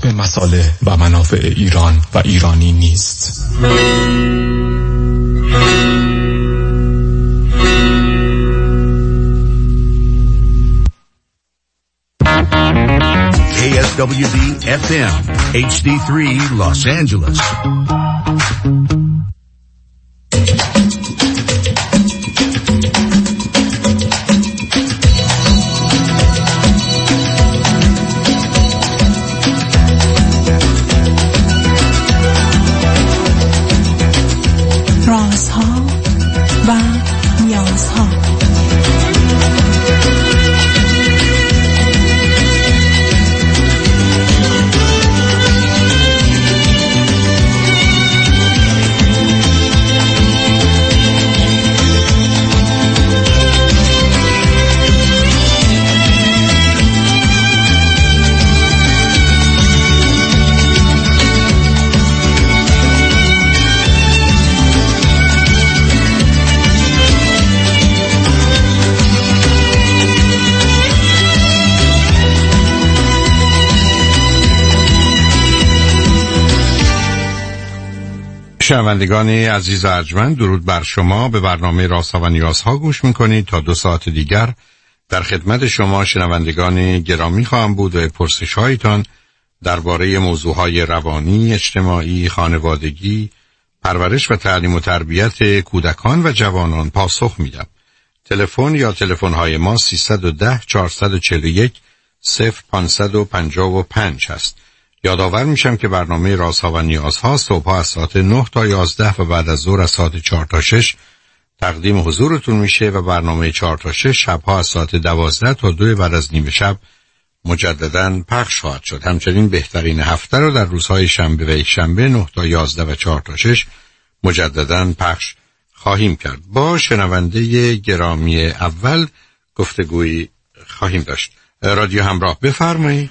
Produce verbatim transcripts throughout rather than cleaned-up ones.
به مصالح و منافع ایران و ایرانی نیست. K S W D F M H D three Los Angeles. رازها و نیازها. شنوندگان عزیز ارجمند، درود بر شما. به برنامه رازها و نیازها گوش میکنید. تا دو ساعت دیگر در خدمت شما شنوندگان گرامی خواهم بود و پرسش هایتان درباره موضوعهای روانی، اجتماعی، خانوادگی، پرورش و تعلیم و تربیت کودکان و جوانان پاسخ میدم. تلفن یا تلفن های ما سیصد و ده چهارصد و چهل و یک صفر پانصد و پنجاه و پنج هست. یادآور میشم که برنامه رازها و نیازها صبح‌ها از ساعت نه تا یازده و بعد از ظهر از ساعت چهار تا شش تقدیم حضورتون میشه و برنامه چهار تا شش شب‌ها از ساعت دوازده تا دو بعد از نیمه شب مجدداً پخش خواهد شد. همچنین بهترین هفته رو در روزهای شنبه و یک شنبه نه تا یازده و چهار تا شش مجدداً پخش خواهیم کرد. با شنونده گرامی اول گفتگویی خواهیم داشت. رادیو همراه، بفرمایید.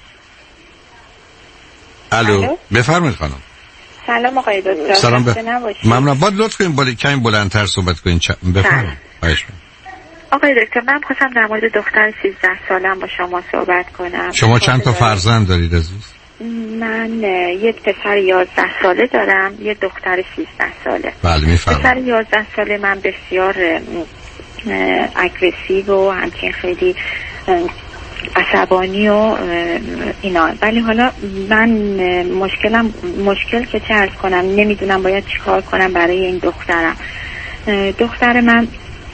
الو، بفرمایید خانم. سلام آقای دکتر. سلام ب... ممنون. باید لطف کنید باید کمی بلندتر صحبت کنید. چ... بفرمایید. خواهش می‌کنم. آقای دکتر، من خواستم در مورد دختر سیزده سالم با شما صحبت کنم. شما چند تا فرزند دارید عزیز؟ من یک پسر یازده ساله دارم، یک دختر سیزده ساله. بله میفرمایید. پسر یازده ساله من بسیار اگریسیو و همچنین خیلی عصبانی و اینا، ولی حالا من مشکلم مشکل که چه عرض کنم نمیدونم باید چیکار کنم برای این دخترم. دختر من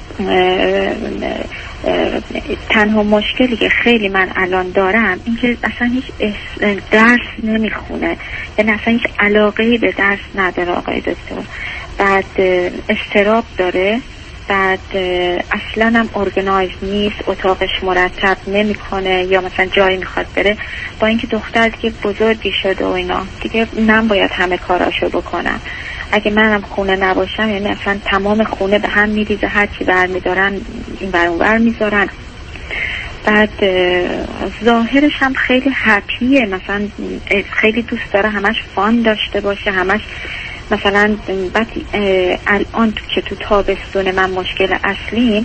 تنها مشکلی که خیلی من الان دارم این که اصلا هیچ درس نمیخونه، یعنی اصلا هیچ علاقه‌ای به درس نداره آقای دکتر. بعد اضطراب داره، بعد اصلا هم ارگنایز نیست، اتاقش مرتب نمیکنه یا مثلا جایی میخواد بره، با اینکه دختر دیگه بزرگی شده و اینا دیگه من باید همه کاراشو بکنم. اگه منم خونه نباشم یعنی اصلا تمام خونه به هم میریزه، هر چی برمیدارن این بر اون بر میذارن. بعد ظاهرش هم خیلی هپیه، مثلا خیلی دوست داره همش فان داشته باشه، همش مثلا بعد الان تو که تو تابستون من مشکل اصلیم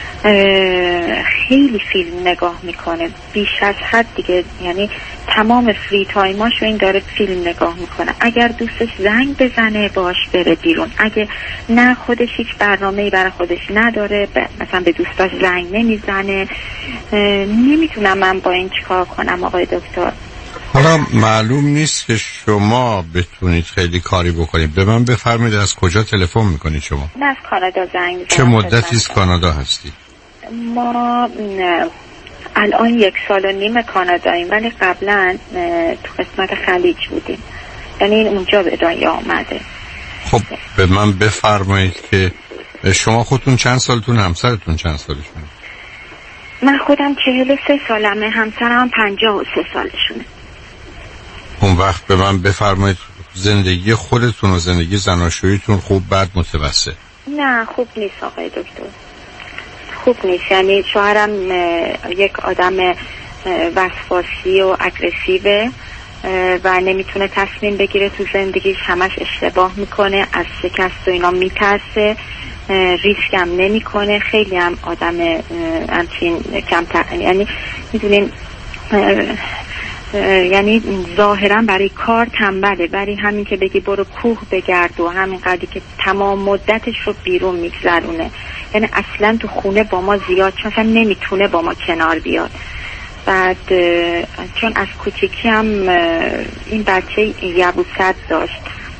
خیلی فیلم نگاه میکنه بیش از حد دیگه، یعنی تمام فری تایماشو این داره فیلم نگاه میکنه. اگر دوستش زنگ بزنه باش بره بیرون، اگه نه خودش هیچ برنامه‌ای برای خودش نداره، مثلا به دوستاش زنگ نمیزنه. نمیتونم من با این چیکار کنم آقای دکتر. حالا معلوم نیست که شما بتونید خیلی کاری بکنید. به من بفرمایید از کجا تلفن میکنید شما؟ من از کانادا زنگ میزنم. چه مدتی از کانادا هستید؟ ما الان یک سال و نیم کاناداییم، ولی قبلا تو قسمت خلیج بودیم، یعنی اونجا به دنیا آمده. خب به من بفرمایید که شما خودتون چند سالتون، همسرتون چند سالشونه؟ من خودم چهل و سه سالمه، همسرم پنجاه و سه سالشونه. اون وقت به من بفرمایید زندگی خودتون و زندگی زناشوییتون خوب بد متوسط؟ نه خوب نیست آقای دکتر، خوب نیست. یعنی شوهرم یک آدم وسواسی و اگریسیوه و نمیتونه تصمیم بگیره تو زندگیش، همش اشتباه میکنه، از شکست و اینا میترسه، ریسک هم نمیکنه، خیلی هم آدم همچین کم، یعنی میدونین یعنی ظاهرا برای کار تنبله، برای همین که بگی برو کوه بگرد و همین قدری که تمام مدتش رو بیرون میگذرونه. یعنی اصلا تو خونه با ما زیاد، چون اصلا نمیتونه با ما کنار بیاد. بعد چون از کوچیکی هم این بچه یبوست داشت،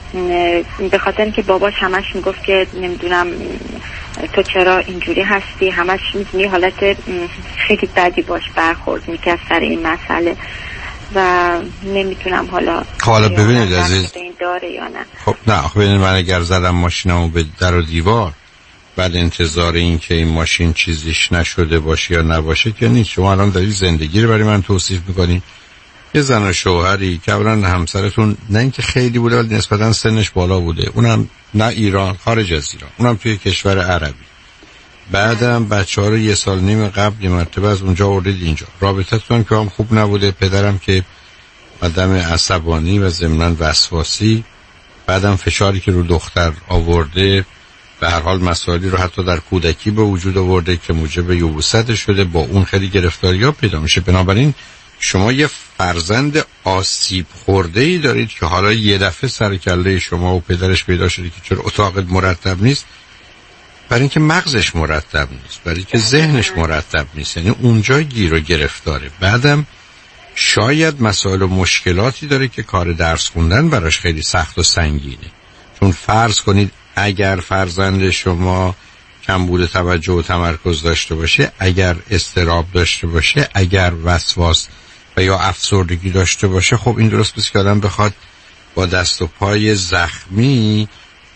به خاطر اینکه باباش همش میگفت که نمیدونم تو چرا اینجوری هستی، همش میدونی حالت خیلی بدی باش برخورد میکرد سر این مسئله و نمیتونم حالا حالا ببینید عزیز این داره یا نه. خب نه خب ببینید، من اگر زدم ماشینمو به در و دیوار بعد انتظار این که این ماشین چیزیش نشده باشه یا نباشه که نیست. شما الان دارید زندگی رو برای من توصیف میکنین. یه زن و شوهری که اولا همسرتون نه اینکه خیلی بوده ولی نسبتا سنش بالا بوده، اونم نه ایران، خارج از ایران، اونم توی کشور عربی. بعدم بچه‌ها رو یه سال نیم قبل یه مرتبه از اونجا آوردید اینجا. رابطتون که هم خوب نبوده، پدرم که آدم عصبانی و ضمناً وسواسی، بعدم فشاری که رو دختر آورده، به هر حال مسائلی رو حتی در کودکی به وجود آورده که موجب یبوست شده، با اون خیلی گرفتاری‌ها پیدا میشه. بنابراین شما یه فرزند آسیب خورده‌ای دارید که حالا یه دفعه سر کله شما و پدرش پیدا شده که چرا اتاقت مرتب نیست، برای اینکه مغزش مرتب نیست، برای اینکه ذهنش مرتب نیست، یعنی اونجا گیر و گرفتاره. بعدم شاید مسائل و مشکلاتی داره که کار درس خوندن براش خیلی سخت و سنگینه. چون فرض کنید اگر فرزند شما کمبود توجه و تمرکز داشته باشه، اگر اضطراب داشته باشه، اگر وسواس و یا افسردگی داشته باشه، خب این درست بس که آدم بخواد با دست و پای زخمی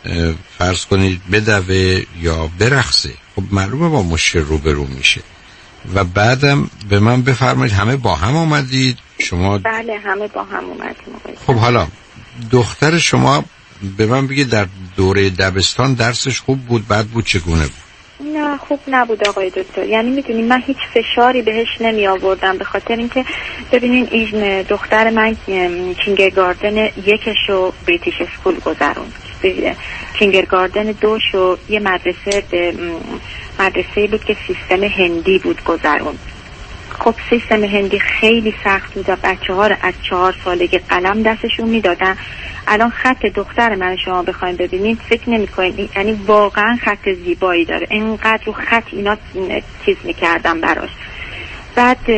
فرض کنید بدوه یا برقصه، خب معلومه با مشکل روبرو میشه. و بعدم به من بفرمایید همه با هم آمدید شما؟ بله همه با هم اومدیم. خب حالا دختر شما به من بگید در دوره دبستان درسش خوب بود، بد بود، چگونه بود؟ نه خوب نبود آقای دکتر. یعنی میدونی من هیچ فشاری بهش نمی آوردم، به خاطر اینکه ببینین این دختر من کینگرگاردن یکشو بریتیش اسکول گذروند، کینگرگاردن دوشو یه مدرسه به مدرسه بود که سیستم هندی بود گذروند. خب سیستم هندی خیلی سخت بود و بچه ها رو از چهار سالگی قلم دستشون میدادن. الان خط دختر من شما بخواید ببینید فکر نمی کنید، یعنی واقعا خط زیبایی داره، اینقدر رو خط اینا چیز میکردم براش. بعد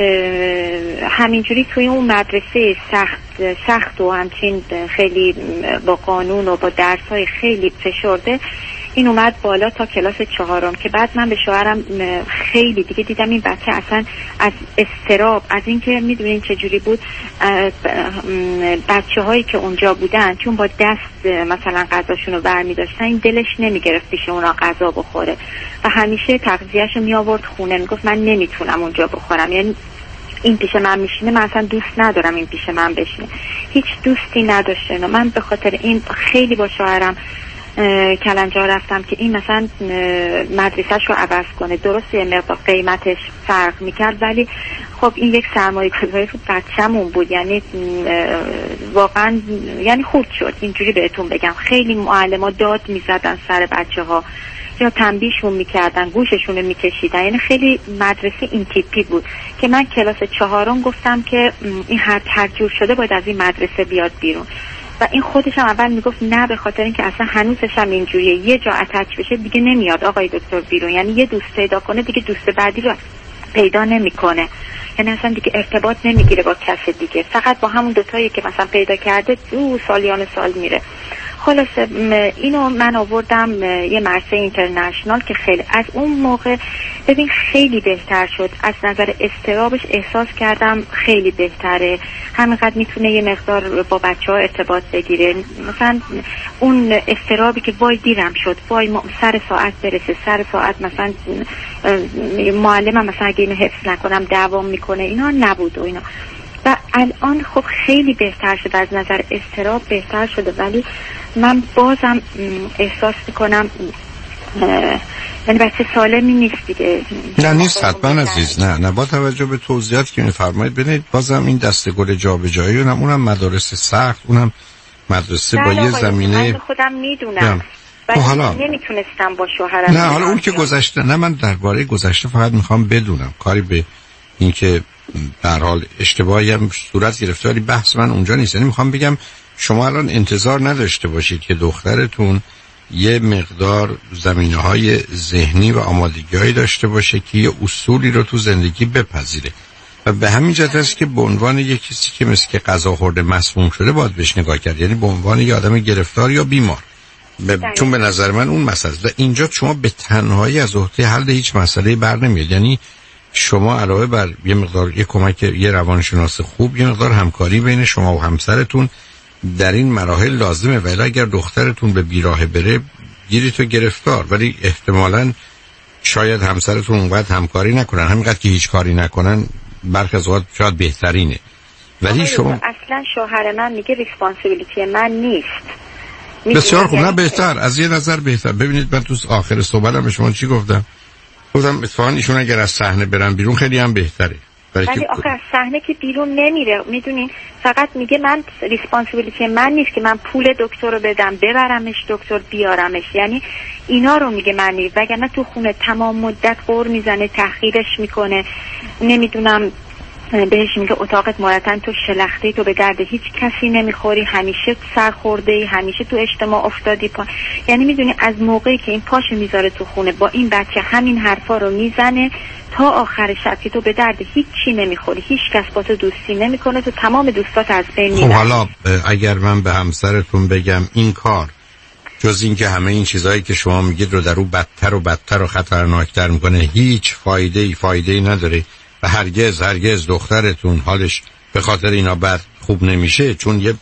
همینجوری توی اون مدرسه سخت سخت و همچین خیلی با قانون و با درس‌های خیلی فشرده این اومد بالا تا کلاس چهارم، که بعد من به شوهرم خیلی دیگه دیدم این بچه اصلا از اضطراب، از اینکه میدونین چه جوری بود، بچه هایی که اونجا بودن چون با دست مثلا غذاشون رو برمی داشتن، این دلش نمی گرفت پیش اونا غذا بخوره و همیشه تغذیه‌اش رو می آورد خونه، میگفت من نمیتونم اونجا بخورم، یعنی این پیش من میشینه، من اصلا دوست ندارم این پیش من بشینه، هیچ دوستی نداشته. من به خاطر این خیلی با شوهرم کلنجا رفتم که این مثلا مدرسهش رو عوض کنه. درسته یه مقدار قیمتش فرق میکرد ولی خب این یک سرمایه گذاری رو بچه‌مون بود، یعنی واقعا یعنی خورد شد. اینجوری بهتون بگم خیلی معلم‌ها داد میزدن سر بچه‌ها یا تنبیهشون میکردن، گوششون رو میکشیدن، یعنی خیلی مدرسه این تیپی بود که من کلاس چهارم گفتم که این هر هر جور شده باید از این مدرسه بیاد بیرون. و این خودش هم اول میگفت نه، به خاطر اینکه اصلا هنوزش هم اینجوریه، یه جا اتچ بشه دیگه نمیاد آقای دکتر بیرون، یعنی یه دوست پیدا کنه دیگه دوست بعدی رو پیدا نمیکنه، یعنی اصلا دیگه ارتباط نمیگیره با کس دیگه، فقط با همون دوتایی که مثلا پیدا کرده دو سالیان سال میره. خلاصه اینو من آوردم یه مرسه اینترنشنال که خیلی از اون موقع ببین خیلی بهتر شد، از نظر اضطرابش احساس کردم خیلی بهتره، همینقدر میتونه یه مقدار با بچه ها ارتباط بگیره. مثلا اون اضطرابی که وای دیرم شد، وای سر ساعت برسه، سر ساعت مثلا معلمم مثلا اگه اینو حفظ نکنم دوام میکنه، اینا نبود و اینا. و الان خب خیلی بهتر شد، از نظر اضطراب بهتر شده، ولی من بازم احساس میکنم یعنی بچه سالمی نیست دیگه. نه نیست حتما عزیز، نه نه با توجه به توضیحاتی که میفرمایید ببینید بازم این دسته گل جابجایی اونم اونم مدارس سخت، اونم مدرسه با یه زمینه خودم میدونم ولی حالا نمیتونستم با شوهرم. نه حالا اون که گذشته، نه من درباره گذشته فقط میخوام بدونم، کاری به این که در حال اشتباهی هم صورت گرفته، ولی بحث من اونجا نیست. یعنی میخوام بگم شما الان انتظار نداشته باشید که دخترتون یه مقدار زمینه‌های ذهنی و آمادگی‌هایی داشته باشه که یه اصولی رو تو زندگی بپذیره و به همین جهت است که به عنوان یک کسی که مثل که غذا خورده مسموم شده باید بهش نگاه کرد، یعنی به عنوان یه آدم گرفتار یا بیمار. ب... چون به نظر من اون مسئله است و اینجا شما به تنهایی از عهده حل هیچ مسئله بر نمیاد. یعنی شما علاوه بر یه مقدار یه کمک یه روانشناس خوب، یه مقدار همکاری بین شما و همسرتون در این مراحل لازمه. ولی اگر دخترتون به بیراه بره گیری تو گرفتار، ولی احتمالاً شاید همسرتون اونقدر همکاری نکنن، همینقدر که هیچ کاری نکنن برخی از اوقات شاید بهترینه. ولی شما اصلا شوهر من میگه ریسپانسیبیلیتی من نیست. بسیار خوب، نه بهتر، از یه نظر بهتر. ببینید من تو آخر صحبتم به شما چی گفتم؟ گفتم اتفاقا ایشون اگر از صحنه برن بیرون خیلی هم بهتره. ولی آخه از صحنه که بیرون نمیره، میدونین فقط میگه من ریسپانسیبیلیتی من نیست که من پول دکتر رو بدم ببرمش دکتر بیارمش، یعنی اینا رو میگه من نیست. وگرنه تو خونه تمام مدت قور میزنه، تحقیرش میکنه، نمیدونم بهش میگه اتاقت مرتن تو شلختی، تو به درد هیچ کسی نمیخوری، همیشه سرخورده‌ای، همیشه تو اجتماع افتادی پا. یعنی میدونی از موقعی که این پاشو میذاره تو خونه با این بچه همین حرفا رو میزنه تا آخر شب که تو به درد هیچ چی نمیخوری، هیچ کس با تو دوستی نمیکنه، تو تمام دوستات از بین میبری. خب حالا اگر من به همسرتون بگم این کار جز این که همه این چیزایی که شما میگید رو در رو بدتر و بدتر و خطرناکتر میکنه، هیچ فایده ای فایده ای نداره و هرگز هرگز دخترتون حالش به خاطر اینا بد خوب نمیشه، چون یه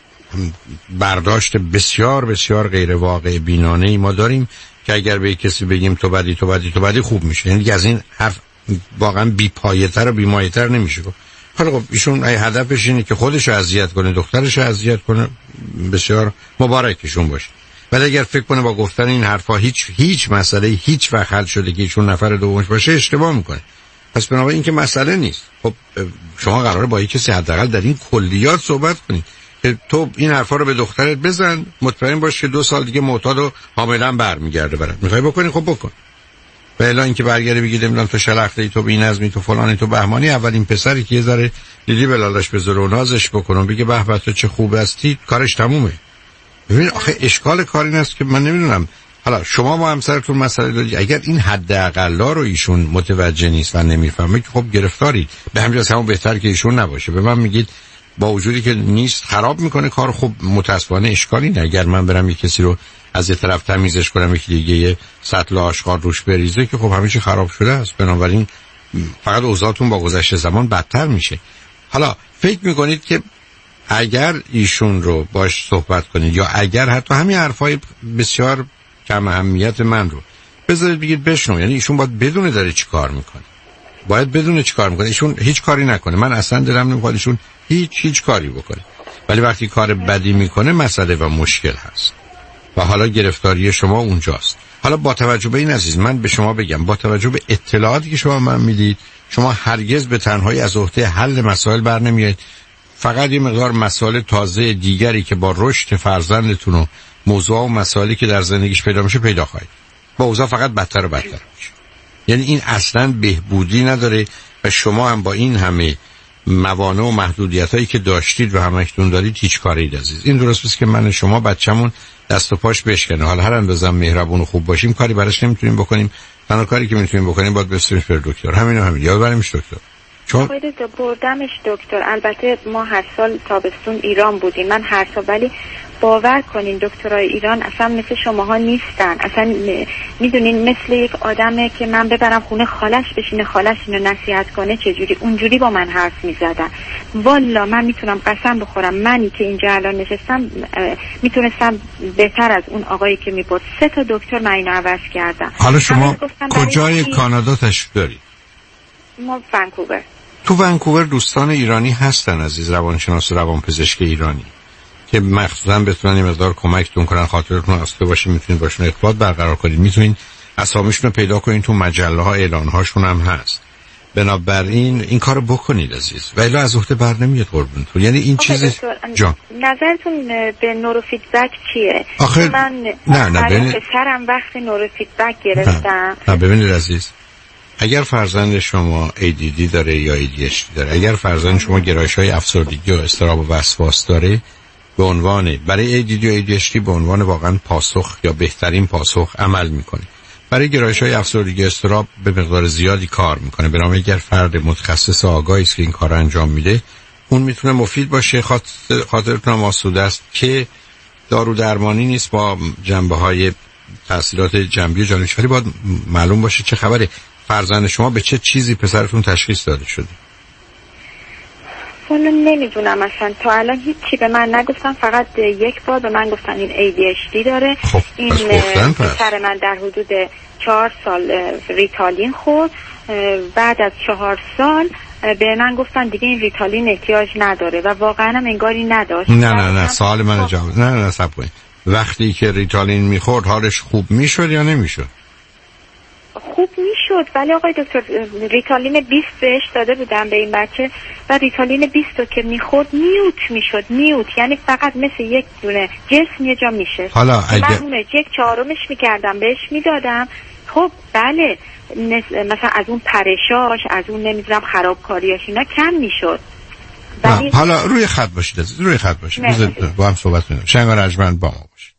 برداشت بسیار بسیار غیر واقع بینانه ای ما داریم که اگر به کسی بگیم تو بدی تو بدی تو بدی خوب میشه. یعنی از این حرف واقعا بی پایه‌تر و بی مایه‌تر نمیشه. حالا خب ایشون ای هدفش اینه که خودش رو اذیت کنه، دخترش رو اذیت کنه، بسیار مبارکشون باشه. ولی اگر فکر کنه با گفتن این حرفا هیچ هیچ مسئله هیچ وقت حل شده که ایشون نفر دومش باشه، اشتباه میکنه. پس بنابراین این که مسئله نیست. خب شما قراره با یک کسی حداقل در این کلیات صحبت کنید که تو این حرفا رو به دخترت بزن، مطمئن باش که دو سال دیگه معتاد و حاملا برمیگرده برات. میخوای بکنی خب بکن. و الا اینکه برگردی بگی نمیدونم تو شلخته ای، تو بی‌نظمی، تو فلانی، تو بهمانی، اولین پسری که یه ذره دیدی بلالاش بذاره و نازش بکنه بگه به به تو چه خوب هستی، کارش تمومه. ببین آخه اشکال کار این است که من نمیدونم حالا شما با همسرتون مسئله دارید، اگر این حداقلا رو ایشون متوجه نیست و نمیفهمه که خب گرفتاری. به همین جهت همون بهتر که ایشون نباشه. به من میگید با وجودی که نیست خراب میکنه کار، خب متاسفانه اشکالی نه. اگر من برم یک کسی رو از یه طرف تمیزش کنم یکی دیگه یه سطل آشغال روش بریزه که خب همیشه خراب شده است. بنابراین فقط اوضاعتون با گذشت زمان بدتر میشه. حالا فکر میکنید که اگر ایشون رو باش صحبت کنید یا اگر حتی همین حرفای بسیار کم اهمیت من رو بذارید بگید بشنو، یعنی ایشون باید بدونه داره چی کار میکنه، باید بدونه چی کار میکنه. ایشون هیچ کاری نکنه، من اصلا دلم نمیخواد ایشون هیچ هیچ کاری بکنه، ولی وقتی کار بدی میکنه مسئله و مشکل هست و حالا گرفتاری شما اونجاست. حالا با توجه به این عزیز من به شما بگم، با توجه به اطلاعاتی که شما من میدید، شما هرگز به تنهایی از عهده حل مسائل بر نمیایید. فقط یه مقدار مسائل تازه دیگری که با رشد فرزندتون و موضوع و مسائلی که در زندگیش پیدا میشه پیدا خواهید. با اوضاع فقط بدتر و بدتر میشه. یعنی این اصلا بهبودی نداره و شما هم با این همه موانع و محدودیتایی که داشتید و همکنون دارید هیچ کاری عزیز. این درست است که من شما بچه‌مون دست و پاش بشکنه، حالا هر اندازه مهربون و خوب باشیم کاری براش نمیتونیم بکنیم. تنها کاری که میتونیم بکنیم باید بفرستیمش به دکتر. همین و همین. یا ببریمش دکتر. چون خودت بردمش دکتر. البته ما هر سال تابستون ایران بودیم، من هر سال، ولی باور کنین دکترای ایران اصلا مثل شماها نیستن. اصلا میدونین مثل یک آدمه که من ببرم خونه خالش بشینه خالش اینو نصیحت کنه چجوری اونجوری با من حرف میزدن. والا من میتونم قسم بخورم منی که اینجا الان نشستم میتونستم بهتر از اون آقایی که میبرد. سه تا دکتر من اینو عوض کردم. حالا شما کجای کانادا تشریف دارید؟ ما ونکوور. تو ونکوور دوستان ایرانی هستن عزیز، روانشناس و روانپزشک ایرانی که مخصوصا بتونن این مقدار کمکتون کنن، خاطرتون آسوده باشه، میتونید باشون ارتباط برقرار کنید، میتونید اسامیشون رو پیدا کنید، تو مجله ها اعلان هاشون هم هست. بنابراین این کارو بکنید عزیز و الا از عهده بر نمیاد قربونتون. یعنی این چیز جان نظرتون به نورو فیدبک چیه؟ آخه من نه نه ببینید پسرم وقت نورو فیدبک گرفتم. نه, نه ببینید عزیز، اگر فرزند شما ای دی دی داره یا ای دی اچ دی داره، اگر فرزند شما گرایش‌های افسردگی و اضطراب و وسواس داره، به عنوان برای ای دی دی و ای دی اچ دی به عنوان واقعا پاسخ یا بهترین پاسخ عمل میکنه. برای گرایش‌های افسردگی اضطراب به مقدار زیادی کار میکنه. برای اگر فرد متخصص آگاهی است که این کار انجام میده، اون میتونه مفید باشه. خاطر خاطرتون آسوده است که دارو درمانی نیست، با جنبه‌های تحصیلات جنبی و جانبی، ولی باید معلوم باشه چه خبره. فرزند شما به چه چیزی پسرتون تشخیص داده شده؟ والا نمیدونم اصلا، تا الان هیچی به من نگفتن. فقط یک بار به من گفتن این ای دی اچ دی داره. خب این پسر من در حدود چهار سال ریتالین خورد. بعد از چهار سال به من گفتن دیگه این ریتالین احتیاج نداره و واقعا هم انگاری نداشت. نه نه نه سوال من جواب نه نه صبر کنید. وقتی که ریتالین میخورد حالش خوب میشد یا نمیشد؟ خوب میشد، ولی آقای دکتر ریتالین بیست بهش داده بودم به این بچه و ریتالین بیست رو که میخورد میوت میشد. میوت یعنی فقط مثل یک دونه جسم یه جا میشه. حالا اگه من اونه یک چهارمش میکردم بهش میدادم. خب بله، مثلا از اون پرشاش، از اون نمیدونم خرابکاریاش اینا کم میشد. ولی حالا روی خط باشید، روی خط باشید، با هم صحبت کنیم. شنگار ارجمند با ما باشید.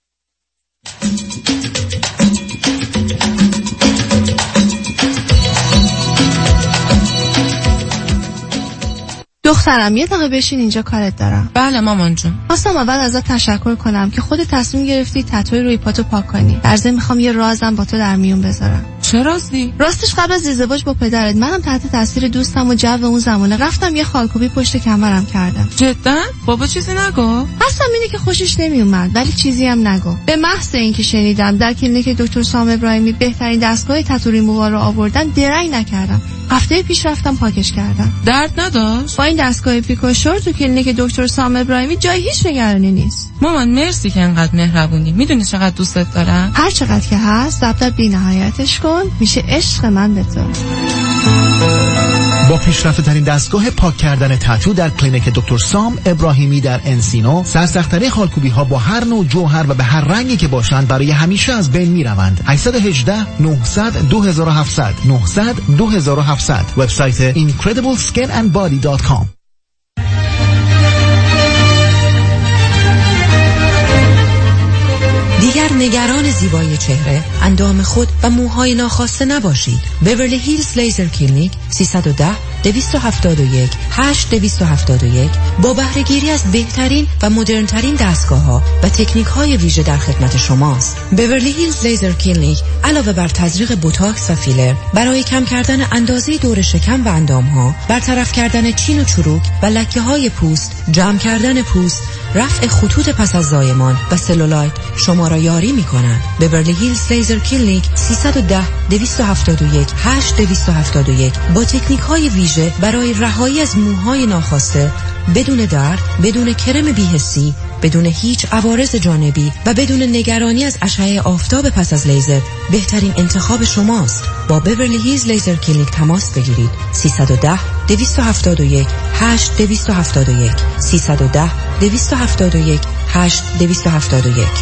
دخترم یه دقیقه بشین اینجا، کارت دارم. بله مامان جون. خواستم اول ازت تشکر کنم که خودت تصمیم گرفتی تتوی روی پاتو پاک کنی. در ضمن میخوام یه رازم با تو در میون بذارم. چه رازی؟ راستش قبل از ازدواج با پدرت منم تحت تاثیر دوستم و جو اون زمانه رفتم یه خالکوبی پشت کمرم کردم. جدا؟ بابا چیزی نگو؟ اصلا اینه که خوشش نمیومد، ولی چیزی هم نگو. به محض اینکه شنیدم در کلینیک دکتر سام ابراهیمی بهترین دستگاه تتو ریمووال رو آوردن، درنگ نکردم. هفته پیش رفتم پاکش کردم. درد نداشت؟ با این دستگاه پیکوشور تو کلینیک دکتر سام ابراهیمی جای هیچ نگرانی نیست. مامان مرسی که انقدر مهربونی. میدونی چقدر دوستت دارم. هر چقدر که هست ضبط بی‌نهایتش کن، میشه عشق من به تو. با پیشرفته ترین دستگاه پاک کردن تتو در کلینیک دکتر سام ابراهیمی در انسینو، سرسخت‌ترین خالکوبی ها با هر نوع جوهر و به هر رنگی که باشند برای همیشه از بین میروند. هشت یک هشت نه صفر صفر دو هفت صفر صفر نه صفر صفر دو هفت صفر صفر. وبسایت اینکردیبل اسکین اند بادی دات کام. دیگر نگران زیبایی چهره، اندام خود و موهای ناخواسته نباشید. بیورلی هیلز لیزر کلینیک سیصد و ده دویست و هفتاد و یک هشت دویست و هفتاد و یک با بهره‌گیری از بهترین و مدرن‌ترین دستگاه‌ها و تکنیک‌های ویژه در خدمت شماست. بیورلی هیلز لیزر کلینیک علاوه بر تزریق بوتاکس و فیلر برای کم کردن اندازه دور شکم و اندام‌ها، برطرف کردن چین و چروک و لکه‌های پوست، جمع کردن پوست، رفع خطوط پس از زایمان و سلولایت شما را یاری می‌کنند. بیورلی هیلز لیزر کلینیک سیصد و ده دویست و هفتاد و یک هشت دویست و هفتاد و یک با تکنیک‌های ویژه برای رهایی از موهای ناخواسته بدون درد، بدون کرم بی‌حسی، بدون هیچ عوارض جانبی و بدون نگرانی از اشعه آفتاب پس از لیزر بهترین انتخاب شماست. با بیورلی هیلز لیزر کلینیک تماس بگیرید. سیصد و ده دویست و هفتاد و یک هشت دویست و هفتاد و یک سیصد و ده دویست و هفتاد و یک هشت دویست و هفتاد و یک.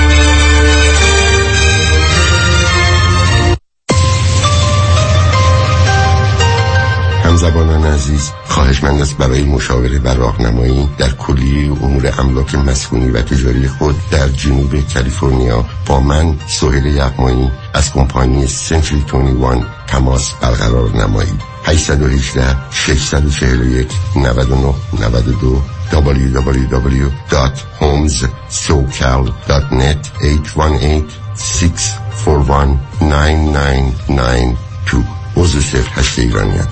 همزبانان عزیز، خواهشمند است برای مشاوره و راهنمایی در کلیه امور املاک مسکونی و تجاری خود در جنوب کالیفرنیا با من سهیل یغمایی از کمپانی سنچری بیست و یک تماس برقرار نمایید. هشت یک هشت شش چهار یک نه نه نه دو دبلیو دبلیو دبلیو دات هومز سوکال دات نت هشت یک هشت شش چهار یک نه نه نه دو. عضو صفر هشت ایرانیت.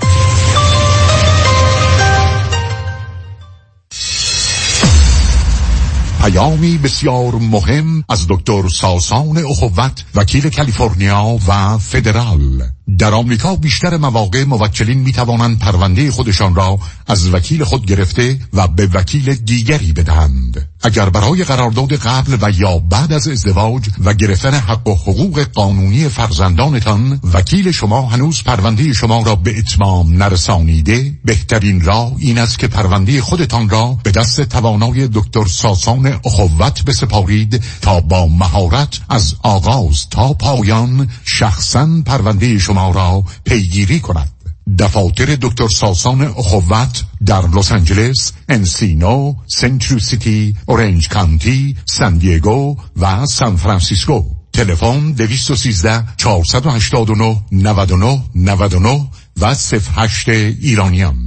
پیامی بسیار مهم از دکتر ساسان اخوت، وکیل کالیفرنیا و فدرال. در آمریکا بیشتر مواقع موکلین می توانند پرونده خودشان را از وکیل خود گرفته و به وکیل دیگری بدهند. اگر برای قرارداد قبل و یا بعد از ازدواج و گرفتن حق و حقوق قانونی فرزندانتان وکیل شما هنوز پرونده شما را به اتمام نرسانیده، بهترین راه این است که پرونده خودتان را به دست توانای دکتر ساسان اخوت بسپارید تا با مهارت از آغاز تا پایان شخصاً پرونده شما شما را پیگیری کند. دفاتر دکتر ساسان اخوت در لس آنجلس، انسینو، سنترال سیتی، اورنج کانتی، سان دیگو و سان فرانسیسکو. تلفن دویست و سیزده چهارصد و هشتاد و نه نود و نه نود و نه و صفر هشت ایرانیان.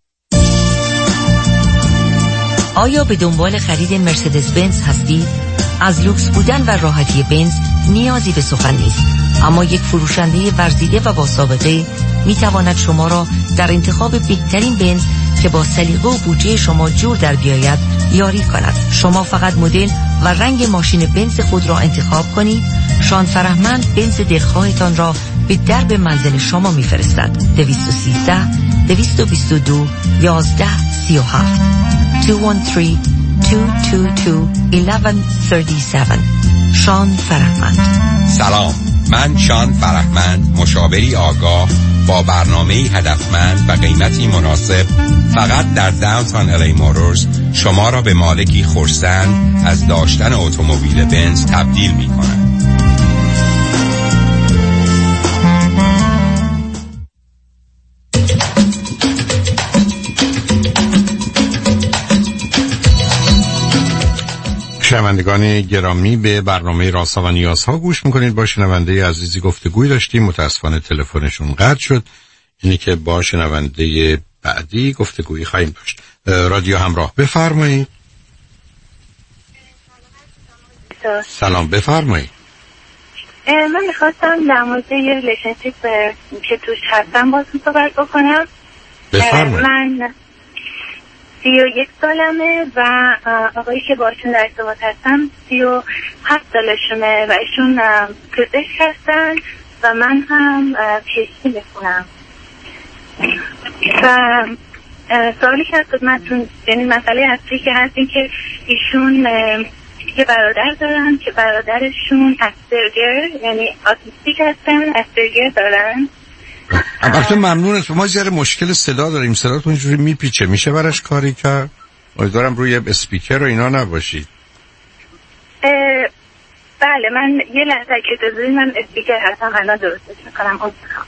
آیا به دنبال خرید مرسدس بنز هستید؟ از لوکس بودن و راحتی بنز نیازی به سخن نیست، اما یک فروشنده ورزیده و با سابقه می تواند شما را در انتخاب بهترین بنز که با سلیقه و بودجه شما جور در بیاید یاری کند. شما فقط مدل و رنگ ماشین بنز خود را انتخاب کنید. شان فرهمند بنز دلخواهتان را به درب منزل شما می فرستد. دویست و سیزده دویست و بیست و دو یازده سی و هفت دو یک سه دو دو دو یک یک سه هفت. شان فرهمند. سلام، من شان فرهمند، مشاوری آگاه با برنامه هدفمند و قیمتی مناسب فقط در داونتاون الی موتورز شما را به مالکی خرسند از داشتن اتومبیل بنز تبدیل می کند. شنوندگان گرامی، به برنامه رازها و نیازها گوش میکنید. با شنونده عزیزی گفتگوی داشتیم، متاسفانه تلفنشون قطع شد. اینی که با شنونده بعدی گفتگویی خواهیم داشت. رادیو همراه، بفرمایید. سلام، بفرمایید. من میخواستم در مورد یه ریلیشنشیپ که توش هستم بازم صحبت بکنم. بفرمایید. من سی و یک سالمه و آقایی که باشون در ارتباط هستم سی و هفت سالشونه و ایشون پزشک هستن و من هم پیشتی میخونم. و سوالی که از خدمتتون، یعنی مسئله اصلی که هست این که ایشون یه برادر دارن که برادرشون اسپرگر یعنی آتیستیک هستن، اسپرگر دارن. البته ممنون. ما زیاد مشکل صدا داریم، صداتون اینجوری میپیچه، میشه براش کاری کرد؟ امیدوارم روی اسپیکر و اینا نباشید. بله، من یه لحظه که اجازه من اسپیکر هستم الان درستش میکنم.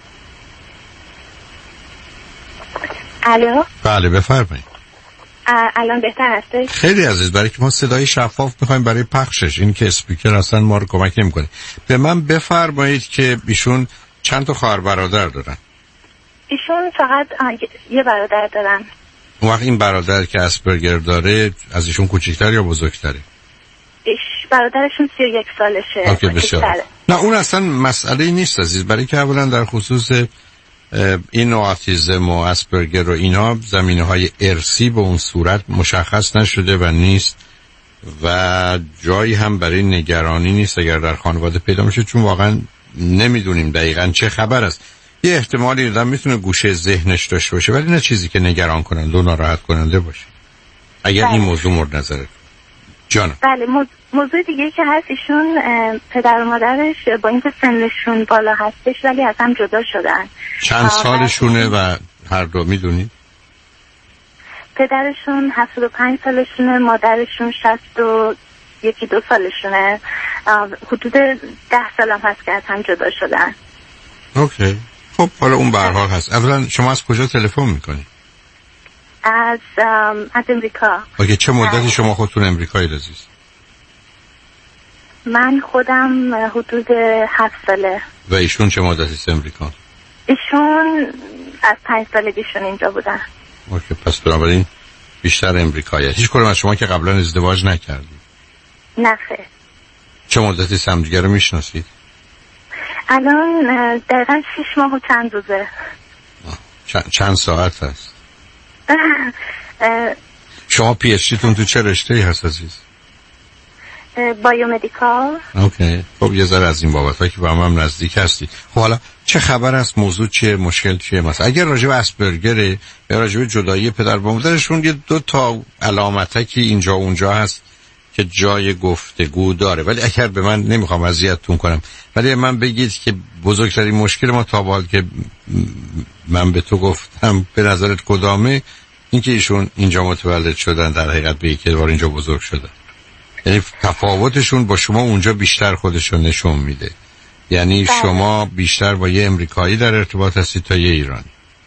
الو؟ بله بفرمایید. الان بهتر هستش؟ خیلی عزیز، برای که ما صدای شفاف میخوایم برای پخشش، این که اسپیکر اصلا ما رو کمک نمیکنه. به من بفرمایید که ایشون چند تا خواهر برادر دارن؟ ایشون فقط یه برادر دارن. اون وقت این برادر که اسپرگر داره از ایشون کوچیکتر یا بزرگتره؟ ایش برادرشون سی و یک سالشه. اوکی، بسیار. نه اون اصلا مسئله نیست عزیز، برای که اولا در خصوص این آتیزم و اسپرگر و اینا زمینه های ارثی به اون صورت مشخص نشده و نیست و جایی هم برای نگرانی نیست اگر در خانواده پیدا میشه، چون واقعا نمیدونیم دقیقاً چه خبر است. یه احتمالی آدم میتونه گوشه ذهنش داشته باشه ولی نه چیزی که نگران کننده و ناراحت کننده باشه. اگر بله. این موضوع مورد نظرت جانم. بله، موضوع دیگه که هست ایشون پدر و مادرش با اینکه سنشون بالا هستش ولی از هم جدا شدن. چند سالشونه و هر دو میدونید؟ پدرشون هفتاد و پنج سالشونه، مادرشون شصت و یکی دو سالشونه. حدود ده سال هم هست که از هم جدا شدن. اوکی، خب حالا اون به هر حال هست. اولا شما از کجا تلفن میکنی؟ از از امریکا. اوکی، چه مدتی شما خودتون امریکایی عزیز؟ من خودم حدود هفت ساله. و ایشون چه مدتی است امریکا؟ ایشون از پنج سالگیشون اینجا بودن. اوکی، پس بنابراین بیشتر امریکایی. هیچ کدوم از شما که قبلا ازدواج نکردید؟ نه خیر. چه مدتی همدیگه رو میشناسید؟ الان دقیقا شش ماه و چند روزه. چند, چند ساعت هست؟ شما پی اچ دیتون تو چه رشته‌ای هست عزیز؟ بایومدیکال. اوکی، خب یه ذره از این بابت‌ها که با هم, هم نزدیک هستی. خب حالا چه خبر است؟ موضوع چیه؟ مشکل چیه؟ مثلا اگر راجع به اسپرگره یا راجع به جدایی پدر و مادرشون یه دو تا علامتکی اینجا اونجا هست که جای گفتگو داره، ولی اگر به من نمیخوام اذیتتون کنم، ولی من بگید که بزرگترین مشکل ما تا به حال که من به تو گفتم به نظرت کدامه؟ این که ایشون اینجا متولد شدن در حقیقت به یک بار اینجا بزرگ شدن، یعنی تفاوتشون با شما اونجا بیشتر خودشون نشون میده یعنی بله. شما بیشتر با یه امریکایی در ارتباط هستید تا یه ایرانی؟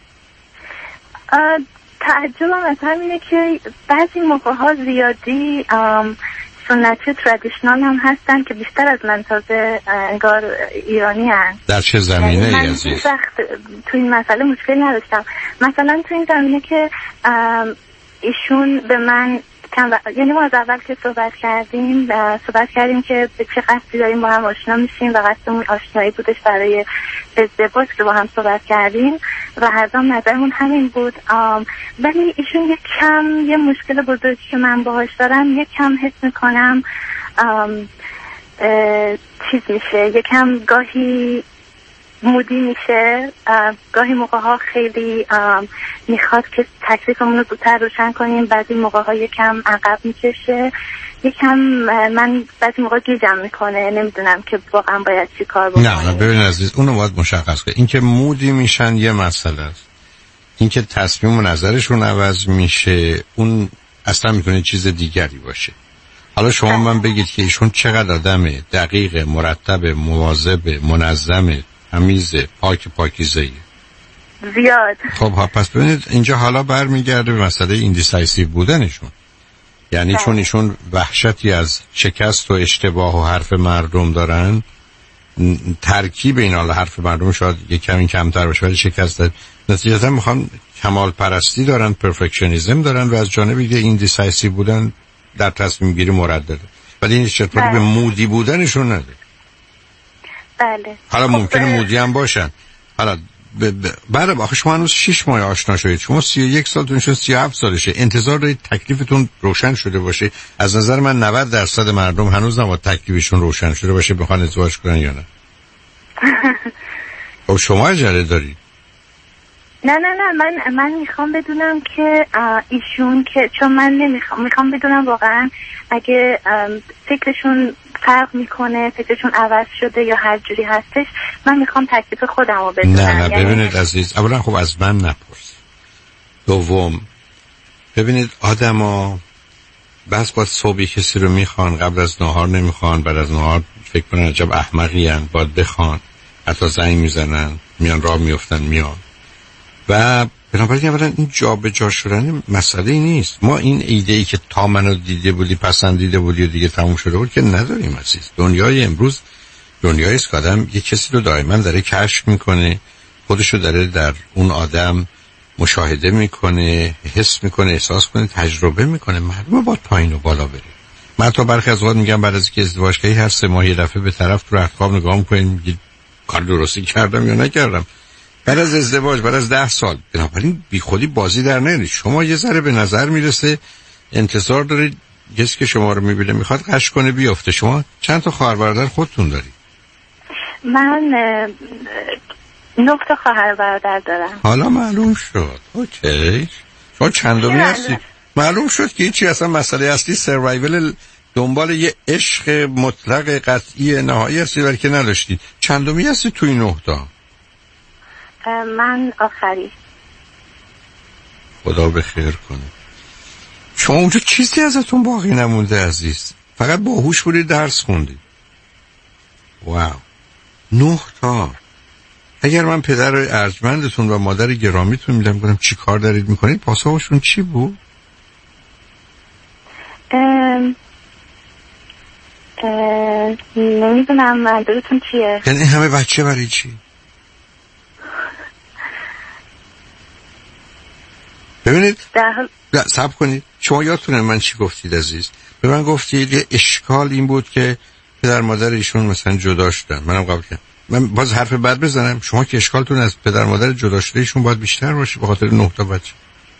تعجبم از همینه که بعضی موقع ها زیادی سنتی و ترادیشنال هم هستن که بیشتر از من تازه انگار ایرانی هستن. در چه زمینه ای عزیز؟ من وقت تو این مسئله مشکلی نداشتم. مثلا تو این زمینه که ایشون به من یعنی ما از اول که صحبت کردیم صحبت کردیم که به چه قصدی داریم با هم آشنا میشیم و قصدمون آشنایی بودش برای ازدواج که با هم صحبت کردیم و هر دام نظرمون همین بود. ولی ایشون یک کم یه مشکل بزرگی که من باهاش دارم یک کم حس میکنم چیز میشه، یک کم گاهی مودی میشه، گاهی موقع ها خیلی میخواد که تکلیفمون رو زودتر روشن کنیم، بعضی موقع ها یکم عقب میکشه، یکم من بعضی موقع گیجم میکنه، نمیدونم که واقعا باید چی کار بکنم. نه نه ببین عزیز، اونو باید مشخص کنید. این که مودی میشن یه مسئله است، این که تصمیم و نظرشون عوض میشه اون اصلا میتونه چیز دیگری باشه. حالا شما من بگید که ایشون چقدر آدم دقیق، مرتب، مواظب، منظم، تمیز، پاک پاکیزه‌ای؟ زیاد. خب پس ببینید اینجا حالا برمیگرده به مسئله ایندیسایسیو بودنشون. یعنی چون ایشون وحشتی از شکست و اشتباه و حرف مردم دارن، ترکیب این حالا حرف مردم شاید یک کمی کمتر باشه ولی شکست دارن، نتیجتا میخوان کمال پرستی دارن، پرفکشنیزم دارن و از جانب دیگه ایندیسایسیو بودن در تصمیم گیری مردده. ولی این چطوری به مودی بودنشون نداره. بله. حالا ممکنه مودی هم باشن. حالا ب... ب... بعد آخه شما هنوز شش ماه آشنا شدید، شما سی و یک سالتون شد، سی و هفت سالشه، انتظار دارید تکلیفتون روشن شده باشه. از نظر من نود درصد مردم هنوز هم تکلیفشون روشن شده باشه بخوان ازدواج کنن یا نه. خب شما عجله دارید؟ نه نه نه من من میخوام بدونم که ایشون که چون من نمیخوام میخوام بدونم واقعا اگه فکرشون فرق میکنه، فکرشون عوض شده یا هر جوری هستش، من میخوام تکلیف خودم رو بدونم. نه نه یعنی ببینید عزیز، اولا خب از من نپرس. دوم ببینید آدما بس باید صبحی کسی رو میخوان، قبل از نهار نمیخوان، بعد از نهار فکر کنن عجب احمقی ان، باید بخوان، حتی زنگ میزنن، میان راه میافتن میان. و بنابراین اولا این جا به جا شدن مسئله نیست. ما این ایده ای که تا منو دیده بودی پسندیده بودی و دیگه تموم شده بود که نداریم عزیز. دنیای امروز دنیایی است که آدم یه کسی رو دائما داره کشف میکنه، خودشو داره در اون آدم مشاهده میکنه، حس میکنه، احساس کنه، تجربه میکنه. معلومه باید پایین و بالا بره. من تا برخی از اوقات میگم بعد از اینکه ازدواج کردی هر سه ماه یه دفعه به طرف تو رختخواب نگاه میکنی، میگی کار درستی کردم یا نکردم. بعد از ازدواج، بعد از ده سال، بنابراین بی خودی بازی در نیارید. شما یه ذره به نظر میرسه انتظار دارید کسی که شما رو میبینه میخواد قش کنه بیفته. شما چند تا خواهر برادر خودتون دارید؟ من نه تا خواهر برادر دارم. حالا معلوم شد. اوکی. شما چندمی هستی؟ معلوم شد که هیچی اصلا مسئله اصلی سروایول دنبال یه عشق مطلق قطعی نهایی هستی ولی که نداشتید. چندمی هستی توی نه تا؟ من آخری. خدا به خیر کنه. شما اونجا چیزی ازتون باقی نمونده عزیز، فقط باهوش بودید، درس خوندید. واو، نه تا. اگر من پدر ارجمندتون و مادر گرامیتون میدم بودم چی کار دارید میکنید، پاسخشون چی بود؟ ام... ام... نمیدونم منظورتون چیه. یعنی این همه بچه برای چی؟ ببینید حال... صبر کنید، شما یادتونه من چی گفتید عزیز؟ به من گفتید یه اشکال این بود که پدر مادر ایشون مثلا جدا شدن. منم قبول کردم. من باز حرف بد بزنم، شما که اشکالتون از پدر مادر جدا شده ایشون باید بیشتر باشه به خاطر نه تا بچه.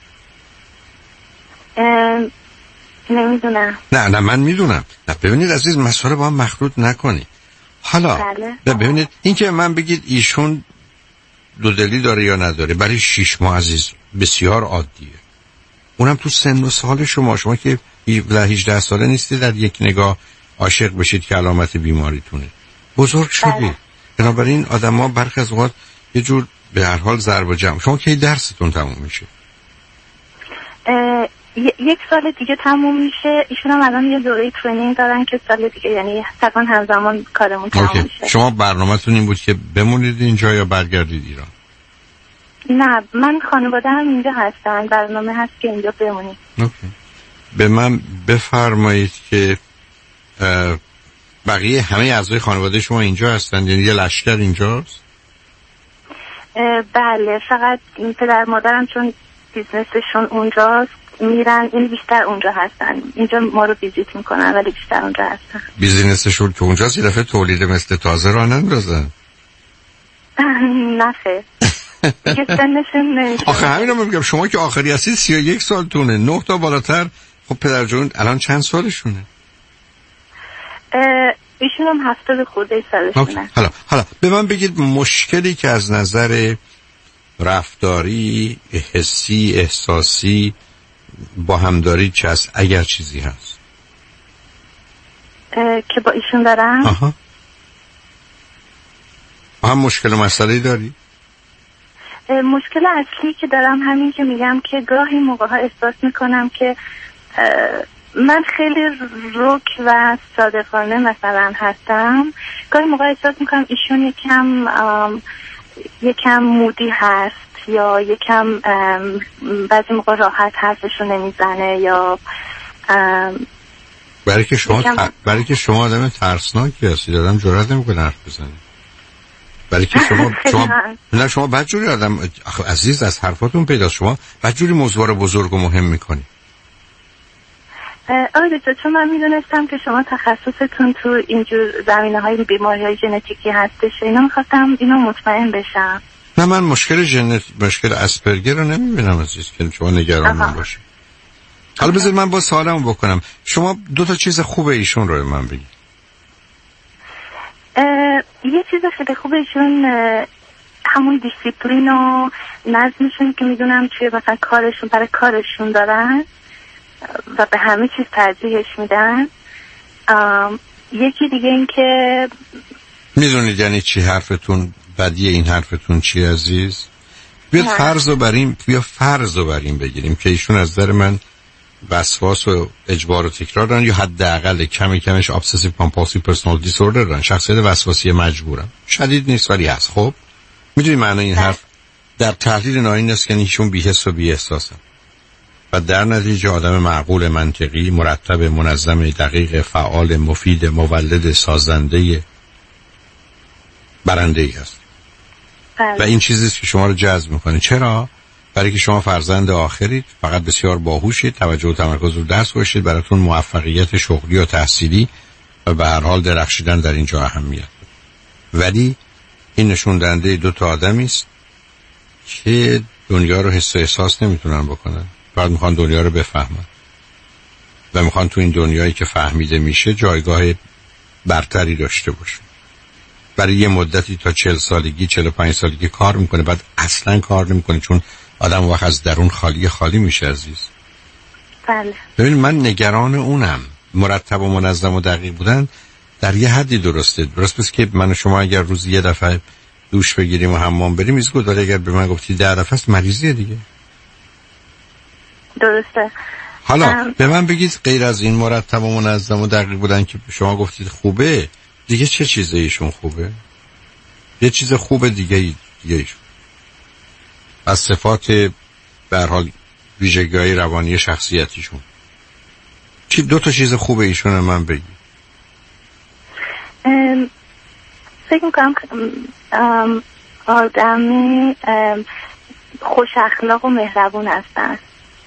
ام... نمیدونم. نه نه من میدونم. نه ببینید عزیز، مسئله با هم مخلوط نکنید. حالا بله. ببینید این که من بگید ایشون دودلی داره یا نداره برای شیش ماه عزیز بسیار عادیه. اونم تو سن و سال شما شما که هجده ساله نیستی در یک نگاه عاشق بشید که علامت بیماریتونه. بزرگ شدید. بنابراین آدم‌ها برخی از اوقات یه جور به هر حال ضرب و جمع. شما کی درستون تموم میشه؟ یک سال دیگه تموم میشه. ایشون هم الان یه دوره ترینینگ دارن که سال دیگه، یعنی تقریبا همزمان کارمون تموم اوکی. میشه. شما برنامه‌تون این بود که بمونید اینجا یا برگردید ایران؟ نه، من خانواده هم اینجا هستن، برنامه هست که اینجا بمونیم. اوکی. به من بفرمایید که بقیه همه اعضای خانواده شما اینجا هستن، یعنی یه لشکر اینجاست؟ بله، فقط پدر مادرم چون بیزنسشون اونجاست میرن، این بیشتر اونجا هستن. اینجا ما رو ویزیت میکنن ولی بیشتر اونجا هستن. بیزنسشون که اونجاست یه دفعه تولید مثل تازه راه نندازن؟ نه خیر. دیگه سنشون نمیشه. آخه همین رو میگم، شما که آخری هستید سی و یک سالتونه، نه تا بالاتر. خب پدر جون الان چند سالشونه؟ ایشون هم هفتاد خورده سالشونه. حالا حالا به من بگید مشکلی که از نظر رفتاری، حسی، احساسی با هم دارید چه است، اگر چیزی هست؟ که با ایشون دارم؟ آها. هم مشکل و مسئله داری؟ مشکل اصلی که دارم همین که میگم که گاهی موقع ها احساس میکنم که من خیلی رک و صادقانه مثلا هستم، گاهی موقع احساس میکنم ایشون یکم یکم مودی هست یا یکم بعضی موقع راحت حرفشو نمیزنه یا برای که شما یکم... ت... برای که شما آدم ترسناکی هستید، آدم جرئت نمیکنه حرف بزنه. برای که شما شما نه شما بدجوری آدم عزیز از حرفاتون پیداست، شما بدجوری موضوع رو بزرگ و مهم میکنی. آره دکتر، چون من میدونستم که شما تخصصتون تو اینجور زمینه های بیماری های ژنتیکی هستش، اینا میخواستم اینو مطمئن بشم. نه من مشکل ژنت مشکل اسپرگر رو نمیبینم عزیز که شما نگران من باشید. حالا بذارید من با سوالمو بکنم. شما دو تا چیز خوبه ایشون رو به من بگید. یه چیز خیلی خوبه ایشون همون دیسیپلین و نظمشون که میدونم توی مثلا کارشون برای کارشون دارن و به همه چیز ترجیحش میدن. یکی دیگه این که میدونید یعنی چی حرفتون بدیه، این حرفتون چی عزیز؟ بیاد فرض رو بریم بیا فرض رو بریم بگیریم که ایشون از نظر من وسواس و اجبار و تکرار دارن یا حداقل کمی کمش ابسسیو کامپالسیو پرسونال دیسوردر دارن، شخصیت وسواسی مجبورم. شدید نیست ولی هست. خب میدونی معنی این حرف در تحلیل ناین است که ایشون بی‌حس و بی‌احساسن و در نتیجه آدم معقول، منطقی، مرتب، منظم، دقیق، فعال، مفید، مولد، سازنده، برنده ای هست. و این چیزیست که شما رو جذب میکنه. چرا؟ برای که شما فرزند آخرید، فقط بسیار باهوشید، توجه و تمرکز رو درس باشید، براتون موفقیت شغلی و تحصیلی و به هر حال درخشیدن در اینجا اهمیت. ولی این نشون دهنده دو تا آدمی است که دنیا رو حس و احساس نمیتونن بکنن، فقط میخوان دنیا رو بفهمن و میخوان تو این دنیایی که فهمیده میشه جایگاه برتری داشته باشن. برای یه مدتی تا چهل سالگی چهل و پنج سالگی کار میکنه، بعد اصلا کار نمیکنه، چون آدم وقت از درون خالی خالی میشه عزیز. بله. ببین من نگران اونم. مرتب و منظم و دقیق بودن در یه حدی درسته. درست پس که من و شما اگر روزی یه دفعه دوش بگیریم و حمام بریم ایزگو داره، اگر به من گفتی ده دفعه است مریضیه دیگه. درسته. حالا ام... به من بگید غیر از این مرتب و منظم و دقیق بودن که شما گفتید خوبه، دیگه چه چیزه ایشون خوبه؟ یه چیز خوبه دیگه دیگه ایشون از صفات به هر حال ویژگی‌های روانی شخصیتیشون چی دو تا چیز خوبه ایشون من بگی؟ فکر میکنم آدمی خوش اخلاق و مهربون هستن.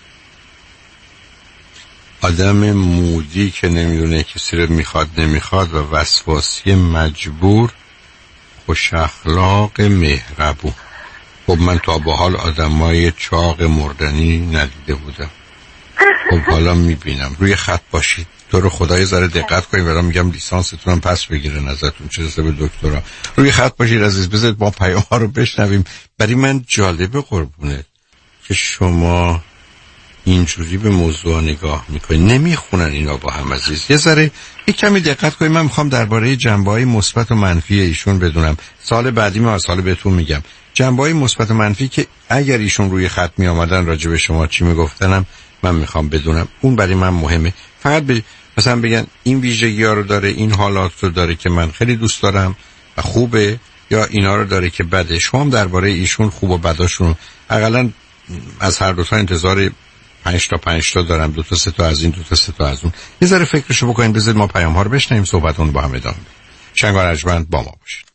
آدم مودی که نمیدونه کسی رو میخواد نمیخواد و وسواسی مجبور، خوش اخلاق، مهربون. خب من تا به حال آدمای چاق مردنی ندیده بودم. خب حالا میبینم. روی خط باشید، تو رو خدای ذره دقت کنید، برام میگم لیسانستون هم پس بگیره نظرتون چه رسه به دکترا. روی خط باشید عزیز، بذارید ما پیام ها رو بشنویم. برای من جالبه قربونت که شما اینجوری به موضوع نگاه میکنید. نمیخونن اینا با هم عزیز. یه ذره یک کمی دقت کنید. من میخوام درباره جنبه‌های مثبت و منفی ایشون بدونم. سال بعدی ما سال بهتون میگم جنبه‌های مثبت و منفی که اگر ایشون روی خط می آمدن راجع به شما چی میگفتنم من میخوام بدونم. اون برای من مهمه. فقط ب... مثلا بگن این ویژگی ها رو داره، این حالات رو داره که من خیلی دوست دارم و خوبه، یا اینا رو داره که بده. شما هم درباره ایشون خوب و بداشون حداقل از هر دو تا انتظار پنج تا پنج تا دارم، دو تا سه تا از این، دو تا سه تا از اون. یه ذره فکرشو بکنین. بذارید ما پیام ها رو بشنویم، صحبتون با هم ادامه بدیم. شنگ ارجمند با ما باشید.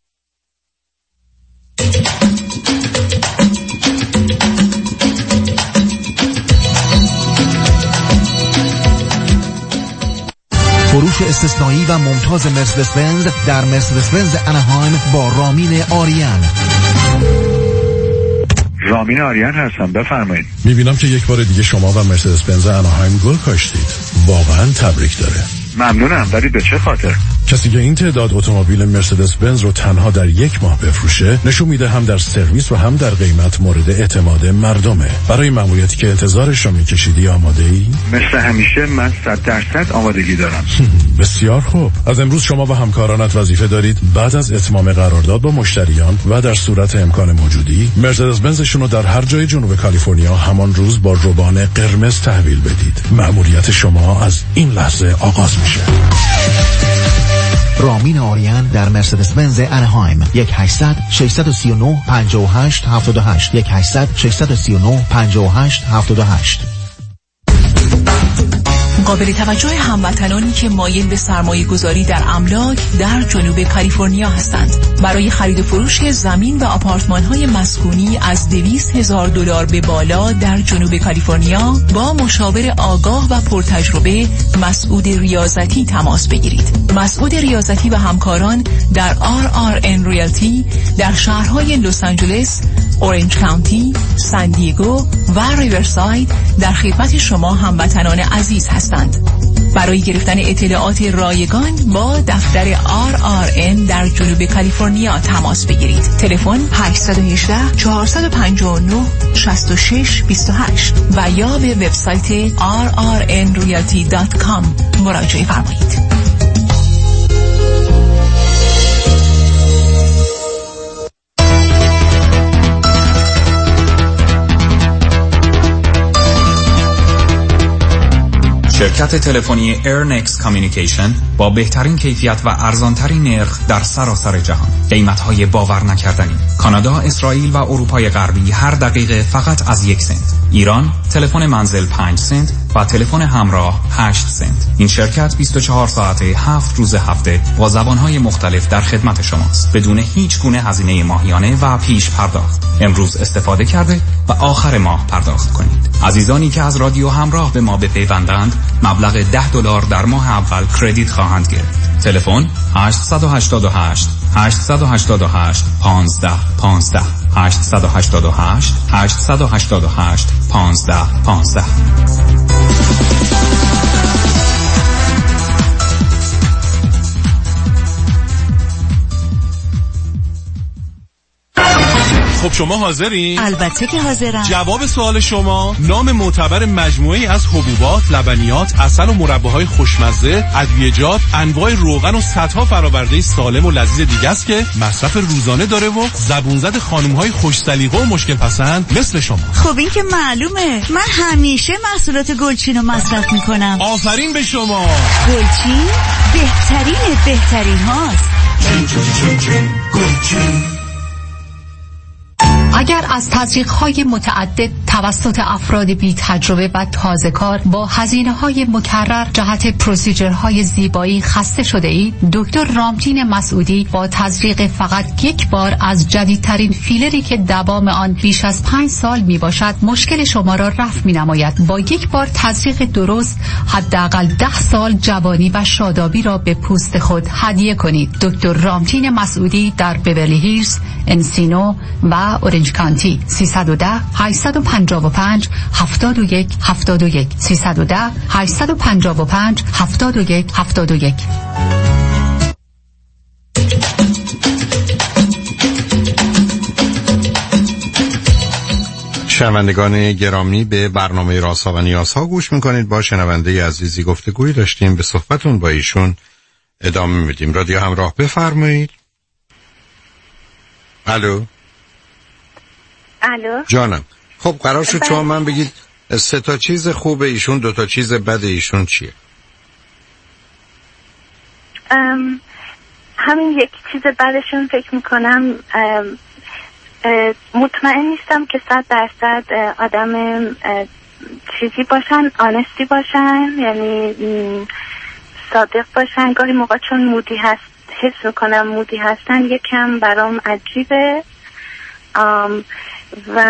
فروش استثنایی و ممتاز مرسدس بنز در مرسدس بنز انهایم با رامین آریان. رامین آریان هستم، بفرمایید. میبینم که یک بار دیگه شما و مرسدس بنز انهایم گل کاشتید. واقعا تبریک داره. ممنونم، ولی به چه خاطر؟ کسی که این تعداد اتومبیل مرسدس بنز رو تنها در یک ماه بفروشه نشون میده هم در سرویس و هم در قیمت مورد اعتماد مردمه. برای ماموریتی که انتظارش رو میکشیدی آماده ای؟ مثل همیشه من صد درصد آمادگی دارم. بسیار خوب. از امروز شما و همکارانت وظیفه دارید بعد از اتمام قرارداد با مشتریان و در صورت امکان موجودی مرسدس بنزشون رو در هر جای جنوب کالیفرنیا همان روز با روبان قرمز تحویل بدید. ماموریت شما از این لحظه آغاز میشه. رامین آریان در مرسدس بنز انهایم. یک هشتصد ششصد و سی و نه پنجاه و هشت هفتاد و هشت یک هشتصد ششصد و سی و نه پنجاه و هشت هفتاد و هشت. قابل توجه هموطنانی که مایل به سرمایه گذاری در املاک در جنوب کالیفرنیا هستند. برای خرید و فروش زمین و آپارتمان های مسکونی از دویست هزار دلار به بالا در جنوب کالیفرنیا با مشاور آگاه و پرتجربه مسعود ریاضتی تماس بگیرید. مسعود ریاضتی و همکاران در آر آر ان ریالتی در شهرهای لس آنجلس، اورنج کانتی، سان دیگو و ریورساید در خدمت شما هموطنان عزیز هستند. برای گرفتن اطلاعات رایگان با دفتر آر آر ان در جنوب کالیفرنیا تماس بگیرید. تلفن هشت یک هشت چهار پنج نه شش شش دو هشت و یا به وبسایت آر آر ان ریالتی دات کام مراجعه فرمایید. شرکت تلفنی ایرنکس کامیونیکیشن با بهترین کیفیت و ارزانترین نرخ در سراسر جهان. قیمت‌های باور نکردنی. کانادا، اسرائیل و اروپای غربی هر دقیقه فقط از یک سنت. ایران تلفن منزل پنج سنت و تلفن همراه هشت سنت. این شرکت بیست و چهار ساعته هفت روز هفته با زبان‌های مختلف در خدمت شماست بدون هیچ گونه هزینه ماهیانه و پیش پرداخت. امروز استفاده کرده و آخر ماه پرداخت کنید. عزیزانی که از رادیو همراه به ما بپیوندند مبلغ ده دلار در ماه اول کردیت خواهند گرفت. تلفن هشت هشت هشت هشت هشت هشت هشت پانزده پانزده هشت هشت هشت هشت هشت هشت پانزده پانزده. خب شما حاضرین؟ البته که حاضرم. جواب سوال شما نام معتبر مجموعه‌ای از حبوبات، لبنیات، عسل و مرباهای خوشمزه، ادویه‌جات، انواع روغن و صدها فرآورده سالم و لذیذ دیگه است که مصرف روزانه داره و زبون زد خانم‌های خوش سلیقه و مشکل پسند مثل شما. خب این که معلومه. من همیشه محصولات گلچین رو مصرف میکنم. آفرین به شما. گلچین بهترین بهترین هاست. چین چین چین چین گلچین. اگر از تزریق‌های متعدد توسط افراد بی تجربه و تازه کار با هزینه‌های مکرر جهت پروسیجرهای زیبایی خسته شده اید، دکتر رامتین مسعودی با تزریق فقط یک بار از جدیدترین فیلری که دوام آن بیش از پنج سال می باشد مشکل شما را رفع می نماید. با یک بار تزریق درست حداقل ده سال جوانی و شادابی را به پوست خود هدیه کنید. دکتر رامتین مسعودی در بیورلی هیلز، انسینو و اورنج کانتی. سیصد و ده هشتصد و پنجاه و پنج هفتاد و یک هفتاد و یک سیصد و ده هشتصد و پنجاه و پنج هفتاد و یک هفتاد و یک. شنوندگان گرامی، به برنامه رازها و نیازها گوش میکنید. با شنونده عزیزی گفتگویی داشتیم، به صحبتون با ایشون ادامه میدیم. رادیو همراه، بفرمایید. الو. الو جانم. خب قرار شد شما من بگید سه تا چیز خوب ایشون، دو تا چیز بد ایشون چیه؟ ام، همین یک چیز بعدشون فکر میکنم مطمئن نیستم که صد درصد آدم چیزی باشن، آنستی باشن، یعنی صادق باشن. گاهی موقع چون مودی هست حس میکنم مودی هستن یکم برام عجیبه. و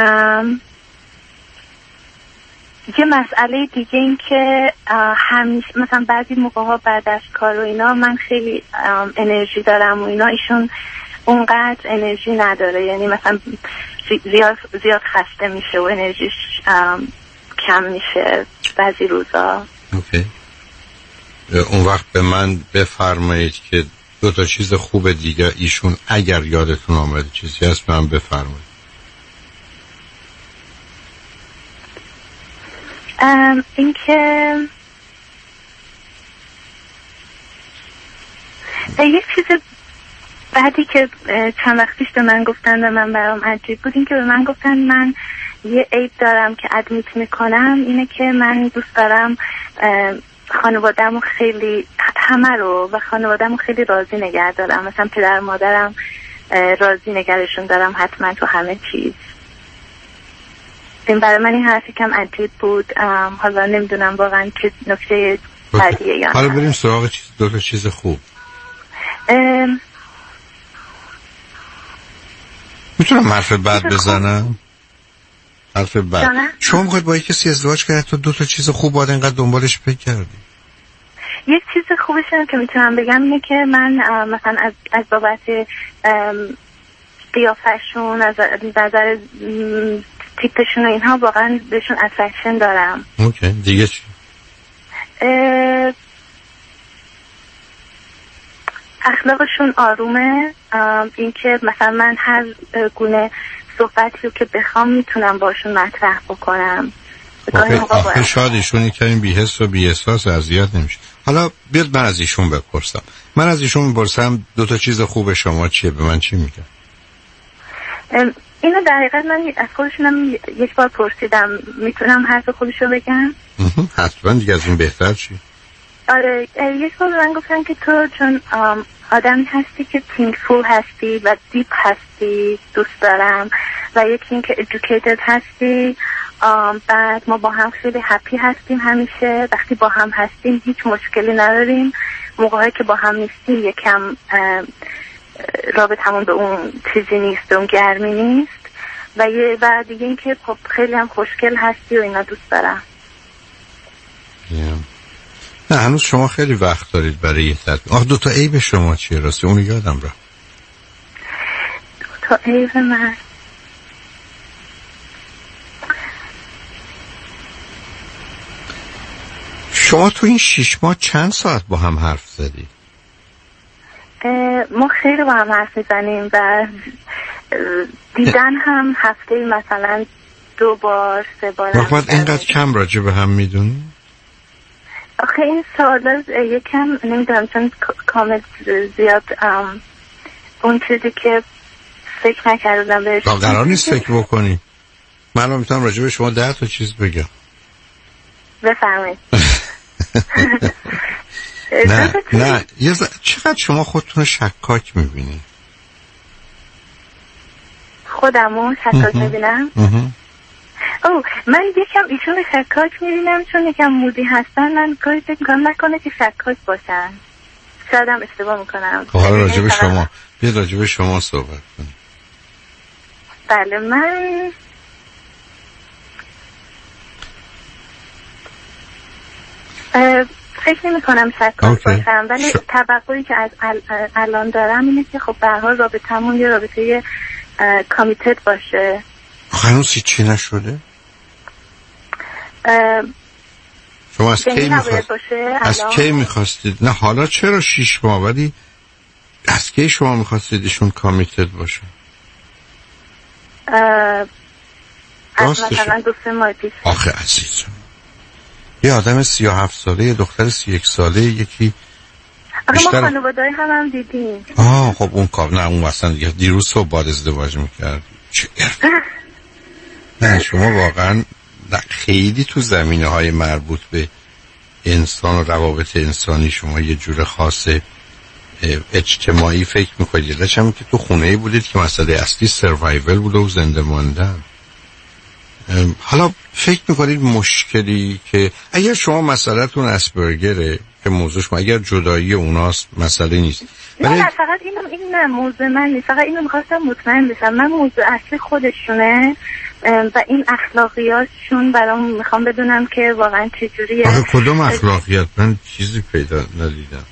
یه مسئله دیگه این که همیشه مثلا بعضی موقع ها بعد از کار و اینا من خیلی انرژی دارم و اینا، ایشون اونقدر انرژی نداره، یعنی مثلا زیاد زیاد خسته میشه و انرژیش کم میشه بعضی روزا. اوکی. اون وقت به من بفرمایید که دو تا چیز خوب دیگه ایشون اگر یادتون آمده چیزی هست به من بفرمایید. این که یک چیز بعدی که چند وقت پیش به من گفتن و من برام عجیب بود این که به من گفتن من یه عیب دارم که ادمیت میکنم، اینه که من دوست دارم خانواده‌مو خیلی همه رو و خانواده‌مو خیلی راضی نگه دارم، مثلا پدر مادرم راضی نگرشون دارم حتما تو همه چیز. این برای من این حرفی کم عجیب بود. حالا نمیدونم واقعا چه نکته بعدیه یا حالا بریم سراغ چیز دو تا چیز خوب. میتونم حرف بد بزنم؟ حرف بد. شما میخواید با یک کسی ازدواج کنید تو دو تا چیز خوب باید اینقدر دنبالش بگردی؟ یک چیز خوبش هم که میتونم بگم اینه که من مثلا از از بابت قیافشون، از نظر تیپشون و اینها واقعا بهشون اترکشن دارم. اوکی. دیگه چی؟ اخلاقشون آرومه. این که مثلا من هر گونه صحبتی رو که بخوام میتونم باشون مطرح بکنم. آخه شاید ایشونی که این بی‌حس و بی‌احساس اذیت نمیشه. حالا بیاد من از ایشون بپرسم. من از ایشون میپرسم دو تا چیز خوب شما چیه؟ به من چی میگه؟ اینو در حقیقت من از خودشونم یک بار پرسیدم. میتونم حرف خودشو بگم؟ حتما. دیگه از این بهتر چی؟ آره یک بار من گفتن که تو چون آدمی هستی که تینکفول هستی و دیپ هستی دوست دارم، و یکی این که educated هستی. بعد ما با هم خیلی هپی هستیم، همیشه وقتی با هم هستیم هیچ مشکلی نداریم، موقعی که با هم نیستیم یکم رابطمون به اون چیزی نیست، به اون گرمی نیست. و یه و دیگه این که خب خیلی هم خوشگل هستی و اینا دوست دارم. yeah. نه هنوز شما خیلی وقت دارید برای یه تدبیر. آخه دو تا عیب شما چیه راستی؟ اونو یادم رفت. دو تا عیب من شما تو این شیش ماه چند ساعت با هم حرف زدید؟ ما خیلی با هم حرف میزنیم و دیدن هم هفته مثلا دو بار سه بار. وقت اینقدر کم راجع به هم میدونی؟ آخه این سوالات یکم نمیدونم چون کامل زیاد اون چیزی که فکر نکردم بهش. قرار نیست فکر بکنی. من میتونم راجع به شما ده تا چیز بگم. بفرمایید. نه نه یه ز... چقدر شما خودتون شکاک میبینی؟ خودمو شکاک میبینم؟ او من یکم ایشون شکاک میبینم چون یکم مودی هستن. من کاری فکر میکنم نکنه که شکاک باشن، شاید هم اشتباه میکنم. حالا راجع به شما بیا راجع به شما صحبت کنیم. بله من فکر نمی کنم شکاک okay. باشم، ولی ش... توقعی که از ال... الان دارم اینه که خب به هر حال رابطمون یه رابطه کامیتد باشه. هنوز هیچی نشده؟ اه... شما از کی میخواست... از کی میخواستید؟ نه حالا چرا شیش ماه، ولی از کی شما میخواستید ایشون کامیتد باشه؟ اه... از مثلا دو سه ماه پیش. آخه عزیزم یه آدم سی و هفت ساله، یه دختر سی و یک ساله، یکی آخه بیشتر... ما خانواده‌ای هم هم دیدیم. آه خب اون کار نه اون اصلا دیگه دیروز صبح باید ازدواج میکرد. چه نه شما واقعا خیلی تو زمینه های مربوط به انسان و روابط انسانی شما یه جور خاص اجتماعی فکر میکنید. داشتم که تو خونه‌ای بودید که مسئله اصلی سروایول بوده و زنده ماندن. حالا فکر میکنید مشکلی که اگر شما مسئله‌تون اسپرگره که موضوع شما اگر جدایی اوناست مسئله نیست. نه نه فقط اینو این نه موضوع من نیست، فقط اینو میخواستم مطمئن بشم. من موضوع اصلی خودشونه و این اخلاقیاتشون برام میخوام بدونم که واقعا چجوریه. آخه کدوم اخلاقیات؟ من چیزی پیدا ندیدم.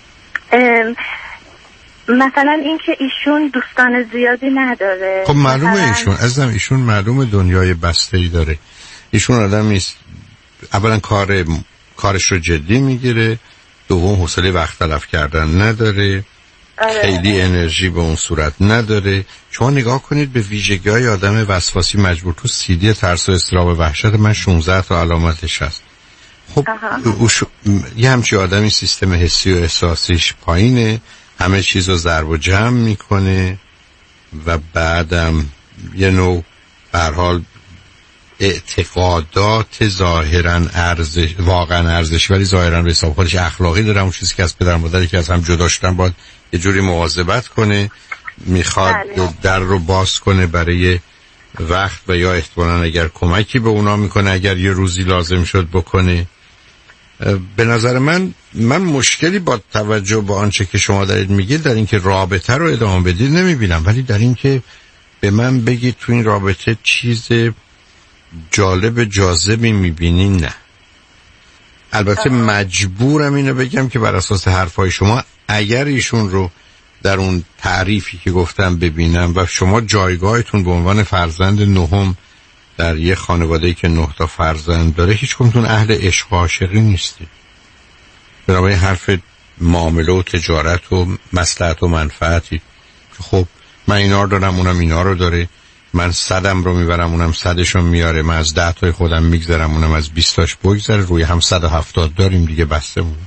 مثلا اینکه ایشون دوستان زیادی نداره. خب معلومه مثلا... ایشون عزیزم ایشون معلومه دنیای بسته‌ای داره. ایشون آدمی است اولا کار کارش رو جدی میگیره، دوم حوصله وقت تلف کردن نداره، آره. خیلی انرژی به اون صورت نداره. شما نگاه کنید به ویژگی‌های آدم وسواسی مجبور تو سیدی ترس و اضطراب و وحشت من شانزده تا علامتش هست. خب اوش... یه همچی آدمی سیستم حسی و احساسیش پایینه، همه چیز رو ضرب و جمع میکنه و بعدم یه نوع به هر حال اعتقادات ظاهرا ارزش واقعا ارزشی ولی ظاهرا به حساب خودش اخلاقی داره. اون چیزی که از پدر مادری که از هم جدا شدن باید یه جوری مواظبت کنه، میخواد در رو باز کنه برای وقت و یا احتمالاً اگر کمکی به اونا میکنه اگر یه روزی لازم شد بکنه. به نظر من من مشکلی با توجه به آنچه که شما دارید میگید در این که رابطه رو ادامه بدید نمیبینم، ولی در این که به من بگید تو این رابطه چیز جالب جاذبی میبینی نه. البته مجبورم اینو بگم که بر اساس حرفای شما اگر ایشون رو در اون تعریفی که گفتم ببینم و شما جایگاهتون به عنوان فرزند نهم در یه خانواده‌ای که نه تا فرزند داره هیچ کدومتون اهل عشق و عاشقی نیستید. بنابراین حرف معامله و تجارت و مصلحت و منفعتی خب من اینا رو دارم اونم اینا رو داره، من صدم رو میبرم اونم صدشو میاره، من از ده تای خودم میگذرم اونم از بیستاش بگذره، روی هم صد و هفتاد داریم دیگه بسته مون.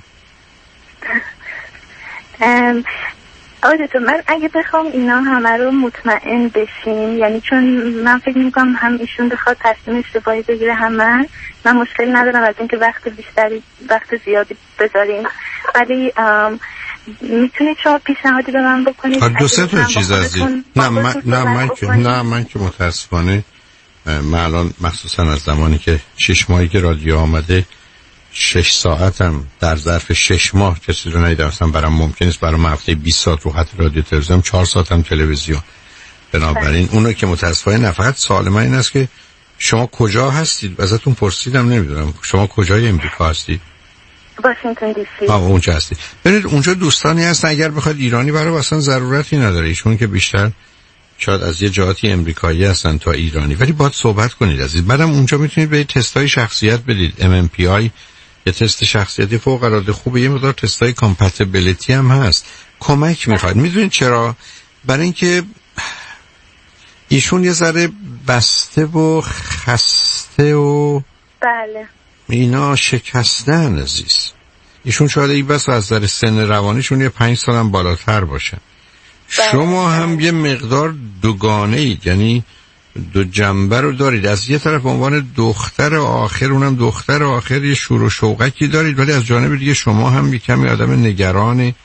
آقای دکتر من اگه بخوام اینا همه رو مطمئن بشیم، یعنی چون من فکر میکنم هم ایشون بخواد تصمیم اشتباهی بگیره هم من من مشکل ندارم از اینکه وقت بیشتری وقت زیادی بذاریم، ولی میتونید شما پیشنهادی به من بکنید؟ دو سه تا چیز عزیز. نه من نه من که نه من که متاسفانه من الان مخصوصا از زمانی که شش ماهی که رادیو آمده شش ساعتم در ظرف شش ماه کسی رو ندیدم. اصلا برام ممکن است برام هفته بیست ساعت رو خط رادیو تلویزیون چهار ساعتم تلویزیون. بنابراین اونو که متاسفانه نه فقط سوال من این است که شما کجا هستید؟ ازتون پرسیدم نمیدونم شما کجای امریکا هستید؟ واشنگتن دی سی. آه اونجا هستید. ببینید اونجا دوستانی هستن اگر بخواد ایرانی برای اصلا ضرورتی نداره، ایشون که بیشتر شاید از یه جهاتی امریکایی هستن تا ایرانی، ولی باید صحبت کنید عزیز. بعدم اونجا میتونید به تستای شخصیت بدید. ام ام پی آی یه تست شخصیتی فوق العاده خوبه، یه مقدار تستای کامپتیبلیتی هم هست. کمک میخواد. میدونید چرا؟ برای اینکه ایشون یه ذره بسته و خسته و بله اینا شکستن عزیز. ایشون شاید ای بس از نظر سن روانیشون یه پنج سال هم بالاتر باشن. بله. شما هم یه مقدار دوگانه اید، یعنی دو جنبه رو دارید. از یه طرف عنوان دختر آخر، اونم دختر آخر یه شور و شوقکی دارید، ولی از جانب دیگه شما هم یه کمی آدم نگران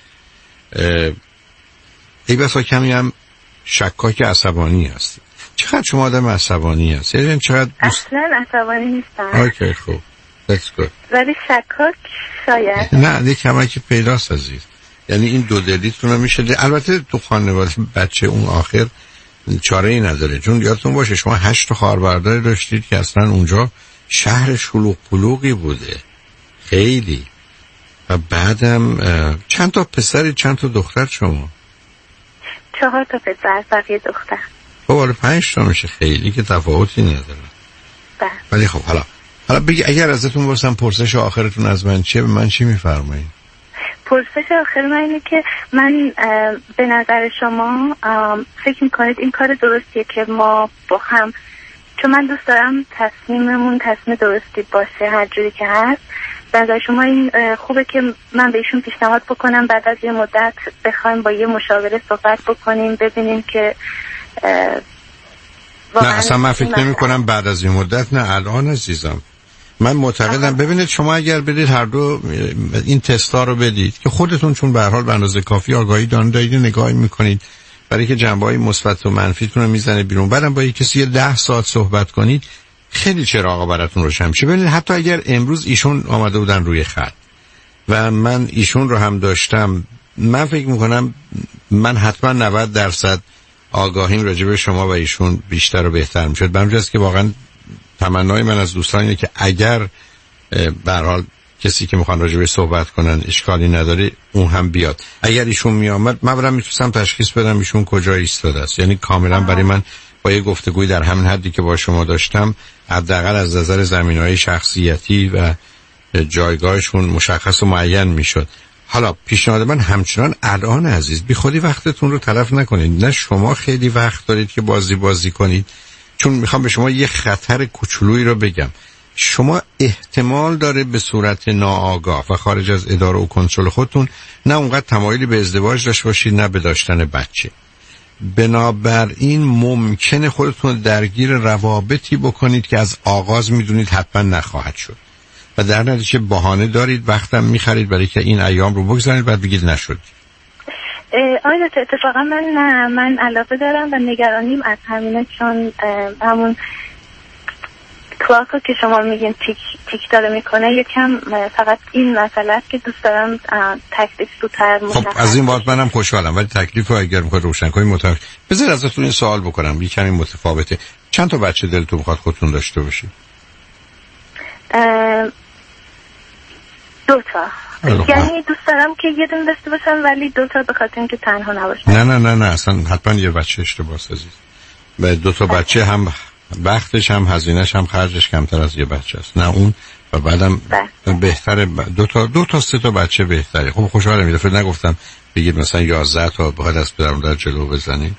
ای بسا کمی هم شکاک عصبانی هستید. چقدر شما آدم عصبانی هست؟ یعنی چقدر دوست... اصلا عصبانی نیستم. اوکی خوب. That's good. ولی شکاک شاید. نه یه کمکی پیداست عزیز. یعنی این دو دلیتون رو میشه ده. البته تو خانواده بچه اون آخر چاره ای نداره، چون یادتون باشه شما هشت تا خواهر برادر داشتید که اصلا اونجا شهر شلوغ پلوغی بوده خیلی، و بعدم چند تا پسر چند تا دختر شما؟ چهار تا پسر بقیه دختر. خب حالا پنج تا میشه، خیلی که تفاوتی نداره. بله. ولی خب حالا حالا بگی اگر ازتون برسم پرسش آخرتون از من چیه، به من چی میفرمایید؟ پرسش آخر من اینه که من به نظر شما فکر میکنید این کار درستیه که ما با هم، چون من دوست دارم تصمیممون تصمیم درستی باشه هر جوری که هست، به نظر شما این خوبه که من بهشون پیشنهاد بکنم بعد از یه مدت بخوایم با یه مشاوره صحبت بکنیم ببینیم که نه اصلا من فکر نمی کنم بعد از این مدت، نه الان عزیزم. من معتقدم ببینید شما اگر بدید هر دو این تستا رو بدید که خودتون چون به هر حال به اندازه کافی آگاهی دارید نگاهی میکنید برای که جنبه‌های مثبت و منفیتون رو میزنه بیرون، بعدم با یک کسی ده ساعت صحبت کنید خیلی چراغا براتون روشن میشه. ببینید حتی اگر امروز ایشون آمده بودن روی خط و من ایشون رو هم داشتم، من فکر میکنم من حتما نود درصد آگاهیم راجع به شما و ایشون بیشتر و بهتر میشد. به همجاست که واقعا تمنای من از دوستان اینه که اگر به هر حال کسی که میخوان راجع به صحبت کنن اشکالی نداره اون هم بیاد. اگر ایشون میامد من برام میتونستم تشخیص بدم ایشون کجا ایستاده است. یعنی کاملا برای من با یه گفتگوی در همین حدی که با شما داشتم حداقل از نظر زمینه‌های شخصیتی و جایگاهشون مشخص و معین میشد. حالا پیشنهاد من همچنان الان عزیز بی خودی وقتتون رو تلف نکنید. نه شما خیلی وقت دارید که بازی بازی کنید، چون میخوام به شما یه خطر کوچولویی رو بگم. شما احتمال داره به صورت ناآگاه و خارج از اداره و کنترل خودتون نه اونقدر تمایلی به ازدواج داشته باشید نه به داشتن بچه. بنابراین ممکنه خودتون درگیر روابطی بکنید که از آغاز میدونید حتما نخواهد شد و در نتیجه بهانه دارید وقتم میخرید برای که این ایام رو بگذارید بعد بگید نشد. آیا اتفاقا من نه من علاقه دارم و نگرانیم از همینه، چون همون کلاکو که شما میگین تیک تیک داره میکنه یکم فقط این مسئله است که دوست دارم تکلیف زودتر مشخص. خب از این بابت منم خوشحالم، ولی تکلیف رو اگر میخواید روشن کنید متوجه. بذار ازتون این سوال بکنم یه کمی متفاوته. چند تا بچه دلتون میخواد خودتون داشته باشید؟ دو تا. یعنی دوست دارم که یه دونه داشته باشم ولی دو تا به خاطر اینکه تنها نباشم. نه نه نه نه اصلا حتما یه بچه اشتباهه عزیز. و دو تا بچه هم وقتش هم هزینه‌ش هم خرجش کمتر از یه بچه است. نه اون و بعدم بهتره دو تا دو تا سه تا بچه بهتره. خب خوشحالم این دفعه نگفتم بگید مثلا یازده تا بعد از پدرم در جلو بزنید.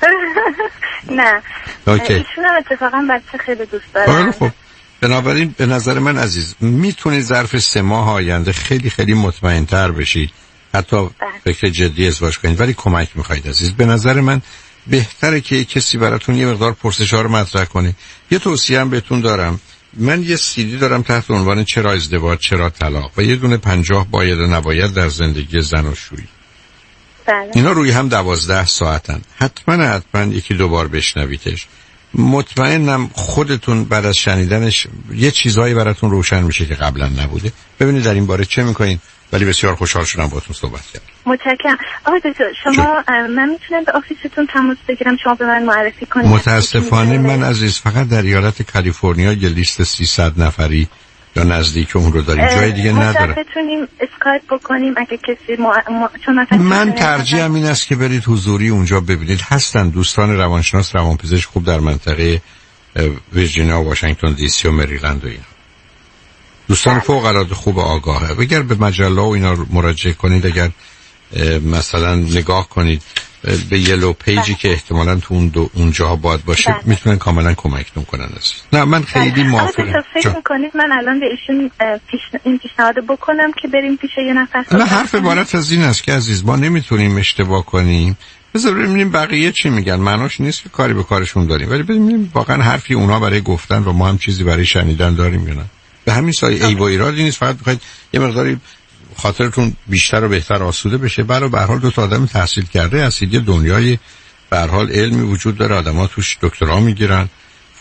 نه. اوکی. ایشون هم اتفاقا بچه خیلی دوست دارم. خب بنابراین به نظر من عزیز میتونید ظرف سه ماه آینده خیلی خیلی مطمئن‌تر بشید، حتی فکر جدی ازدواج کنید، ولی کمک می‌خواید عزیز. به نظر من بهتره که کسی براتون یه مقدار پرسش‌ها رو مطرح کنه. یه توصیه هم بهتون دارم، من یه سیدی دارم تحت عنوان چرا ازدواج چرا طلاق و یه دونه پنجاه باید و نباید در زندگی زن و شویی. بله. اینا روی هم دوازده ساعتن. حتما حتما یکی دو بار بشنویدش. مطمئنم خودتون بعد از شنیدنش یه چیزایی براتون روشن میشه که قبلا نبوده. ببینید در این باره چه میکنین. ولی بسیار خوشحال شدم باهاتون صحبت کردم. متشکرم. آقای دکتر شما من میتونم به آفیستون تماس بگیرم شما به من معرفی کنید؟ متاسفانه من عزیز فقط در ایالت کالیفرنیا یه لیست سیصد نفری یا نزدیک اون رو داریم، جای دیگه نداره. بتونیم اسکایپ بکنیم اگه کسی ما... ما... چون مثلا من ترجیحم این است که برید حضوری اونجا ببینید. هستن دوستان روانشناس روانپزشک خوب در منطقه ویرجینیا و واشنگتن دی سی و مریلند و اینا. دوستان فوق العاده خوب آگاهه. اگر به مجله و اینا مراجعه کنید، اگر مثلا نگاه کنید به یلو پیجی که احتمالاً تو اون دو اونجا باید باشه میتونن کاملا کمکتون کنن عزیز. نه من خیلی موافقم. فکر می‌کنید من الان به ایشون پیش این پیشنهاد بکنم که بریم پیش یه نفر؟ نه حرف عبارت از این است که عزیز ما نمیتونیم اشتباه کنیم. بذار ببینیم بقیه چی میگن. معناش نیست که کاری به کارشون داریم، ولی ببینیم واقعا حرفی اونا برای گفتن و ما هم چیزی برای شنیدن داریم یا نه. به همین سایه ای و ایرادی نیست، فقط بخواید یه مقداری خاطرتون بیشتر و بهتر آسوده بشه. برای به هر حال دو تا آدم تحصیل کرده هستید، یه دنیای به هر حال علمی وجود داره، آدم‌ها توش دکترا میگیرن،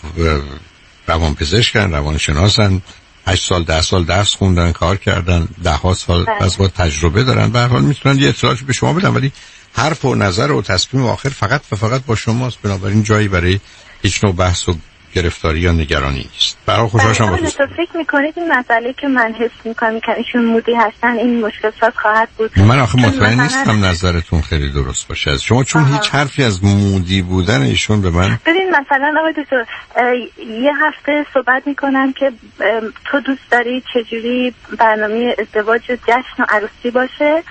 روانپزشکن، روانشناسن، هشت سال ده سال درس خوندن، کار کردن، ده ها سال از بعد تجربه دارن، به هر حال میتونن یه اطلاعاتی به شما بدن، ولی حرف و نظر و تصمیم آخر فقط و فقط با شماست. بنابراین جایی برای هیچ نوع بحث و گرفتاری یا نگرانی نیست. برای خوشحالم باهاتون. فکر می‌کنید این مسئله که من حس می‌کنم که ایشون مودی هستن این مشکل ساز خواهد بود؟ من آخه مطمئن نیستم نظرتون خیلی درست باشه از شما، چون آها. هیچ حرفی از مودی بودن ایشون به من. ببین مثلا آقای دکتر یه هفته صحبت می‌کنم که تو دوست داری چجوری برنامه ازدواج جشن و عروسی باشه،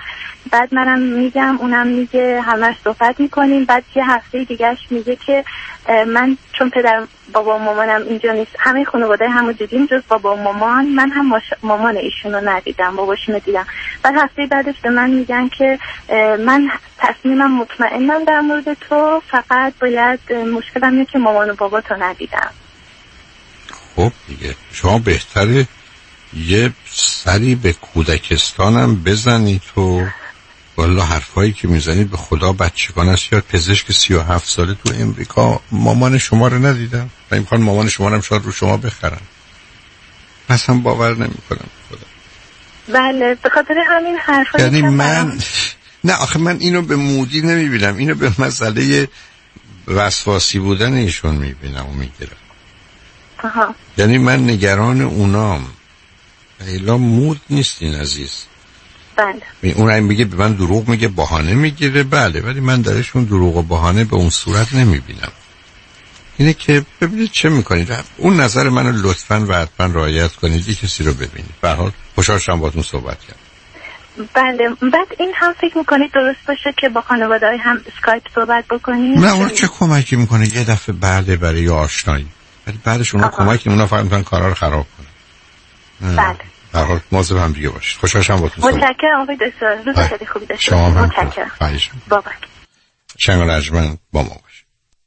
بعد منم میگم اونم میگه، همش صحبت میکنیم. بعد یه هفته دیگهش میگه که من چون پدر بابا و مامانم اینجا نیست، همه خانواده همو دیدیم جز بابا و مامان، من هم مامان ایشونو ندیدم، باباشونو دیدم. بعد هفته بعدش به من میگن که من تصمیمم مطمئنم در مورد تو، فقط باید مشکلم اینه که مامان و بابا تو ندیدم. خب دیگه شما بهتره یه سری به کودکستانم بزنید تو، والا حرفایی که میزنید به خدا بچگان است. یا پزشک سی و هفت ساله تو امریکا مامان شما رو ندیدم و امکان مامان شما رو شاید رو شما بخرن، اصلا باور نمی کنم خدا. بله به خاطر همین حرفا. یعنی من نه آخه من اینو به مودی نمی بینم، اینو به مسئله وسواسی بودن ایشون می بینم و می گیرم. آها. یعنی من نگران اونام. ایلا مود نیستین عزیز. بله. اون هم میگه به من دروغ میگه، بهانه میگیره، بله، ولی من درشون دروغ و بهانه به اون صورت نمیبینم. اینه که ببینید چه میکنید. اون نظر منو لطفاً و حتما رعایت کنید، کسی رو ببینید. به هر حال خوشحال شدم باهاتون صحبت کردم. بله. بعد این هم فکر میکنید درست باشه که با خانواده‌های هم اسکایپ صحبت بکنید؟ نه اون چه کمکی میکنه؟ یه دفعه بله برای آشنایی، ولی بعدش اونها کمکی اونا فقط میتونن کارا رو خراب کنن. بله. به هر حال مواظب هم دیگه باشید. خوشحال شدم باهاتون صحبت. متشکرم آقای دکتر. روز خیلی خوبی داشته باشید. متشکرم. خواهش بابا. شنگال اجمن با ما باشید.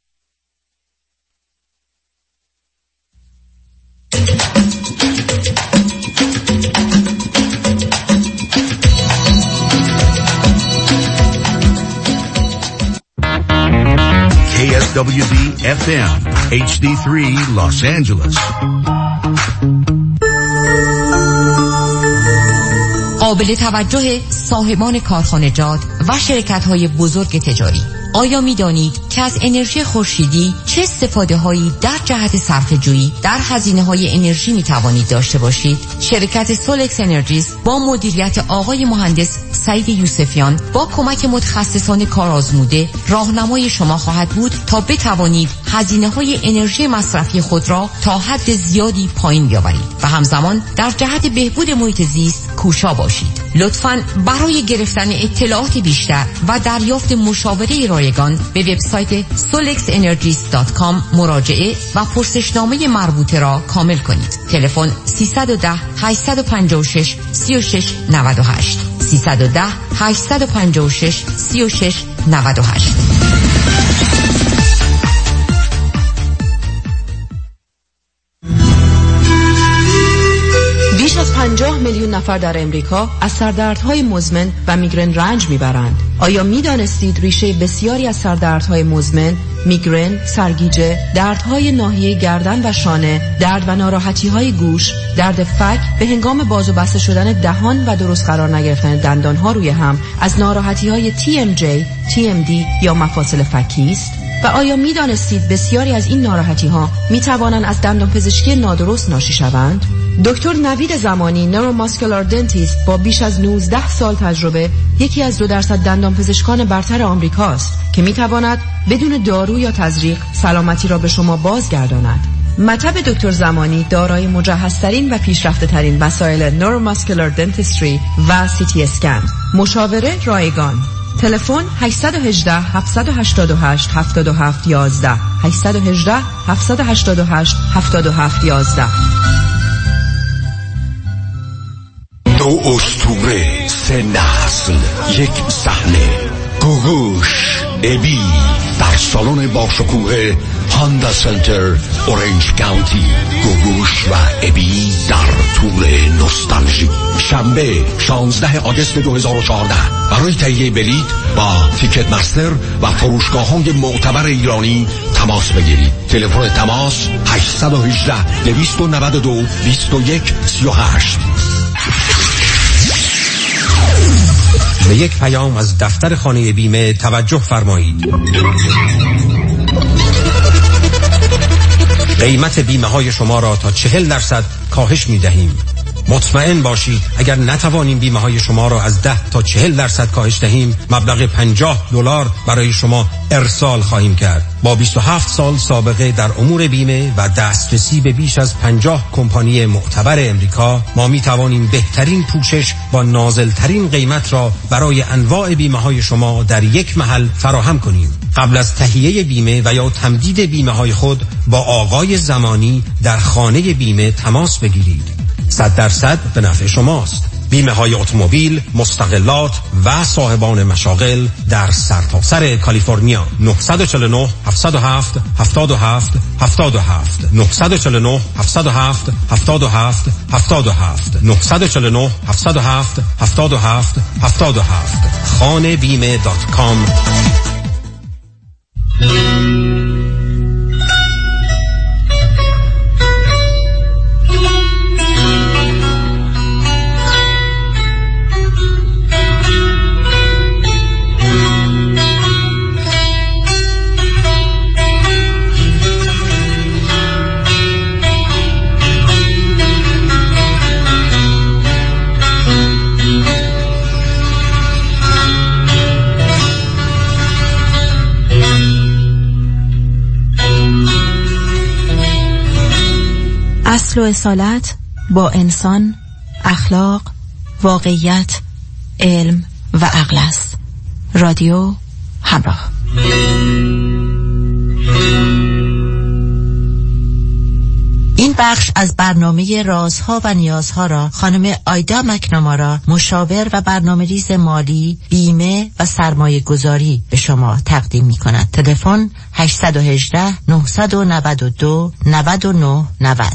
کی اس دبلیو دی اف ام اچ دی سه Los Angeles. قابل توجه صاحبان کارخانجات و شرکت‌های بزرگ تجاری، آیا می دانید که از انرژی خورشیدی چه استفاده هایی در جهت صرفه جویی در هزینه های انرژی می توانید داشته باشید؟ شرکت سولکس انرژیز با مدیریت آقای مهندس سعید یوسفیان با کمک متخصصان کارآزموده راهنمای شما خواهد بود تا بتوانید هزینه های انرژی مصرفی خود را تا حد زیادی پایین بیاورید و همزمان در جهت بهبود محیط زیست کوشا باشید. لطفاً برای گرفتن اطلاعات بیشتر و دریافت مشاوره رایگان به وبسایت سولکس انرژیز دات کام مراجعه و پرسشنامه مربوطه را کامل کنید. تلفن سیصد و ده هشتصد و پنجاه و شش سی و شش نود و هشت سیصد و ده هشتصد و پنجاه و شش سی و شش نود و هشت. بیش از پنجاه میلیون نفر در امریکا از سردردهای مزمن و میگرن رنج میبرند. آیا میدانستید ریشه بسیاری از سردردهای مزمن، میگرن، سرگیجه، دردهای ناحیه گردن و شانه، درد و ناراحتی‌های گوش، درد فک به هنگام باز و بسته شدن دهان و درست قرار نگرفتن دندانها روی هم از ناراحتی‌های تی ام جی، تی ام دی یا مفاصل فکی است؟ و آیا می دانستید بسیاری از این ناراحتی ها می توانند از دندان پزشکی نادرست ناشی شوند؟ دکتر نوید زمانی نوروماسکولار دنتیست با بیش از نوزده سال تجربه یکی از دو درصد دندان پزشکان برتر آمریکاست که می تواند بدون دارو یا تزریق سلامتی را به شما بازگرداند. مطب دکتر زمانی دارای مجهزترین و پیشرفته ترین وسایل نوروماسکولار دنتیستری و سی تی اسکن. مشاوره رایگان. تلفن هشت یک هشت هفت هشت هشت هفت هفت یک یک هشت یک هشت هفت هشت هشت هفت هفت یک یک. دو اسطوره، سه نسل، یک صحنه. گوگوش، ابی در سالن باشکوه هاندا سنتر اورنج کانتی. گوگوش و ابی در طول نوستالژی. شنبه شانزده آگوست دو هزار و چهارده. برای تهیه بلیط با تیکت مستر و فروشگاه‌های معتبر ایرانی تماس بگیرید. تلفن تماس هشت یک هشت دویست و نود و دو بیست و یک سی و هشت. به یک پیام از دفتر خانه بیمه توجه فرمایید. قیمت بیمه های شما را تا چهل درصد کاهش می دهیم. مطمئن باشید اگر نتوانیم بیمه های شما را از ده تا چهل درصد کاهش دهیم، مبلغ پنجاه دلار برای شما ارسال خواهیم کرد. با بیست و هفت سال سابقه در امور بیمه و دسترسی به بیش از پنجاه کمپانی معتبر امریکا، ما می توانیم بهترین پوشش با نازلترین قیمت را برای انواع بیمه های شما در یک محل فراهم کنیم. قبل از تهیه بیمه و یا تمدید بیمه های خود با آقای زمانی در خانه بیمه تماس بگیرید. صد درصد به نفع شماست. بیمه های اتومبیل، مستقلات و صاحبان مشاغل در سرتاسر کالیفرنیا. نه چهار نه هفت صفر هفت هفت هفت هفت هفت نه چهار نه هفت صفر هفت هفت هفت هفت هفت نه چهار نه هفت صفر هفت هفت هفت هفت هفت خانه بیمه دات کام. اصل و اصالت با انسان، اخلاق، واقعیت، علم و عقل است. رادیو همراه. این بخش از برنامه رازها و نیازها را خانم آیدا مکنامارا، مشاور و برنامه‌ریز مالی، بیمه و سرمایه گذاری به شما تقدیم می کند. تلفن هشت یک هشت نه نه دو نه نه نه نه.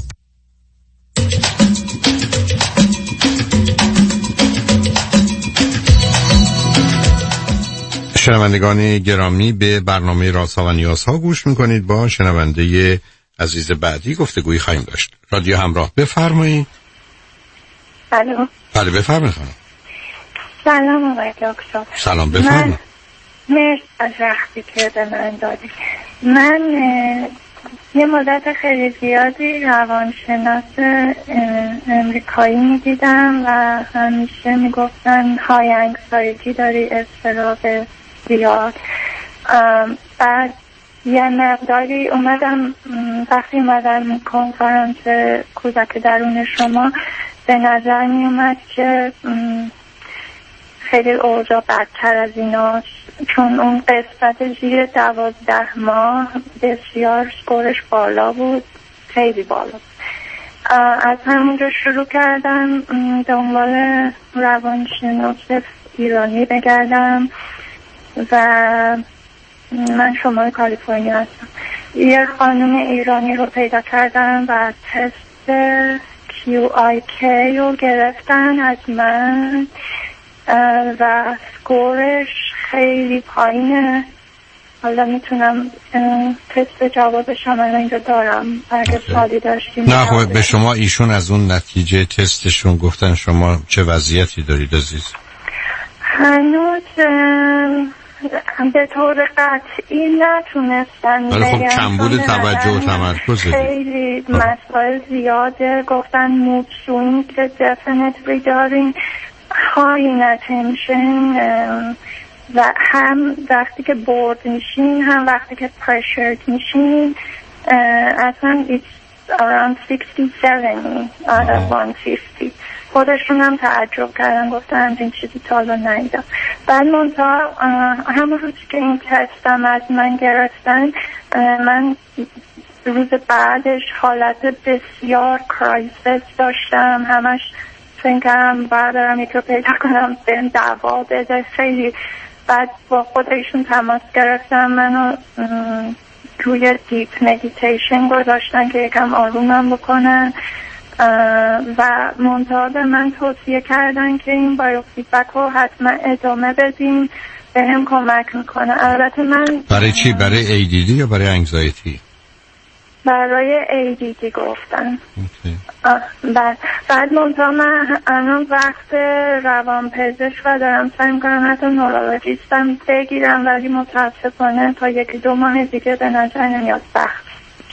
شنوندگان گرامی، به برنامه رازها و نیازها گوش میکنید. با شنونده عزیز بعدی گفتگویی خواهیم داشت. رادیو همراه، بفرمایید. الو. بله بفرمایید خانم. سلام آقای دکتر. سلام بفرمایید. مرسی از وقتی که به من دادید. من یه مدت خیلی زیادی روانشناس امریکایی میدیدم و همیشه میگفتن های انگزایتی داری، اضطراب زیاد. بعد یه مقداری اومدم، وقتی اومدم کنفرانس کودک درون شما به نظر می اومد که خیلی اوضاع بدتر از ایناست، چون اون قسمت زیر دوازده ماه بسیار سکورش بالا بود، خیلی بالا بود. از همونجا شروع کردم دنبال روانشناس ایرانی بگردم و من شمال کالیفرنیا هستم. یه خانم ایرانی رو پیدا کردم و تست کیو آی کی رو گرفتن از من و سکورش خیلی پایینه. حالا میتونم تست جوابش هم اینجا دارم، اگه سوالی داشتیم. نه خب به شما ایشون از اون نتیجه تستشون گفتن شما چه وضعیتی دارید عزیز؟ هنوز به طور قطعی نتونستن. ولی خب کمبود توجه و تمرکز خیلی مسائل زیاده. گفتن مود سوینگ که دفنیتلی دارین، های نتنشن و هم وقتی که بورد میشین هم وقتی که پرشرد میشین. اصلا it's around sixty seventy out of one fifty. خودشون هم تعجب کردن، گفتن این چیزی تا حالا ندیدم. بعد منتها همون روز که این تستم از من گرفتن، من روز بعدش حالت بسیار کرایسیس داشتم. همش فکر کردم بردارم یک رو پیدا کنم بهم دوا بده. خیلی بعد با خودشون تماس گرفتم، منو روی دیپ مدیتیشن گذاشتن که یکم آرومم بکنن و منتها به من توصیه کردن که این بایو فیدبک رو حتما ادامه بدیم، به هم کمک میکنه. البته من برای چی؟ برای ای دی دی یا برای انگزایتی؟ برای ای دی دی گفتن. okay. بعد بعد منتها من الان وقت روان پزشک و دارم سعی میکنم حتی نورولوژیستم بگیرم، ولی متاسفانه تا یکی دو ماه دیگه به نظر نمیاد سخت.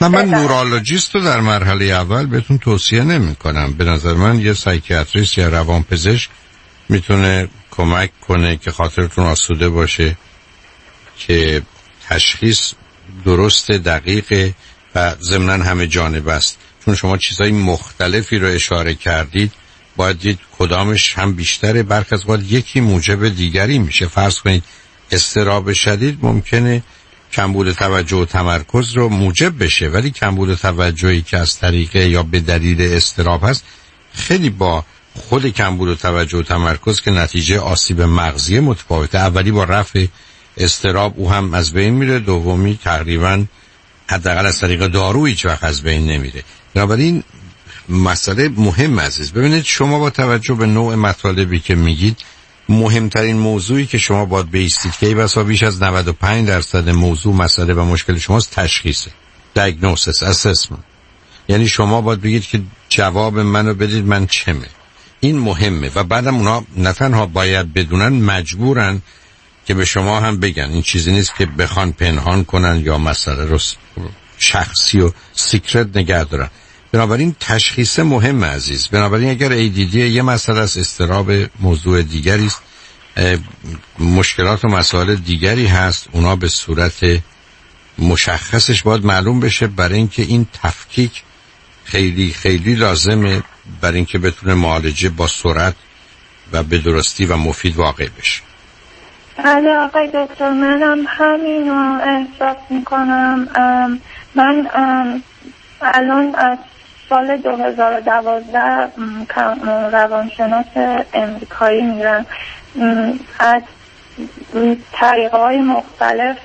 نه من نورولوژیست رو در مرحله اول بهتون توصیه نمی کنم. به نظر من یه سایکیاتریست یا روانپزشک میتونه کمک کنه که خاطرتون آسوده باشه، که تشخیص درست دقیق و ضمناً همه جانب است. چون شما چیزهای مختلفی رو اشاره کردید، باید دید کدامش هم بیشتره. برخی از اوقات یکی موجب دیگری میشه. فرض کنید اضطراب شدید ممکنه کمبود توجه و تمرکز رو موجب بشه، ولی کمبود توجهی که از طریق یا به دلیل اضطراب هست خیلی با خود کمبود توجه و تمرکز که نتیجه آسیب مغزی متفاوته. اولی با رفع اضطراب او هم از بین میره، دومی تقریبا حداقل از طریق دارو هیچ وقت از بین نمیره. بنابراین مسئله مهم عزیز، ببینید شما با توجه به نوع مطالبی که میگید، مهمترین موضوعی که شما باید بیستید که ای بسا بیش از نود و پنج درصد موضوع مسئله و مشکل شماست تشخیصه، دیاگنوستس، اسسمنت. یعنی شما باید بگید که جواب منو بدید من چمه. این مهمه و بعدم اونا نه تنها باید بدونن، مجبورن که به شما هم بگن. این چیزی نیست که بخوان پنهان کنن یا مسئله رو شخصی و سیکرت نگه دارن. بنابراین تشخیص مهم عزیز. بنابراین اگر ای دی دی یه مسئله است، اضطراب موضوع دیگری است، مشکلات و مسائل دیگری هست، اونا به صورت مشخصش باید معلوم بشه، برای اینکه این تفکیک خیلی خیلی لازمه، برای اینکه بتونه معالجه با سرعت و به درستی و مفید واقع بشه. بله آقای دکتر، منم همین رو احساس میکنم. من الان از سال دو هزار و دوازده روانشناس امریکایی میرم، از طریقه های مختلف،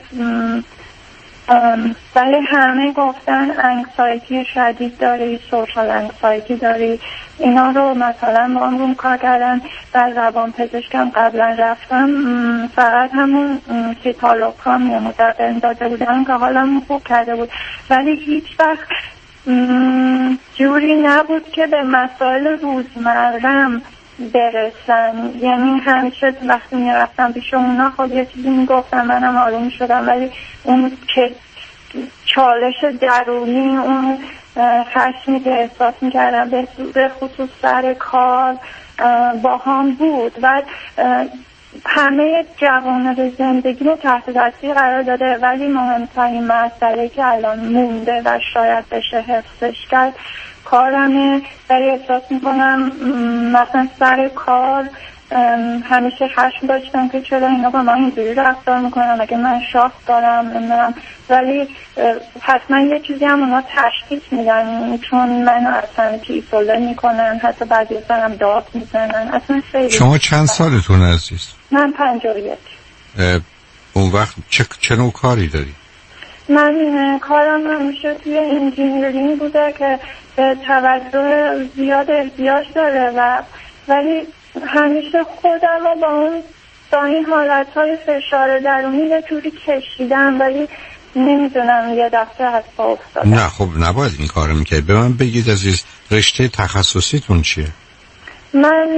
ولی همه گفتن انگزایتی شدید داری، سوشال انگزایتی داری. اینا رو مثلا با هم روم کار کردن. در روان پزشکم قبلا رفتم، فقط همون سیتالوکام یا مدرن داده بودن که حالم خوب کرده بود، ولی هیچ وقت جوری نبود که به مسائل روزمرم برسن. یعنی همیشه وقتی میرفتم پیش اونا خود یه چیزی میگفتم، منم آروم شدم، ولی اون که چالش درونی، اون خشمی که احساس میکردم به خصوص سر کار با هم بود و همه جوانب زندگی رو تحت تاثیر قرار داده. ولی مهمترین مسئله که الان مونده و شاید بشه حفظش کرد کارمه. ولی احساس میکنم مثلا سر کار همیشه خشم داشتم که چرا اینا با من اینجوری رفتار میکنن، اگه من شاخ دارم نمیدونم، ولی حتما یه چیزی هم اونا تشخیص میدن، چون منو اصلا ایسوله میکنن، حتی بعضی هم داد میزنن. اصلا خیلی. شما چند سالتون عزیز؟ من پنجاه و یک. اون وقت چه, چه نوع کاری داری؟ من کارم همیشه توی انجینیرینگ بوده که به توجه زیاد احتیاج داره و ولی همیشه خودم رو با اون با این حالتهای فشار درونی یه جوری کشیدم، ولی نمیدونم یه دفعه از پا افتادم. نه خب نباید این کارو میکرد. به من بگید عزیز، رشته تخصصیتون چیه؟ من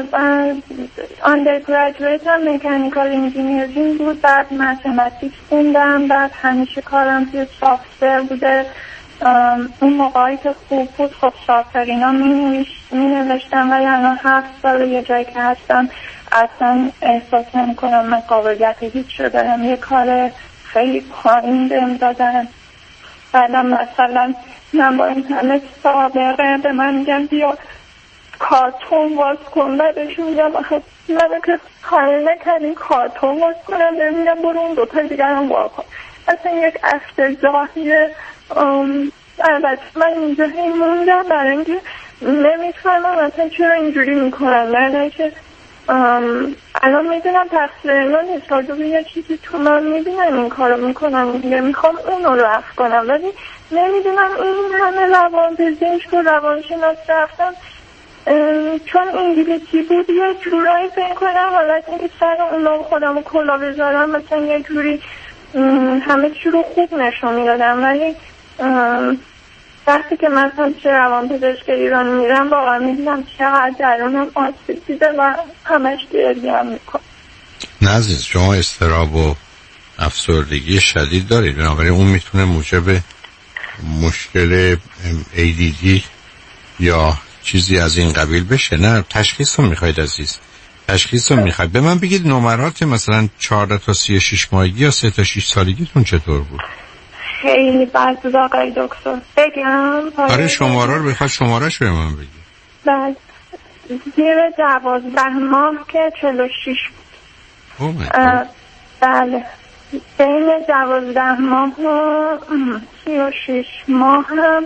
اندرگرادویت هم مکانیکال انجینیرینگ بود، بعد متمتیک خوندم، بعد همیشه کارم توی سافت‌ور بوده. اون موقعی که خوب بود خب سافت‌ورینا می نوشتم، ولی الان هفت سال یه جایی که هستم اصلا احساس نمی کنم من قابلیت هیچ رو دارم. یه کار خیلی پایین بهم دادن. بعدم مثلا من با این همه سابقه به من میگن بیا کارتون باز کن، بعدش میگم من که کاری نکردیم کارتون باز کنم، میگم برو اون دوتا دیگر هم باز کن. اصلا یک افتضاحیه. البته من اینجا هی موندم برای اینکه نمیفهمم اصلا چرا اینجوری میکنم. من که الان میدونم تقصیر من نیست، به یه چیزی تو من میبینم این کارو میکنم دیگه، میخوام اونو رفت کنم، ولی نمیدونم این همه روان پزشک و روانشناس رفتم چون انگلیسی بود یه جورایی فکر کنم حالت اینکه سر اونا خودم کلا بذارم، مثلا یه جوری همه چی رو خوب نشون میدادم. ولی وقتی که مثلا چه روان پزشک ایران میرم واقعا میبینم چقدر درونم آسیب دیده و همش گریه هم میکنم. نه عزیز، شما اضطراب و افسردگی شدید دارید، بنابراین اون میتونه موجب مشکل ای دی دی یا چیزی از این قبیل بشه. نه تشخیص رو میخواید عزیز، تشخیص رو میخواید. به من بگید نمرات مثلا چهارده تا سی و شش ماهگی یا سه تا شش سالگیتون چطور بود؟ خیلی بد بود آقای دکتر. بگم؟ آره شماره رو بخواد شماره شو به من بگید. بله زیر دوازده ماه که چهل و شش بود. بله بین دوازده ماه و سی و شش ماه هم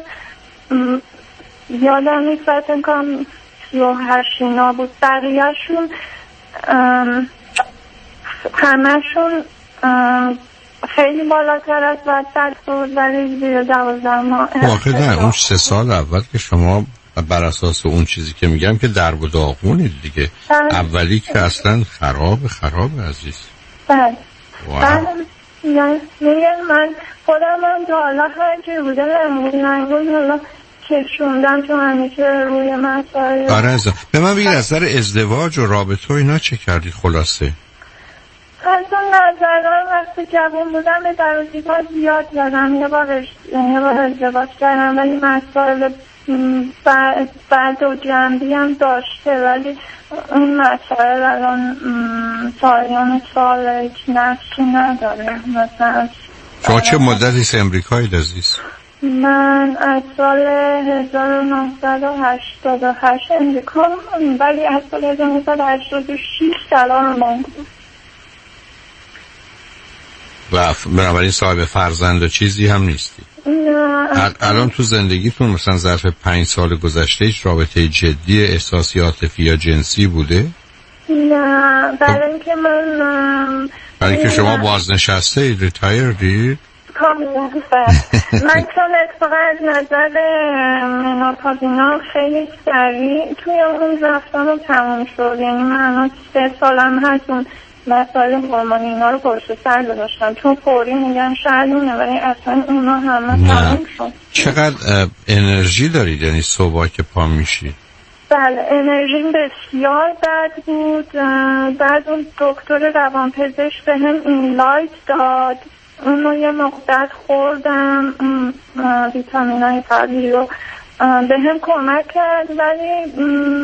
یادم نیست فکر کنم سی و هشت اینا بود. بقیهشون همشون خیلی بالاتر از بدتر بود ولی زیر دوازده ماه. واقعا نه اون سه سال اول که شما بر اساس اون چیزی که میگم که درب و داغونید دیگه. اولی که اصلا خراب خراب عزیز. بله بله میگم من خودم هم تا حالا هرچی بوده نمون نمون حالا کشوندم چون همیشه روی مسائل. آره ازا به من بگید از در ازدواج و رابطه اینا چه کردید خلاصه؟ از اون نظرم وقتی جوان بودم به در و دیوار زیاد زدم. یه بار یه بار ازدواج کردم ولی مسائل بعد و جنبی هم داشته ولی اون مسائل الان سالیان سال هیچ نقشی نداره. مثلا شما چه مدتی از امریکایید عزیز؟ من از سال هزار و نهصد و هشتاد و هشت امریکا ولی از سال هزار و نهصد و هشتاد و شش سالان من بود. و بنابراین صاحب فرزند و چیزی هم نیستی؟ نه. الان تو زندگیتون مثلا ظرف پنج سال گذشته هیچ رابطه جدی احساسی عاطفی یا جنسی بوده؟ نه برای اینکه من برای اینکه شما بازنشسته اید ریتایردید؟ کاملا من چون اتفاقا از نظر منوپاز اینا خیلی سریع توی اون رفتم و تموم شد. یعنی من سه سالم هست اون مسائل هورمونی اینا رو پشت سر داشتم چون فوری میگن شرمونه ولی اصلا اونا همه تموم شد. چقدر انرژی دارید یعنی صبح که پا میشید؟ بله انرژیم بسیار بد بود. بعد اون دکتر روانپزشک به هم این لایت داد اونو یه مقدار خوردم ویتامین های طبیعی رو به هم کمک کرد ولی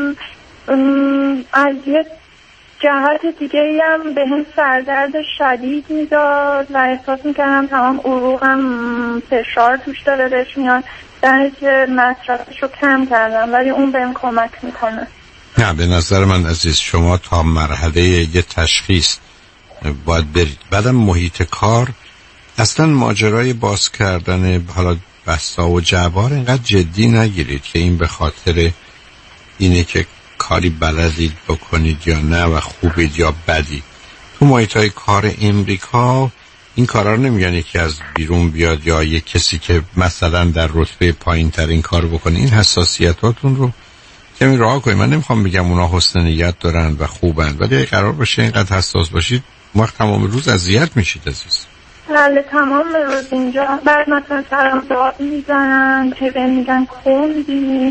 از یه جهت دیگه ای هم به هم سردرد شدید میداد و احساس میکردم تمام عروقم فشار توش داره بهش میاد در که مصرفش رو کم کردم ولی اون به هم کمک میکنه. نه به نظر من عزیز شما تا مرحله یه تشخیص باید برید. بعدم محیط کار اصلا ماجرای باز کردن حالا بستا و جبار اینقدر جدی نگیرید که این به خاطر اینه که کاری بلدید بکنید یا نه و خوبید یا بدید. تو محیطای کار امریکا این کارا رو نمیگن یکی از بیرون بیاد یا یک کسی که مثلا در رتبه پایین تر این کار بکنه. این حساسیتاتون رو کمی رها کنید. من نمیخوام بگم اونا حسن نیت دارن و خوبن ولی قرار باشه اینقدر حساس باشید وقت تمام روز اذیت میشید عزیز. بله تمام روز اینجا بعد مثلا سرم داد میزنن که میگن خوندی.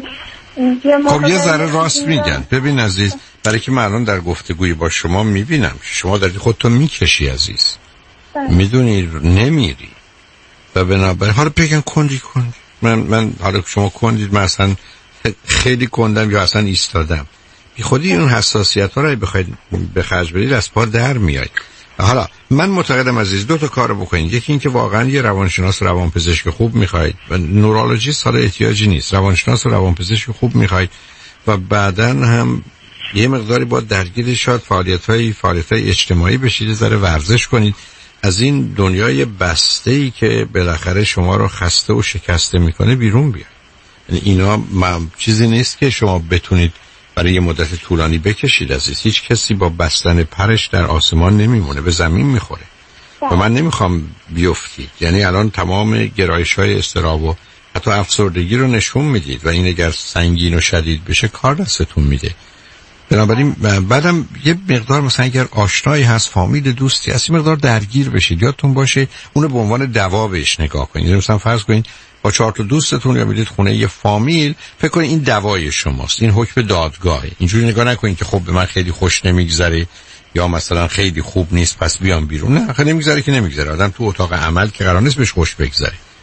خب یه ذره راست میگن. ببین عزیز برای که من الان در گفتگوی با شما میبینم شما داری خودتو میکشی عزیز میدونی نمیری و بنابراین حالا بگن کندی کندی من من حالا شما کندید من اصلا خیلی کندم یا اصلا ایستادم بی خودی اون حساسیت ها رو بخواید به خرج بدید از پا در میاد. حالا من معتقدم عزیز دو تا کار بکنید. یکی این که واقعا یه روانشناس روانپزشک خوب میخواید و نورولوژیست حالا احتیاجی نیست روانشناس روانپزشک خوب میخواید و بعداً هم یه مقداری با درگیر شاد فعالیت‌های فعالیت‌های اجتماعی بشید ذره ورزش کنید از این دنیای بسته‌ای که بالاخره شما رو خسته و شکسته میکنه بیرون بیاید. یعنی اینا چیزی نیست که شما بتونید برای یه مدت طولانی بکشید عزیز. هیچ کسی با بستن پرش در آسمان نمیمونه به زمین میخوره و من نمیخوام بیفتید. یعنی الان تمام گرایش‌های اضطراب و حتی افسردگی رو نشون میدید و این اگر سنگین و شدید بشه کار دستتون میده. بنابراین بعدم یه مقدار مثلا اگر آشنایی هست فامیل دوستی هست یه مقدار درگیر بشید یادتون باشه اونو به عنوان دوا بهش نگاه کنید. مثلا فرض کنید با چهار تا دوستتون یا میرید خونه یه فامیل فکر کنید این دوای شماست این حکم دادگاهه. اینجوری نگاه نکنید که خب به من خیلی خوش نمیگذره یا مثلا خیلی خوب نیست پس بیام بیرون. نه خیلی نمیگذره که نمیگذره. آدم تو اتاق عمل که قرار نیست بهش خوش بگذره.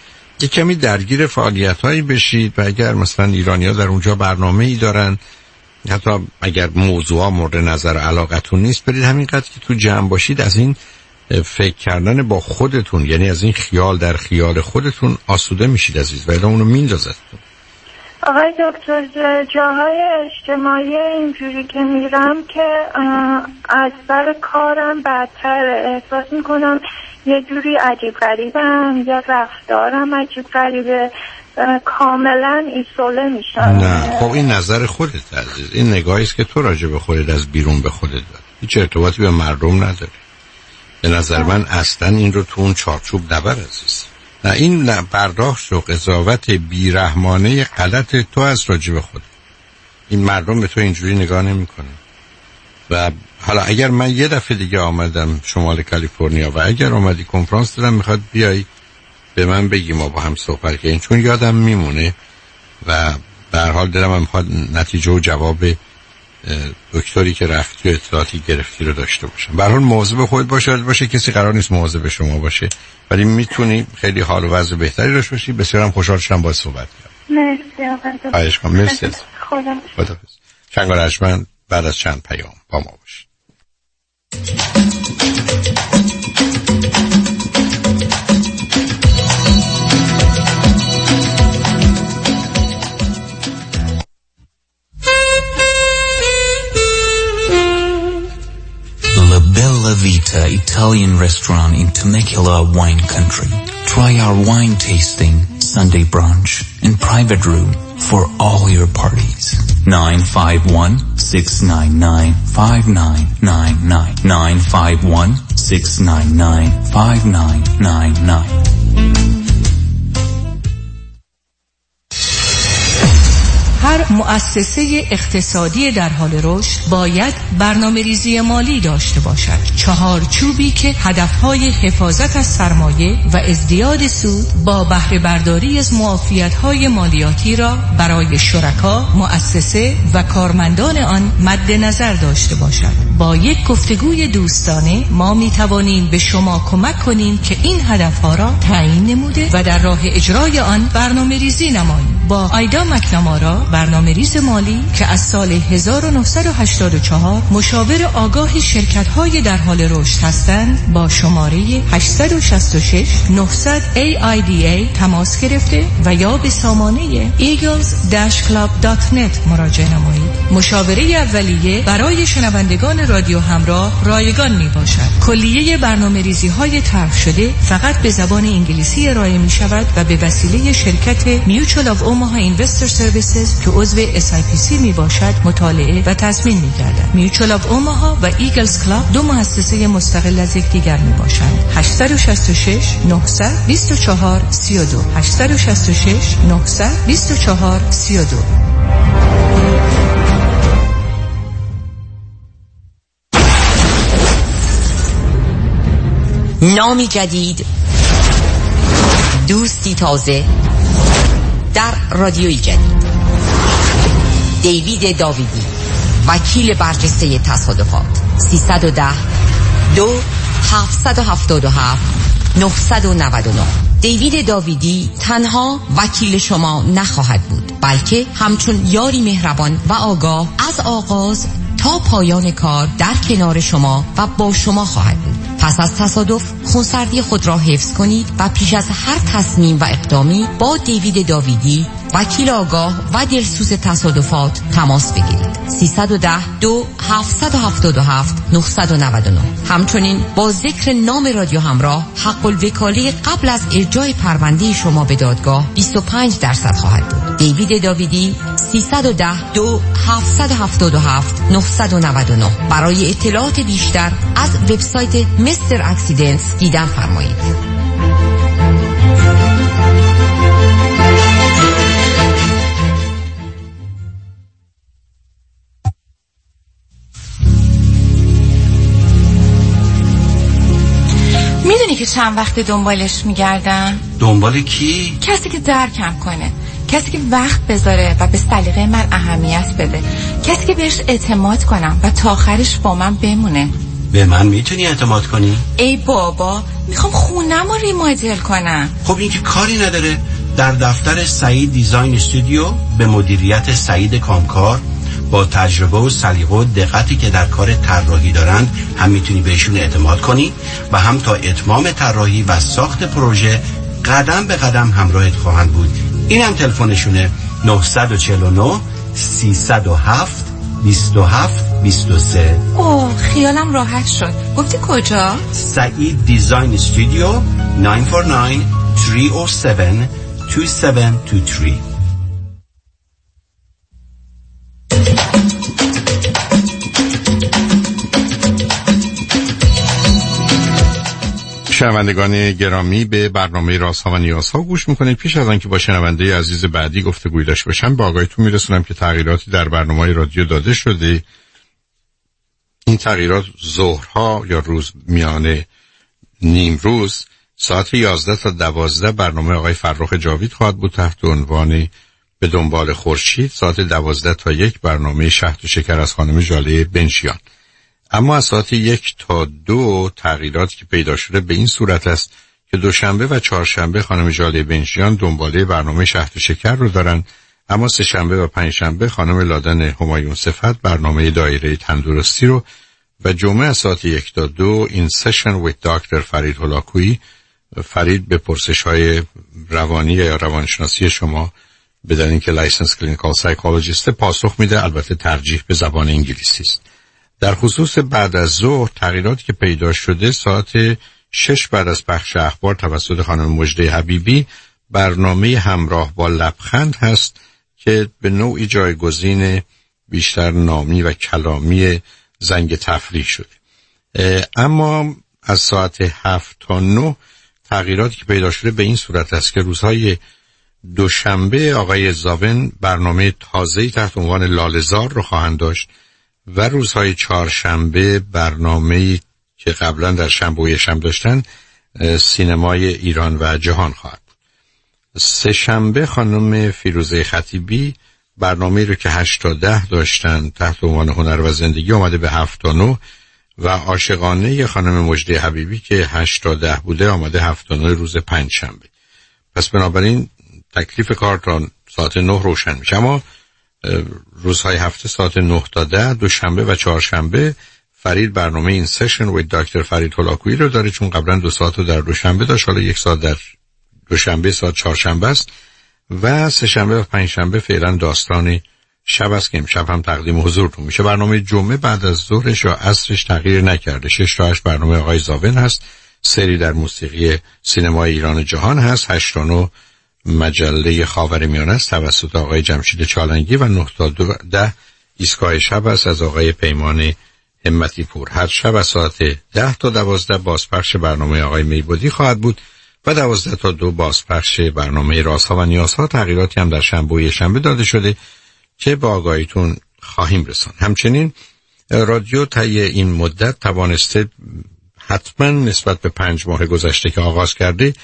یک کمی درگیر فعالیت‌هایی بشید و اگر مثلا ایرانی‌ها در اونجا برنامه‌ای دارن، حتی اگر موضوعا مورد نظر علاقتون نیست، برید همینقدر که تو جمع باشید از این فکر کردن با خودتون، یعنی از این خیال در خیال خودتون آسوده میشید عزیز و الا اونو میندازتون. آقای دکتر، جاهای اجتماعی اینجوری که میرم که از سر کارم بدتر احساس میکنم، یه جوری عجیب غریبم، یا رفتارم عجیب غریبه، کاملا ایسوله میشم. نه خب این نظر خودت عزیز، این نگاهی است که تو راجع به خودت از بیرون به خودت داری، هیچ ارتباطی به مردم نداره. به نظر من اصلا این رو تو اون چارچوب نبر عزیز. نه این نه برداشت و قضاوت بیرحمانه غلط تو از راجع به خودت. این مردم به تو اینجوری نگاه نمی‌کنن. و حالا اگر من یه دفعه دیگه آمدم شمال کالیفرنیا و اگر آمدی کنفرانس دارم میخواد بیای به من بگی ما با هم صحبت کنیم، چون یادم میمونه و به هر حال دلم میخواد نتیجه و جواب دکتری که رفتی و اطلاعاتی گرفتی رو داشته باشم. به هر حال مواظب خودت باشه، باشه کسی قرار نیست مواظب شما باشه، ولی میتونی خیلی حال و وضع بهتری داشته باشی. بسیارم خوشحال شدم باهات صحبت کردم. مرسی آقا. خواهش می‌کنم. مرسی. خدا خداحافظ. شنگار ارجمند بعد از چند پیام با ما باشید. La Bella Vita Italian restaurant in Temecula wine country. Try our wine tasting, Sunday brunch, and private room for all your parties. nine five one, six nine nine, five nine nine nine. nine five one, six nine nine, five nine nine nine. هر مؤسسه اقتصادی در حال رشد باید برنامه‌ریزی مالی داشته باشد. چهارچوبی که هدفهای حفاظت از سرمایه و ازدیاد سود با بهره برداری از معافیت‌های مالیاتی را برای شرکا، مؤسسه و کارمندان آن مد نظر داشته باشد. با یک گفتگوی دوستانه ما می توانیم به شما کمک کنیم که این هدفها را تعیین نموده و در راه اجرای آن برنامه‌ریزی نمایید. با آیدا مکنامارا، برنامه‌ریز مالی که از سال هزار و نهصد و هشتاد و چهار مشاور آگاه شرکت‌های در حال رشد هستند، با شماره هشت شش شش نه صفر صفر ای آی دی ای تماس گرفته و یا به سامانه ایگلز داش کلاب دات نت مراجعه نمایید. مشاوره اولیه برای شنوندگان رادیو همراه رایگان می باشد. کلیه برنامه‌ریزی‌های طرح شده فقط به زبان انگلیسی ارائه می شود و به وسیله شرکت میوچوال آف اوماها اینوستر سرویسز که عضو اس آی پی سی می باشد مطالعه و تضمین می گردد. میوچوال آف اوماها و ایگلز کلاب دو مؤسسه مستقل از یکدیگر می باشند. هشت شش شش نه صفر دو چهار سه دو هشت شش شش نه صفر دو چهار سه دو. نامی جدید، دوستی تازه در رادیوی جدید. دیوید داویدی، وکیل برجسته تصادفات. سیصد و ده دو هفتصد و هفتاد و هفت نهصد و نود و نه. دیوید داویدی تنها وکیل شما نخواهد بود، بلکه همچون یاری مهربان و آگاه از آغاز تا پایان کار در کنار شما و با شما خواهد بود. پس از تصادف خونسردی خود را حفظ کنید و پیش از هر تصمیم و اقدامی با دیوید داویدی، وکیل آگاه و دلسوز تصادفات تماس بگیرید. سیصد و ده دو هفتصد و هفتاد و هفت نهصد و نود و نه. همچنین با ذکر نام رادیو همراه حق الوکاله قبل از ارجاع پرونده شما به دادگاه بیست و پنج درصد خواهد بود. دیوید داویدی، سیصد و ده دو هفتصد و هفتاد و هفت نهصد و نود و نه. برای اطلاعات بیشتر از وبسایت مستر اکسیدنتس دیدن فرمایید. میدونی که چند وقت دنبالش میگردم؟ دنبال کی؟ کسی که درکم کنه، کسی که وقت بذاره و به سلیقه من اهمیت بده، کسی که بهش اعتماد کنم و تا آخرش با من بمونه. به من میتونی اعتماد کنی؟ ای بابا، میخوام خونم رو ریمادل کنم. خب این که کاری نداره، در دفتر سعید دیزاین استودیو به مدیریت سعید کامکار با تجربه و سلیقه و دقتی که در کار طراحی دارند هم میتونی بهشون اعتماد کنی و هم تا اتمام طراحی و ساخت پروژه قدم به قدم همراهت خواهند بود. این هم تلفنشونه نه چهار نه سه صفر هفت بیست و هفت بیست و سه. اوه خیالم راحت شد. گفتی کجا؟ سعید دیزاین استودیو نه چهار نه سه صفر هفت دو هفت دو سه. شنوندگان گرامی، به برنامه رازها و نیازها گوش میکنید. پیش از آنکه با شنونده عزیز بعدی گفتگوی داشته باشم، با آگاهیتون میرسونم که تغییراتی در برنامه رادیو داده شده. این تغییرات ظهرها یا روز میانه نیم روز ساعت یازده تا دوازده برنامه آقای فرخ جاوید خواهد بود تحت عنوان به دنبال خورشید. ساعت دوازده تا یک برنامه شهد و شکر از خانم ژاله بنشیان. اما از ساعت یک تا دو تغییراتی که پیدا شده به این صورت است که دوشنبه و چهارشنبه خانم ژاله بنشیان دنباله برنامه شهد و شکر رو دارن، اما سه شنبه و پنج شنبه خانم لادن همایون صفت برنامه دایره تندرستی رو و جمعه از ساعت یک تا دو این سشن ویت دکتر فرید هولاکویی. فرید به پرسش‌های روانی یا روانشناسی شما بدون اینکه لایسنس کلینیکال سایکولوژیست پاسخ میده، البته ترجیح به زبان انگلیسی است. در خصوص بعد از ظهر تغییراتی که پیدا شده، ساعت شش بعد از پخش اخبار توسط خانم مجده حبیبی برنامه همراه با لبخند هست که به نوعی جایگزین بیشتر نامی و کلامی زنگ تفریح شده. اما از ساعت هفت تا نه تغییراتی که پیدا شده به این صورت است که روزهای دوشنبه آقای زاون برنامه تازه‌ای تحت عنوان لاله‌زار رو خواهند داشت و روزهای چهارشنبه برنامه‌ای که قبلا در شنبه و یکشنبه داشتن سینمای ایران و جهان خواهد بود. سه شنبه خانم فیروزه خطیبی برنامه‌ای رو که هشت تا ده داشتن تحت عنوان هنر و زندگی آمده به هفت تا نه و عاشقانه خانم مجده حبیبی که هشت تا ده بوده آمده هفت تا نه روز پنج شنبه. پس بنابراین تکلیف کار تا ساعت نه روشن میشه. اما روزهای هفته ساعت نه تا ده دوشنبه و چهارشنبه فرید برنامه این سشن ویت دکتر فرید هولاکویی رو داره، چون قبلا دو ساعت رو در دوشنبه داشت، حالا یک ساعت در دوشنبه ساعت چهارشنبه است و سه شنبه و پنج شنبه فعلا داستان شب است که امشب هم تقدیم حضورتون میشه. برنامه جمعه بعد از ظهرش یا عصرش تغییر نکرده، شش تا هشت برنامه آقای زاون هست، سری در موسیقی سینمای ایران و جهان هست، هشت تا نه مجله خاورمیانه است توسط آقای جمشید چالنگی و نه تا ده ایستگاه شب است از آقای پیمان همتی پور. هر شب از ساعت ده تا دوازده بازپخش برنامه آقای میبودی خواهد بود و دوازده تا دو بازپخش برنامه رازها و نیازها. تغییراتی هم در شنبه و یکشنبه داده شده که با آگاهیتون خواهیم رساند. همچنین رادیو طی این مدت توانسته حتما نسبت به پنج ماه گذشته که آغاز کرده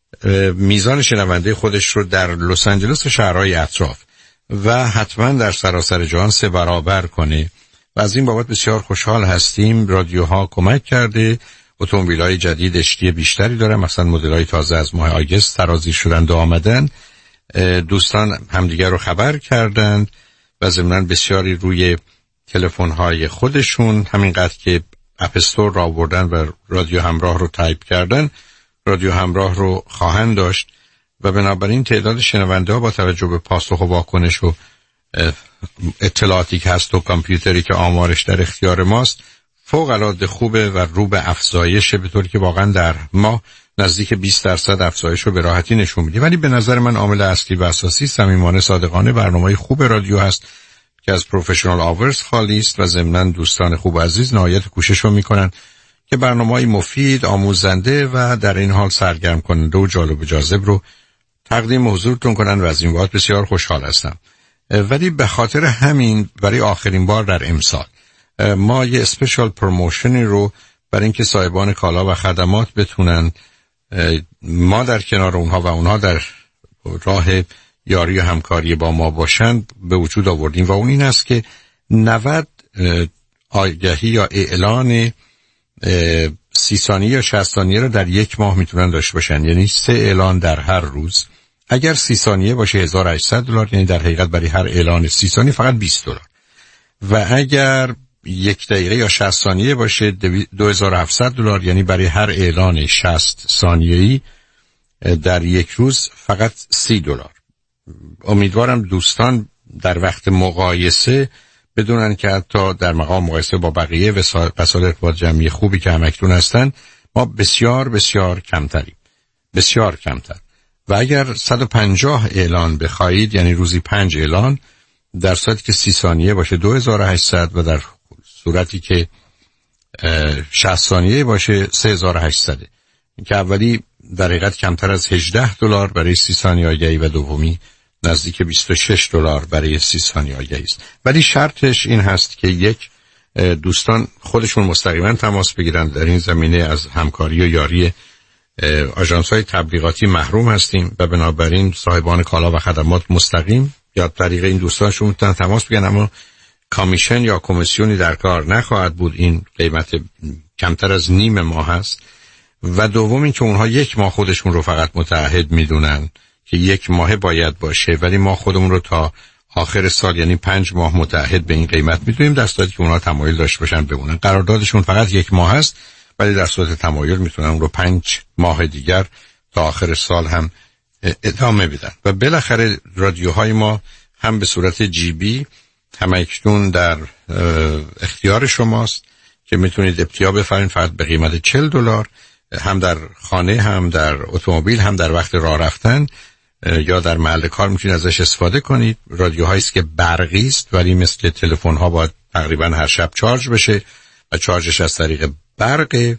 میزان شنونده خودش رو در لس آنجلس و شهرهای اطراف و حتما در سراسر جهان سه برابر کنه و از این بابت بسیار خوشحال هستیم. رادیوها کمک کرده، اتومبیل‌های جدید اشتی بیشتری دارن، مثلا مدل‌های تازه از ماه آگوست ترازی شدند و آمدن، دوستان همدیگر رو خبر کردند و ضمناً بسیاری روی تلفن‌های خودشون همینقدر که اپ استور را آوردن و رادیو همراه رو تایپ کردن رادیو همراه رو خواهند داشت و بنابراین تعداد شنونده ها با توجه به پاسخ و واکنش و اطلاعاتی که هست و کامپیوتری که آمارش در اختیار ماست فوق العاده خوبه و رو به افزایشه، به طوری که واقعا در ما نزدیک بیست درصد افزایش رو به راحتی نشون میده. ولی به نظر من عامل اصلی و اساسی صمیمانه صادقانه برنامه خوب رادیو هست که از پروفشنال آورز خالی است و ضمناً دوستان خوب و عزیز نهایت کوشش رو میکنن که برنامه‌های مفید، آموزنده و در این حال سرگرم کننده و جالب و جاذب رو تقدیم حضورتون کنن و از این بابت بسیار خوشحال هستم. ولی به خاطر همین برای آخرین بار در امسال ما یه اسپیشال پروموشنی رو برای اینکه صاحبان کالا و خدمات بتونن ما در کنار اونها و اونها در راه یاری و همکاری با ما باشند به وجود آوردیم و اون این است که نود آگهی یا اعلان سی ثانیه یا شصت ثانیه رو در یک ماه میتونن داشته باشن، یعنی سه اعلان در هر روز اگر سی ثانیه باشه هزار و هشتصد دلار، یعنی در حقیقت برای هر اعلان سی ثانیه فقط بیست دلار. و اگر یک دقیقه یا شصت ثانیه باشه دو هزار و هفتصد دلار، یعنی برای هر اعلان شصت ثانیه‌ای در یک روز فقط سی دلار. امیدوارم دوستان در وقت مقایسه بدونن که حتی در مقام مقایسه با بقیه وسایل ارتباط جمعی خوبی که همکنون هستن ما بسیار بسیار کمتریم، بسیار کمتر. و اگر صد و پنجاه اعلان بخواهید، یعنی روزی پنج اعلان، در صورتی که سی ثانیه باشه دو هزار و هشتصد و در صورتی که شصت ثانیه باشه سه هزار و هشتصد، که اولی در حقیقت کمتر از هجده دلار برای سی ثانیه آگهی و دومی نزدیک بیست و شش دلار برای سی ثانیه آگهی است. ولی شرطش این هست که یک، دوستان خودشون مستقیما تماس بگیرن. در این زمینه از همکاری و یاری آژانس‌های تبلیغاتی محروم هستیم و بنابراین صاحبان کالا و خدمات مستقیم یا طریق این دوستانشون میتونن تماس بگیرن، اما کامیشن یا کمیسیونی در کار نخواهد بود. این قیمت کمتر از نیم ماه هست. و دوم این که اونها یک ماه خودشون رو فقط متعهد میدونن که یک ماه باید باشه، ولی ما خودمون رو تا آخر سال یعنی پنج ماه متعهد به این قیمت میدونیم، در صورتی که اونها تمایل داشته باشن بمونن. قراردادشون فقط یک ماه هست، ولی در صورت تمایل میتونن اون رو پنج ماه دیگر تا آخر سال هم ادامه بدن. و بالاخره رادیوهای ما هم به صورت جی بی هم اکنون در اختیار شماست که میتونید ابتدا بفرمایید فقط به قیمت چهل دلار، هم در خانه هم در اتومبیل هم در وقت راه رفتن یا در محل کار میتونید ازش استفاده کنید. رادیوهایی است که برقی است، ولی مثل تلفن ها باید تقریبا هر شب چارج بشه و چارجش از طریق برق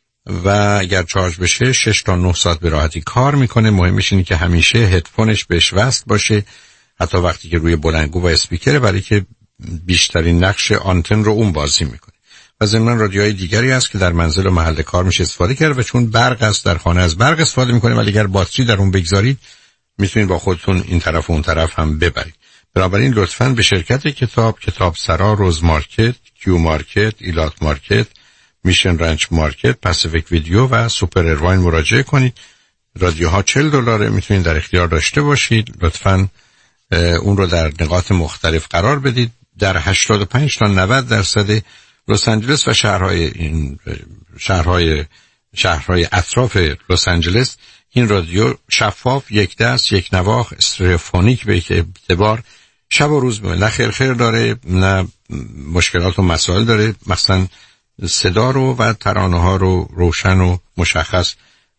و اگر چارج بشه شش تا نه ساعت به راحتی کار میکنه. مهمش اینه که همیشه هدفونش بهش وصل باشه، حتی وقتی که روی بلندگو و اسپیکره، برای که بیشترین نقش آنتن رو اون بازی میکنه. و ضمن رادیوهای دیگری هست که در منزل و محل کار میشه استفاده کرد و چون برق است در خانه از برق استفاده میکنه، ولی اگر باتری در اون بگذارید میتونید با خودتون این طرف و اون طرف هم ببرید. بنابراین لطفاً به شرکت کتاب، کتاب سرا، روز مارکت، کیو مارکت، ایلات مارکت، میشن رنچ مارکت، پاسیفیک ویدیو و سوپر ایرواین مراجعه کنید. رادیوها چهل دلاره، میتونید در اختیار داشته باشید. لطفاً اون رو در نقاط مختلف قرار بدید. در هشتاد و پنج تا نود درصد لس آنجلس و شهرهای این شهرهای شهرهای اطراف لس آنجلس این رادیو شفاف، یک دست، یک نواخت، استریوفونیک به یک اعتبار شب و روز نه خیر خیر داره نه مشکلات و مسائل داره، مثلا صدا رو و ترانه ها رو روشن و مشخص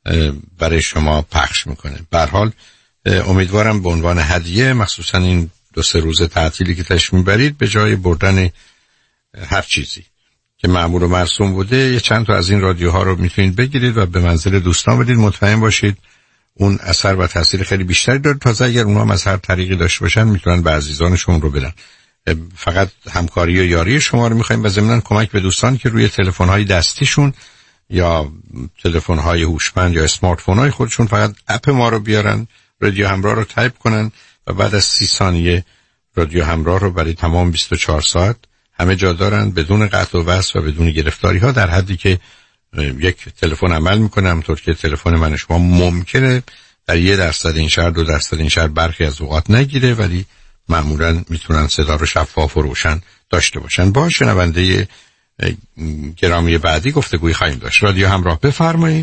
برای شما پخش میکنه. به هر حال امیدوارم به عنوان هدیه، مخصوصا این دو سه روز تعطیلی که تشریف میبرید، به جای بردن هر چیزی که معمول و مرسوم بوده، یه چند تا از این رادیوها رو میتونید بگیرید و به منزل دوستان بدید. مطمئن باشید اون اثر و تاثیر خیلی بیشتری داره. تازه اگر اونها هم از هر طریقی داشته باشن میتونن به عزیزانشون رو بدن. فقط همکاری و یاری شما رو میخوایم و ضمناً کمک به دوستان که روی تلفن‌های دستیشون یا تلفن‌های هوشمند یا اسمارت فون‌های خودشون فقط اپ ما رو بیارن، رادیو همراه رو تایپ کنن و بعد از سی ثانیه رادیو همراه رو برای تمام بیست و چهار ساعت همه جا دارن، بدون قطع و وصل و بدون گرفتاری ها، در حدی که یک تلفن عمل میکنه. همونطور که تلفن من شما ممکنه در یه درصد این شهر، دو درصد این شهر برخی از اوقات نگیره، ولی معمولا میتونن صدا رو شفاف و روشن داشته باشن. با شنونده گرامی بعدی گفتگوی خواهیم داشت. رادیو همراه، بفرمایید.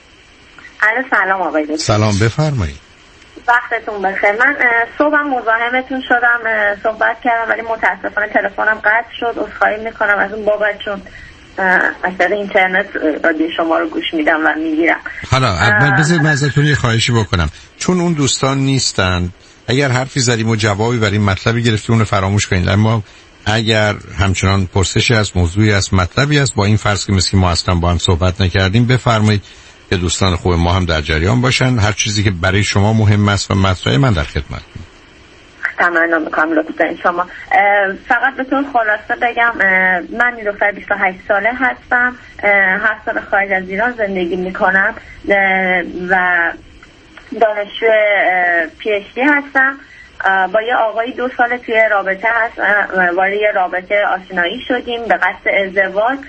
سلام آقای. سلام، بفرمایید. وقتتون بخیر. من صبحم مزاحمتون شدم، صحبت کردم ولی متاسفانه تلفنم قطع شد. عذرخواهی میکنم از اون بابت، چون از طریق اینترنت رادیو شما رو گوش میدم و میگیرم. حالا اول بذارید من ازتون یه خواهشی بکنم، چون اون دوستان نیستن، اگر حرفی زدیم و جوابی برای مطلبی گرفتیم اون رو فراموش کنید. اما اگر همچنان پرسشی از موضوعی از مطلبی است، با این فرض که مثل ما اصلا با هم صحبت نکردیم، بفرمایید که دوستان خوب ما هم در جریان باشن. هر چیزی که برای شما مهم است و مطرحه، من در خدمت. تمنا میکنم لطفا شما. فقط بهتون خلاصه بگم، من نیلوفر بیست و هشت ساله هستم، هفت سال خارج از ایران زندگی میکنم و دانشجو پی اچ دی هستم. با یه آقایی دو سال توی رابطه هست، وارد یه رابطه آشنایی شدیم به قصد ازدواج.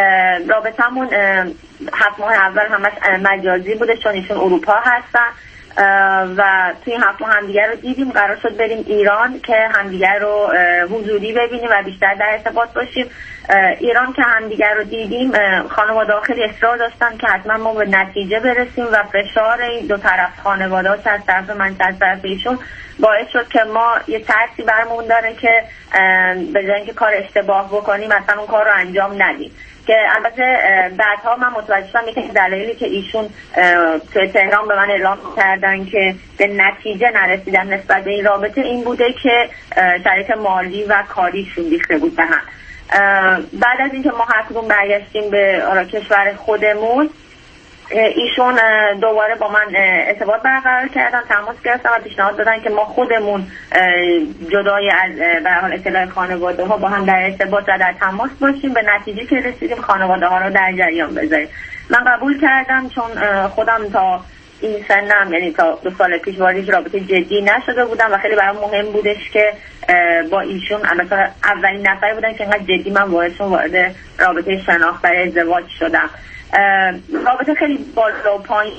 رابطمون هفت ماه اول همش مجازی بوده چون ایشون اروپا هستن و توی این هفته همدیگر رو دیدیم. قرار شد بریم ایران که همدیگر رو حضوری ببینیم و بیشتر در ارتباط باشیم. ایران که همدیگر رو دیدیم خانواده خیلی اصرار داشتن که حتما ما به نتیجه برسیم و فشار این دو طرف خانواده ها چه از طرف من چه از طرف ایشون باعث شد که ما یه ترسی برمون داره که به جای اینکه کار اشتباه بکنیم مثلا اون کار رو انجام ندیم. که البته بعدها من متوجه شدم یکی دلایلی که ایشون توی تهران به من اعلام کردن که به نتیجه نرسیدن نسبت به این رابطه این بوده که شرایط مالی و کاریشون ریخته بود به هم. بعد از اینکه ما هر کدوم برگشتیم به کشور خودمون ایشون دوباره با من ارتباط برقرار کردن، تماس گرفتن و پیشنهاد دادن که ما خودمون جدای از به هر حال اطلاع خانواده ها با هم در ارتباط و در تماس باشیم. به نتیجه که رسیدیم خانواده ها رو در جریان بذاریم. من قبول کردم چون خودم تا این سنم یعنی تا دو سال پیش وارد رابطه جدی نشده بودم و خیلی برام مهم بودش که با ایشون البته اولین نفری بودن که انقدر جدی من باهاشون وارد رابطه شناخت برای ازدواج شدم. رابطه خیلی بالا و پایین.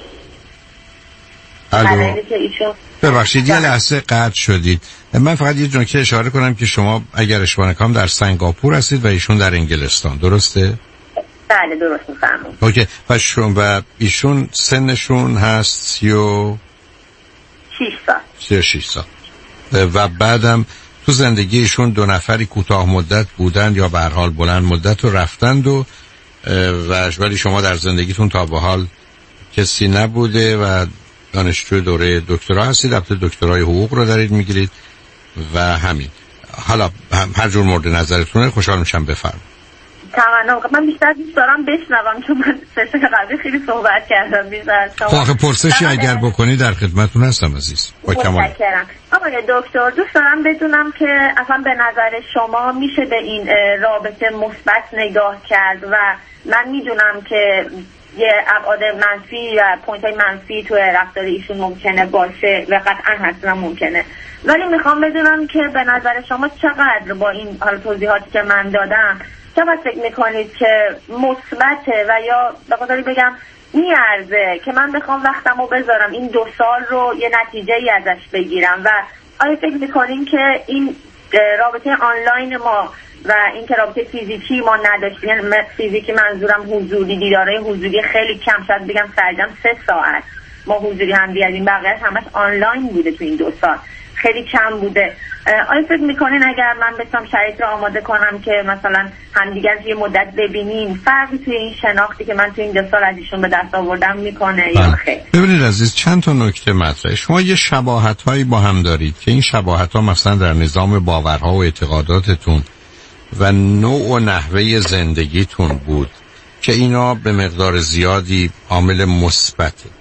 الو ببخشید یه لحظه قطع شدید. من فقط یه نکته اشاره کنم که شما اگر اشتباه نکنم در سنگاپور هستید و ایشون در انگلستان، درسته؟ بله درست میفهمم. اوکی. و شون و ایشون سنشون هست سی و شیش سال سی و شیش سال و بعدم تو زندگیشون دو نفری کوتاه مدت بودن یا به هر حال بلند مدت رو رفتند و و ولی شما در زندگیتون تا به حال کسی نبوده و دانشجو دوره دکترا هستید، البته دکترای حقوق رو دارید میگیرید و همین. حالا هر جور مورد نظرتونه خوشحال میشم بفرمایید. تمام. من بیشتر دوست دارم بشنوم چون من سشن قبلی خیلی صحبت کردم بیشتر. آخه پرسشی اگر بکنی در خدمتتون هستم عزیز. با کمال. متشکرم. آقای دکتر دوست دارم بدونم که اصلا به نظر شما میشه به این رابطه مثبت نگاه کرد و من میدونم که یه ابعاد منفی و پوینت های منفی تو رفتار ایشون ممکنه باشه و قطعا حتما ممکنه، ولی میخوام بدونم که به نظر شما چقدر با این حال توضیحاتی که من دادم چقدر فکر میکنید که مثبته و یا به قدری بگم میارزه که من بخوام وقتمو بذارم این دو سال رو یه نتیجه ای ازش بگیرم و آیا فکر میکنین که این رابطه آنلاین ما و این که رابطه فیزیکی ما نداشتیم، یعنی فیزیکی منظورم حضوری، دیدارهای حضوری خیلی کم، شاید بگم سرجم سه ساعت ما حضوری هم دیدیم، بقیه همش آنلاین بوده تو این دو سال، خیلی کم بوده. آیا فکر میکنین اگر من بتونم شرایط رو آماده کنم که مثلا همدیگر یه مدت ببینیم فرقی توی این شناختی که من توی این دو سال از ایشون به دست آوردم میکنه یا خیر؟ ببینید عزیز چند تا نکته مطرحه. شما یه شباهت هایی با هم دارید که این شباهت ها مثلا در نظام باورها و اعتقاداتتون و نوع و نحوه زندگیتون بود که اینا به مقدار زیادی عامل مثبته.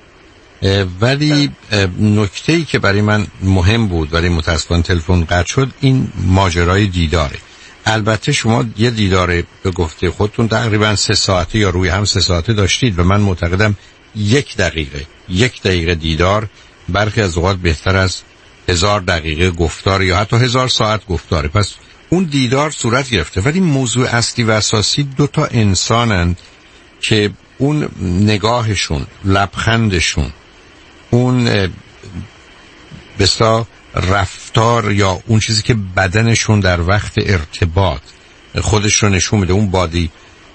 ولی نکته‌ای که برای من مهم بود ولی متأسفانه تلفن قطع شد این ماجرای دیداره. البته شما یه دیداره به گفته خودتون تقریبا سه ساعته یا روی هم سه ساعته داشتید و من معتقدم یک دقیقه یک دقیقه دیدار برخی از اوقات بهتر از هزار دقیقه گفتار یا حتی هزار ساعت گفتاره. پس اون دیدار صورت گرفته ولی موضوع اصلی و اساسی دو تا انسانند که اون نگاهشون، لبخندشون، اون بسا رفتار یا اون چیزی که بدنشون در وقت ارتباط خودش رو نشون میده، اون بادی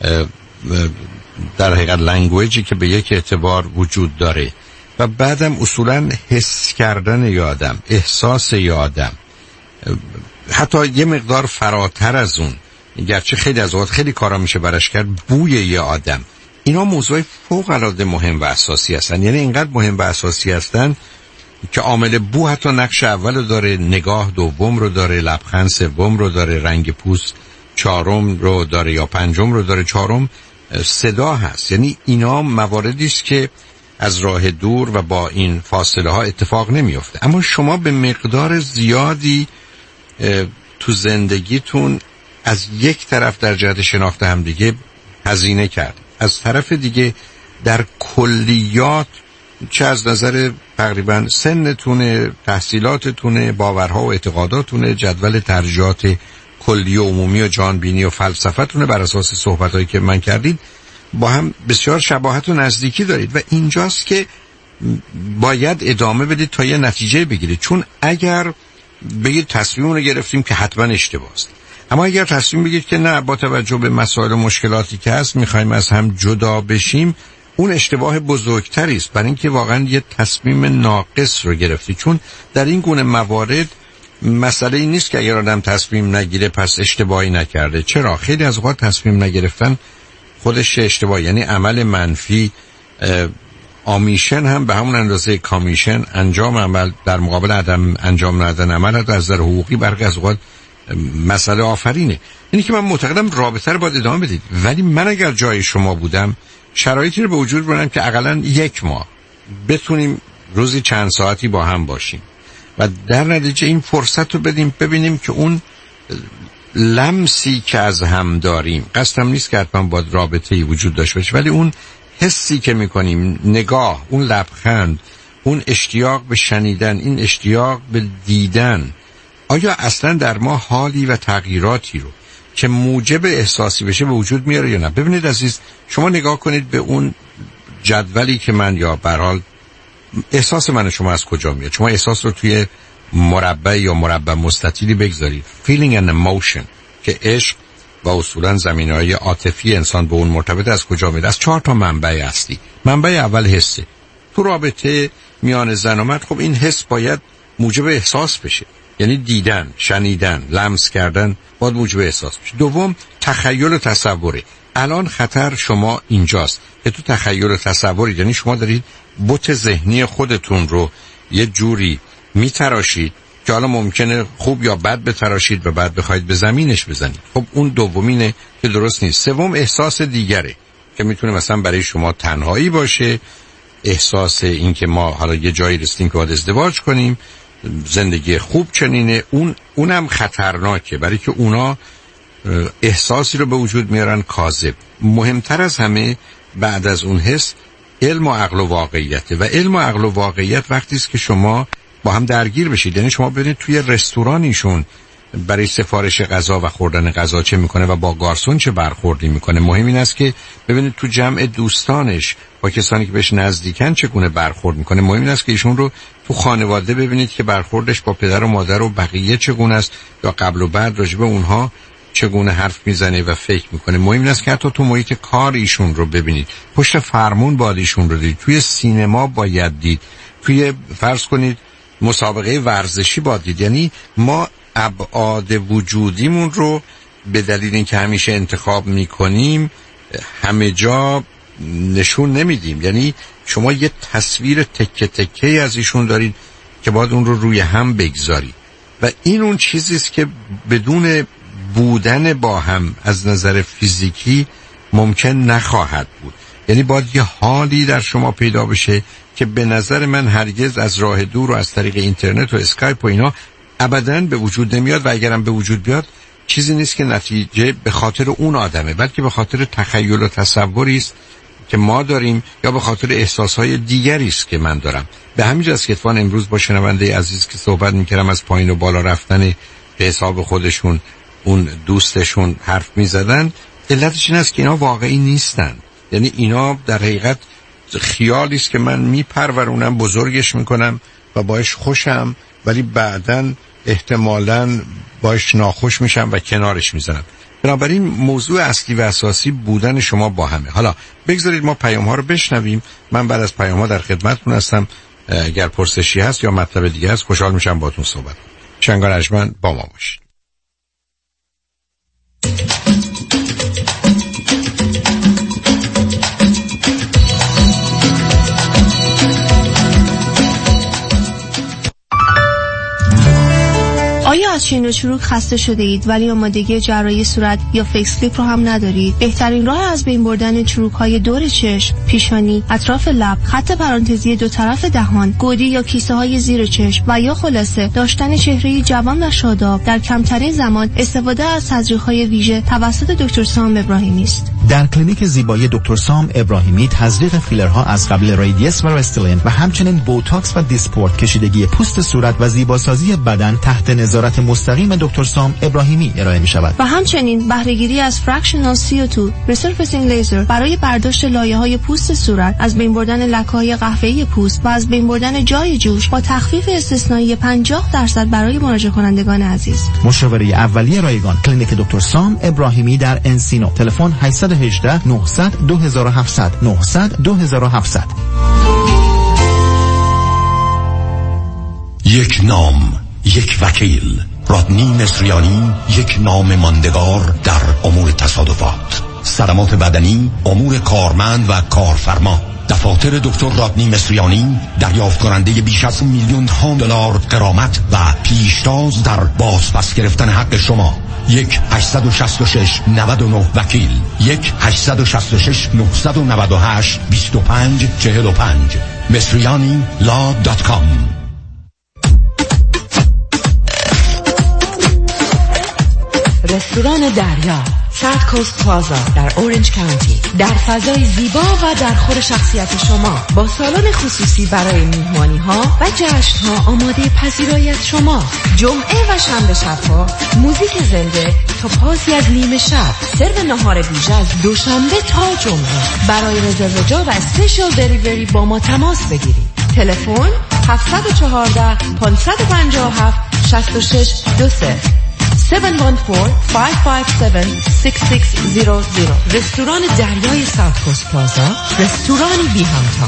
در حقیقت لنگویجی که به یک اعتبار وجود داره و بعدم اصولا حس کردن یادم، احساس یادم، حتی یه مقدار فراتر از اون، گرچه خیلی از اوقات خیلی کارا میشه برش کرد، بوی یه آدم، اینا موضوع فوق العاده مهم و اساسی هستن. یعنی اینقدر مهم و اساسی هستن که عامل بو حتی نقش اول داره، نگاه دوم رو داره، لبخند سوم رو داره، رنگ پوست چهارم رو داره یا پنجم رو داره، چهارم صدا هست. یعنی اینا مواردی است که از راه دور و با این فاصله ها اتفاق نمیفته. اما شما به مقدار زیادی تو زندگیتون از یک طرف در جهت شناخت همدیگه هزینه کرد، از طرف دیگه در کلیات چه از نظر تقریبا سنتونه، تحصیلاتتونه، باورها و اعتقاداتونه، جدول ترجیحات کلی و عمومی و جانبینی و فلسفتونه، بر اساس صحبتایی که من کردید با هم بسیار شباهت و نزدیکی دارید و اینجاست که باید ادامه بدید تا یه نتیجه بگیرید. چون اگر بگید تصمیم رو گرفتیم که حتما اشتباه است، اما اگر تصمیم بگید که نه، با توجه به مسائل و مشکلاتی که هست میخوایم از هم جدا بشیم، اون اشتباه بزرگتری است، برای اینکه واقعا یه تصمیم ناقص رو گرفتی. چون در این گونه موارد مسئله این نیست که اگر آدم تصمیم نگیره پس اشتباهی نکرده. چرا؟ خیلی از اوقات تصمیم نگرفتن خودش اشتباه، یعنی عمل منفی. آمیشن هم به همون اندازه کامیشن، انجام عمل در مقابل عدم انجام ندادن عمل، از نظر حقوقی برخی از اوقات مسئله آفرینه. اینی که من معتقدم رابطه رو باید ادامه بدید، ولی من اگر جای شما بودم شرایطی رو به وجود بیارم که حداقل یک ماه بتونیم روزی چند ساعتی با هم باشیم و در نتیجه این فرصت رو بدیم ببینیم که اون لمسی که از هم داریم، قصدم نیست که حتما باید رابطه‌ای وجود داشته باشه، ولی اون حسی که میکنیم، نگاه، اون لبخند، اون اشتیاق به شنیدن، این اشتیاق به دیدن، آیا اصلا در ما حالی و تغییراتی رو که موجب احساسی بشه به وجود میاره یا نه؟ ببینید عزیز، شما نگاه کنید به اون جدولی که من، یا به هر حال احساس من شما از کجا میاد. شما احساس رو توی مربع یا مربع مستطیلی بگذارید، feeling and emotion، که عشق و اصولا زمینه‌های عاطفی انسان به اون مرتبط از کجا میاد؟ از چهار تا منبع اصلی. منبع اول حسه. تو رابطه میان زن و مرد خب این حس باید موجب احساس بشه، یعنی دیدن، شنیدن، لمس کردن باید موجب احساس بشه. دوم تخیل و تصوره. الان خطر شما اینجاست که تو تخیل و تصوری، یعنی شما دارید بت ذهنی خودتون رو یه جوری میتراشید که حالا ممکنه خوب یا بد بتراشید و بعد بخواید به زمینش بزنید. خب اون دومینه که درست نیست. سوم احساس دیگره که میتونه مثلا برای شما تنهایی باشه، احساس این که ما حالا یه جایی رسیدیم که باید ازدواج کنیم، زندگی خوب چنینه. اون اونم خطرناکه، برای که اونا احساسی رو به وجود میارن کاذب. مهمتر از همه بعد از اون حس علم و عقل و واقعیته، و علم و عقل و واقعیت وقتی است که شما با هم درگیر بشید. یعنی شما ببینید توی رستوران ایشون برای سفارش غذا و خوردن غذا چه میکنه و با گارسون چه برخوردی میکنه. مهم این است که ببینید تو جمع دوستانش با کسانی که بهش نزدیکن چگونه برخورد میکنه. مهم این است که ایشون رو تو خانواده ببینید که برخوردش با پدر و مادر و بقیه چگونه است، یا قبل و بعد راجع به اونها چگونه حرف میزنه و فکر میکنه. مهم این است که حتی تو محیط کار ایشون رو ببینید، پشت فرمون باید ایشون رو دید، توی سینما باید دید، توی فرض کنید مسابقه ورزشی باید دید. یعنی ما ابعاد وجودیمون رو به دلیل اینکه همیشه انتخاب میکنیم همه جا نشون نمیدیم. یعنی شما یه تصویر تکه تکه از ایشون دارید که باید اون رو روی هم بگذارید، و این اون چیزیست که بدون بودن با هم از نظر فیزیکی ممکن نخواهد بود. یعنی باید یه حالی در شما پیدا بشه که به نظر من هرگز از راه دور و از طریق اینترنت و اسکایپ و اینا ابداً به وجود نمیاد، و اگرم به وجود بیاد چیزی نیست که نتیجه به خاطر اون آدمه، بلکه به خاطر تخیل و تصوری است که ما داریم، یا به خاطر احساسهای دیگری است که من دارم. به همین جاست که اتفاقاً امروز با شنونده عزیز که صحبت می‌کردم از پایین و بالا رفتن به حساب خودشون اون دوستشون حرف می‌زدن، علتش این است که اینا واقعی نیستن. یعنی اینا در حقیقت خیالی است که من میپرورونم، بزرگش میکنم و باش خوشم، ولی بعداً احتمالاً باش ناخوش میشم و کنارش میزنم. بنابراین موضوع اصلی و اساسی بودن شما با همه. حالا بگذارید ما پیام ها رو بشنویم. من بعد از پیام ها در خدمتتون هستم. اگر پرسشی هست یا مطلب دیگه هست خوشحال میشم باهاتون صحبت کنم. شنگان اجمن با ما باشید. آیا از چین و چروک خسته شده اید ولی آمادگی جراحی صورت یا فیس لیفت رو هم ندارید؟ بهترین راه از بین بردن چروک های دور چشم، پیشانی، اطراف لب، خط پرانتزی دو طرف دهان، گودی یا کیسه های زیر چشم و یا خلاصه داشتن چهره جوان و شاداب در کمترین زمان استفاده از تزریق های ویژه توسط دکتر سام ابراهیمی است. در کلینیک زیبایی دکتر سام ابراهیمی تزریق فیلرها از قبیل رادیس و رستلین و همچنین بوتاکس و دیسپورت، کشیدگی پوست صورت و زیباسازی بدن تحت نظارت نظارت مستقیم دکتر سام ابراهیمی ارائه می شود. و همچنین بهره‌گیری از فرکشنال سی او دو ریسرفیسینگ لیزر برای برداشت لایه‌های پوست صورت، از بین بردن لکه‌های قهوه‌ای پوست و از بین بردن جای جوش با تخفیف استثنایی پنجاه درصد برای مراجعه کنندگان عزیز. مشاوره اولیه رایگان کلینیک دکتر سام ابراهیمی در انسینو. تلفن هشت یک هشت نه صفر صفر دو هفت صفر صفر نه صفر صفر دو هفت صفر. یک نام، یک وکیل. رادنی مصریانی، یک نام ماندگار در امور تصادفات، صدمات بدنی، امور کارمند و کارفرما. دفاتر دکتر رادنی مصریانی دریافت کننده بیش از میلیون ها دلار غرامت و پیشتاز در بازپس گرفتن حق شما. یک هشت شش شش نه نه وکیل، یک هشت شش شش نه نه هشت دو پنج چهل و پنج. مصریانی لا دات کام. رستوران دریا ساوت کوست پلازا در اورنج کانتی، در فضای زیبا و در خور شخصیت شما، با سالن خصوصی برای میهمانی ها و جشن ها آماده پذیرایی از شما. جمعه و شنبه شبها موزیک زنده تا پاسی از نیمه شب. سرو نهار ویژه از دوشنبه تا جمعه. برای رزرو جا و اسپیشال دلیوری با ما تماس بگیرید. تلفن هفت یک چهار پنج پنج هفت شش شش دو سه هفت یک چهار پنج پنج هفت شش شش صفر صفر. رستوران دریای ساوت کوست پلازا، رستورانی بی همتا.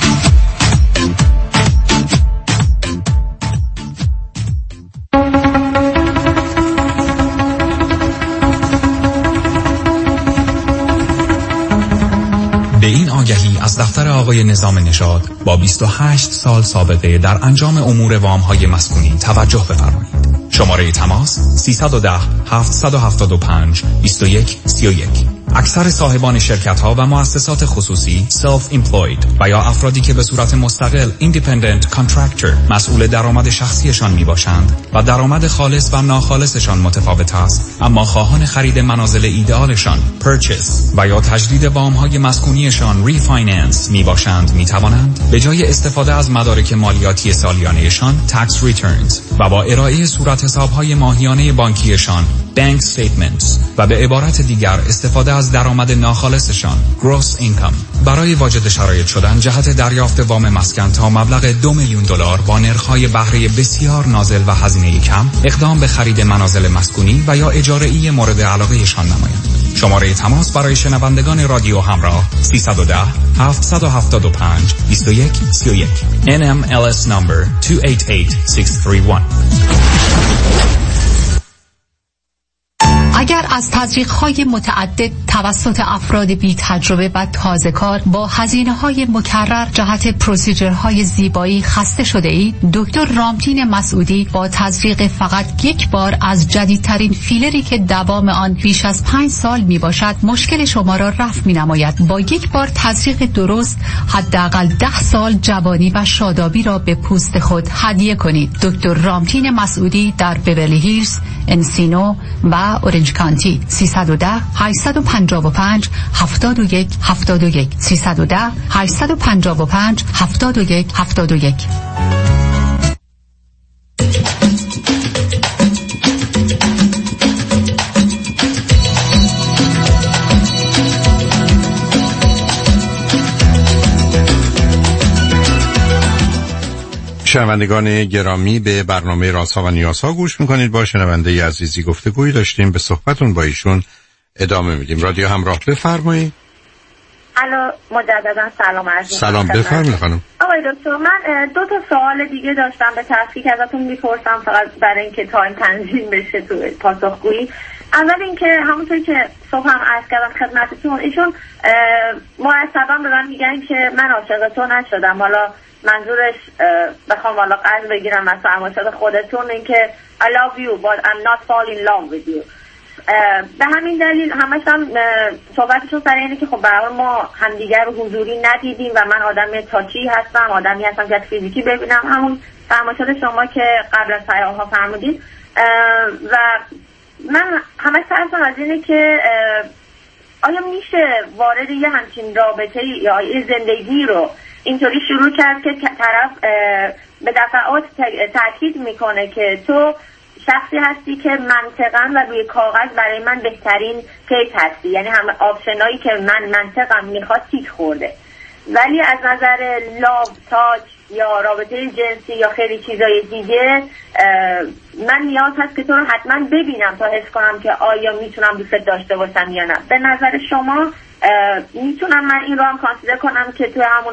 به این آگهی از دفتر آقای نظام نژاد با بیست و هشت سال سابقه در انجام امور وام‌های مسکونی توجه بفرمایید. شماره تماس سیصد و ده هفتصد و هفتاد و پنج بیست و یک سی و یک. اکثر صاحبان شرکت‌ها و مؤسسات خصوصی سلف ایمپلوید و یا افرادی که به صورت مستقل ایندیپندنت کانترکتور مسئول درآمد شخصیشان میباشند و درآمد خالص و ناخالصشان متفاوت است، اما خواهان خرید منازل ایدئالشان پرچیس و یا تجدید وام‌های مسکونیشان ریفایننس میباشند، میتوانند به جای استفاده از مدارک مالیاتی سالیانه‌شان تکس ریترنز و با ارائه صورت حساب‌های ماهیانه بانکیشان بانک استیتمنتس و به عبارت دیگر استفاده از درآمد ناخالصشان gross income برای واجد شرایط شدن جهت دریافت وام مسکن تا مبلغ دو میلیون دلار با نرخ‌های بهره بسیار نازل و هزینه کم اقدام به خرید منازل مسکونی و یا اجاره‌ای مورد علاقه‌شان نمایند. شماره تماس برای شنوندگان رادیو همراه سیصد و ده هفتصد و هفتاد و پنج بیست و یک سی و یک. ان ام ال اس number دو هشت هشت شش سه یک. اگر از تزریق‌های متعدد توسط افراد بی تجربه و تازه کار با هزینه‌های مکرر جهت پروسیجرهای زیبایی خسته شده اید، دکتر رامتین مسعودی با تزریق فقط یک بار از جدیدترین فیلری که دوام آن بیش از پنج سال می باشد مشکل شما را رفع می نماید. با یک بار تزریق درست حداقل ده سال جوانی و شادابی را به پوست خود هدیه کنید. دکتر رامتین مسعودی در بیورلی هیلز، انسینو و اورنج کانتی. سیصد و ده هشتصد و پنجاه و پنج هفتاد و یک هفتاد و یک سیصد و ده هشتصد و پنجاه و پنج هفتاد و یک هفتاد و یک. شنوندگان گرامی، به برنامه رازها و نیازها گوش میکنید. با شنونده عزیزی گفتگویی داشتیم، به صحبتون با ایشون ادامه میدیم. رادیو همراه، بفرمایید. الو، مجددا سلام عرض می‌کنم. سلام، بفرمایید خانم. آقای دکتر، من دو تا سوال دیگه داشتم به تفصیل ازتون میپرسم، فقط برای اینکه تایم تنظیم بشه تو پاسخگویی. اول اینکه همونطوری که صبح هم عرض کردم خدمتتون، ایشون مرتبا به من میگن که من عاشق تو نشدم. حالا منظورش بخوام والا قرض بگیرم از فرمایشات خودتون این که I love you but I'm not fall in love with you. به همین دلیل همش هم صحبتشون سر اینه که خب برای ما همدیگر رو حضوری ندیدیم و من آدم تاچی هستم، آدمی هستم که فیزیکی ببینم، همون فرمایشات شما که قبل از پیام ها فرمودید. و من همش ترسم از اینه که آیا میشه وارد یه همچین رابطه یا یه زندگی رو اینطوری شروع کرد که طرف به دفعات تاکید میکنه که تو شخصی هستی که منطقاً و روی کاغذ برای من بهترین کیس هستی، یعنی همه آپشنایی که من منطقم میخواد تیک خورده. ولی از نظر لاو، تاچ یا رابطه جنسی یا خیلی چیزای دیگه من نیاز هست که تو رو حتما ببینم تا حس کنم که آیا میتونم دوست داشته باشم یا نه. به نظر شما میتونم من این رو هم کانسیدر کنم که توی همون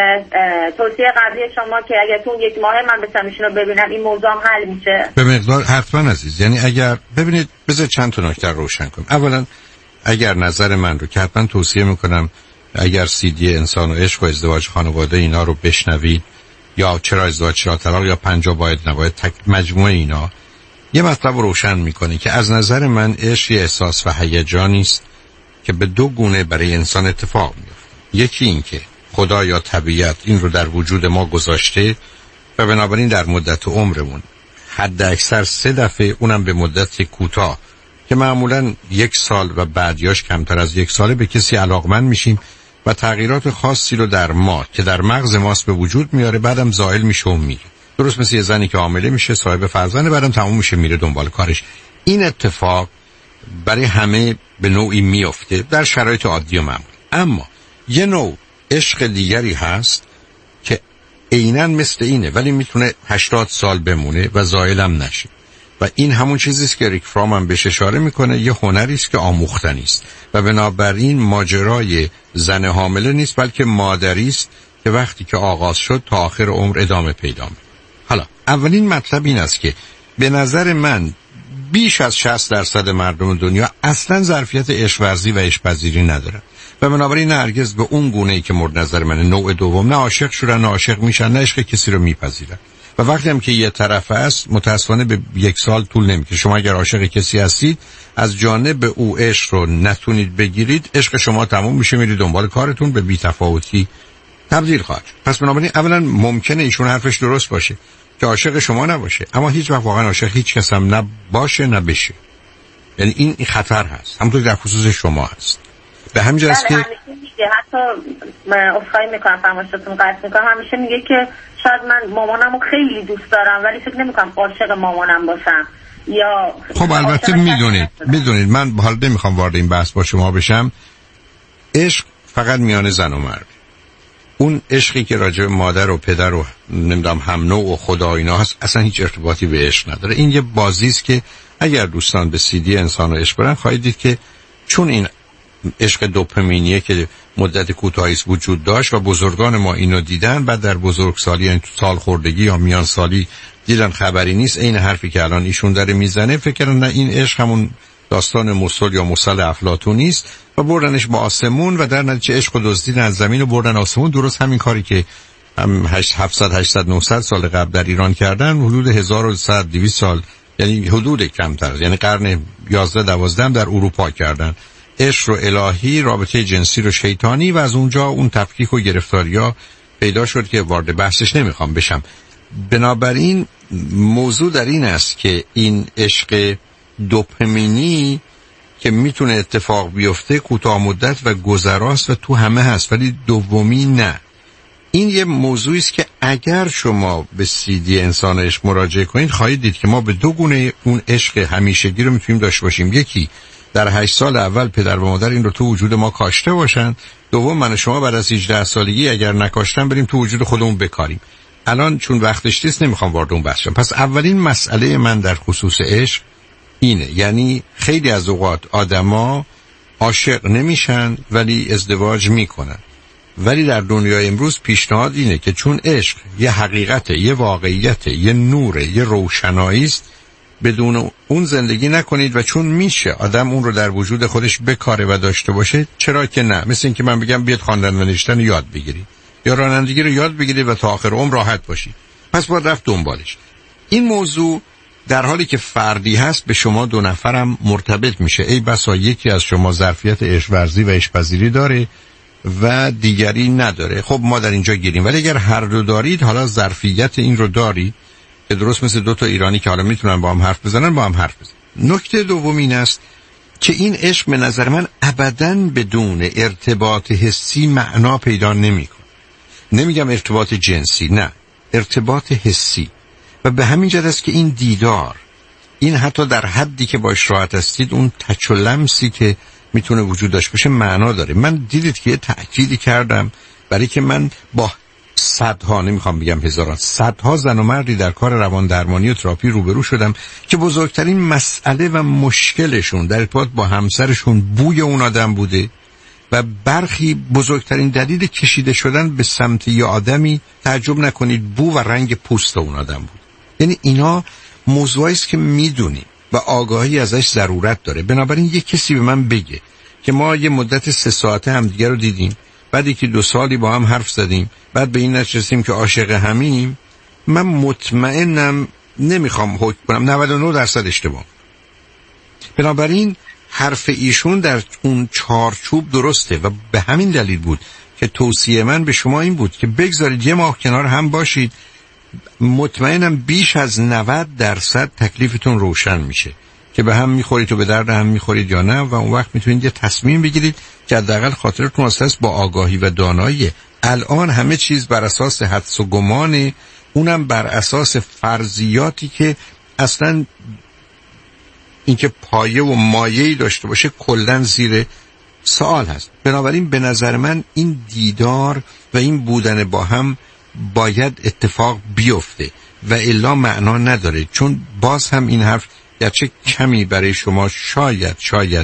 توصیه قبلی شما که اگر تو یک ماه من بتونم ایشون رو ببینم این موضوع هم حل میشه؟ به مقدار حتما عزیز. یعنی اگر ببینید بذار چند تا نکته روشن کنم. اولا اگر نظر من رو که حتما توصیه میکنم اگر سی دی انسان و عشق و ازدواج خانواده اینا رو بشنوید یا چرا ازدواج چرا طلاق یا پنجاه باید نباید تک مجموعه اینا یه مطلب رو روشن میکنه که از نظر من عشق یه احساس و هیجانی است که به دو گونه برای انسان اتفاق میفته. یکی این که خدا یا طبیعت این رو در وجود ما گذاشته و بنابراین در مدت عمرمون حد اکثر سه دفعه، اونم به مدت کوتاه که معمولا یک سال و بعدیاش کمتر از یک ساله، به کسی علاقمند میشیم و تغییرات خاصی رو در ما که در مغز ماست به وجود میاره، بعدم زائل میشه و میره. درست مثل یه زنی که حامله میشه، صاحب فرزند، بعدم تموم میشه میره دنبال کارش. این اتفاق برای همه به نوعی میفته در شرایط عادی و معمول. اما یه نوع عشق دیگری هست که عیناً مثل اینه ولی میتونه هشتاد سال بمونه و زائلم نشه و این همون چیزی است که ریک فرام هم بهش اشاره میکنه، یه هنری است که آموختنی است و بنابراین ماجرای زن حامله نیست بلکه مادری است که وقتی که آغاز شد تا آخر عمر ادامه پیدا میکنه. حالا اولین مطلب این است که به نظر من بیش از شصت درصد مردم دنیا اصلا ظرفیت عشق ورزی و عشق پذیری ندارن و بنابراین هرگز به اون گونه‌ای که مورد نظر من نوع دوم نه عاشق شدن نه عاشق میشن نه عشق کسی رو میپذیرن و وقتی هم که یه طرف است متاسفانه به یک سال طول نمیکشه. شما اگر عاشق کسی هستید از جانب او عشق رو نتونید بگیرید، عشق شما تموم میشه، میرید دنبال کارتون، به بی‌تفاوتی تبدیل خواهد. پس بنابراین اولا ممکنه ایشون حرفش درست باشه که عاشق شما نباشه، اما هیچ وقت واقعا عاشق هیچ کس هم نباشه نبشه. یعنی این خطر هست، همونطور در خصوص شما هست. به همین جاست که حتی افخایی میکنم فرمایشتون قطع میکنم، همیشه میگه که شاید من مامانمو خیلی دوست دارم ولی فکر نمیکنم عاشق مامانم باشم. یا خب البته میدونید میدونید من حالا نمیخوام وارد این بحث با شما بشم. عشق فقط میان زن و مرد. اون عشقی که راجع مادر و پدر و نمیدونم هم نوع و خدا اینا هست اصلا هیچ ارتباطی به عشق نداره. این یه بازی است که اگر دوستان به سی دی انسان و عشق برن خواهید دید که چون این عشق دوپامینیه که مدت کوتاهی وجود داشت و بزرگان ما اینو دیدن، بعد در بزرگسالی یعنی تو سال خوردگی یا میان سالی دیدن خبری نیست، این حرفی که الان ایشون داره میزنه فکر کردن نه این عشق همون داستان موسول یا موسل افلاطونی است و بردنش با آسمون و در نتیجه عشق و دزدیدن از زمین و بردن آسمون. درست همین کاری که هم هفتصد هشتصد نهصد سال قبل در ایران کردن حدود هزار و صد دویست سال یعنی حدود کمتر یعنی قرن یازده دوازده در اروپا کردن. عشق رو الهی، رابطه جنسی رو شیطانی و از اونجا اون تفکیک و گرفتاریا پیدا شد که وارد بحثش نمیخوام بشم. بنابراین موضوع در این است که این عشق دوپامینی که میتونه اتفاق بیفته کوتاه مدت و گذراست و تو همه هست ولی دومی نه. این یه موضوعی است که اگر شما به سی دی انسان عشق مراجعه کنید خواهید دید که ما به دو گونه اون عشق همیشگی رو میتونیم داشته باشیم. یکی در هشت سال اول پدر و مادر این رو تو وجود ما کاشته باشن، دوم من و شما بعد از هجده سالگی اگر نکاشتن بریم تو وجود خودمون بکاریم. الان چون وقتش نیست نمیخوام وارد اون بحث شم. پس اولین مسئله من در خصوص عشق اینه، یعنی خیلی از اوقات آدما عاشق نمیشن ولی ازدواج میکنن، ولی در دنیای امروز پیشنهاد اینه که چون عشق یه حقیقته، یه واقعیته، یه نوره، یه روشنایی است، بدون اون زندگی نکنید و چون میشه آدم اون رو در وجود خودش بکاره و داشته باشه چرا که نه. مثل این که من بگم بیاد خواندن و نوشتن یاد بگیرید یا رانندگی رو یاد بگیرید و تا آخر عمر راحت باشید، پس باید رفت دنبالش. این موضوع در حالی که فردی هست به شما دو نفرم مرتبط میشه. ای بسا یکی از شما ظرفیت عشق ورزی و عشق پذیری داره و دیگری نداره، خب ما در اینجا گیریم. ولی اگر هر دو دارید، حالا ظرفیت این رو داری که درست مثل دو تا ایرانی که حالا میتونن با هم حرف بزنن با هم حرف بزنن. نکته دوم این است که این عشق به نظر من ابداً بدون ارتباط حسی معنا پیدا نمیکنه. نمیگم ارتباط جنسی، نه، ارتباط حسی. و به همین جهت است که این دیدار این حتی در حدی که باش راحت هستید اون تچ و لمسی که میتونه وجود داشته باشه معنا داره. من دیدید که یه تأکیدی کردم برای که من با صدها، نمیخوام بگم هزاران، صدها زن و مردی در کار روان درمانی و تراپی روبرو شدم که بزرگترین مسئله و مشکلشون در ارتباط با همسرشون بوی اون آدم بوده و برخی بزرگترین دلیل کشیده شدن به سمت یه آدمی، تعجب نکنید، بو و رنگ پوست اون آدم بود. یعنی اینا موضوعی است که میدونیم و آگاهی ازش ضرورت داره. بنابراین یه کسی به من بگه که ما یه مدت سه ساعته همدیگه رو دیدیم، بعد یکی دو سالی با هم حرف زدیم، بعد به این نتیجه که عاشق همیم، من مطمئنم، نمیخوام حکم کنم، نود و نه درصد اشتباه. بنابراین حرف ایشون در اون چارچوب درسته و به همین دلیل بود که توصیه من به شما این بود که بگذارید یه ماه کنار هم باشید. مطمئنم بیش از نود درصد تکلیفتون روشن میشه که به هم میخورید و به درد هم میخورید یا نه، و اون وقت میتونید یه تصمیم بگیرید که حداقل خاطرتون اساس با آگاهی و دانایی. الان همه چیز بر اساس حدس و گمانه، اونم بر اساس فرضیاتی که اصلا اینکه پایه و مایه‌ای داشته باشه کلاً زیر سوال هست. بنابراین به نظر من این دیدار و این بودن با هم باید اتفاق بیفته و الا معنا نداره. چون باز هم این حرف گرچه کمی برای شما شاید شاید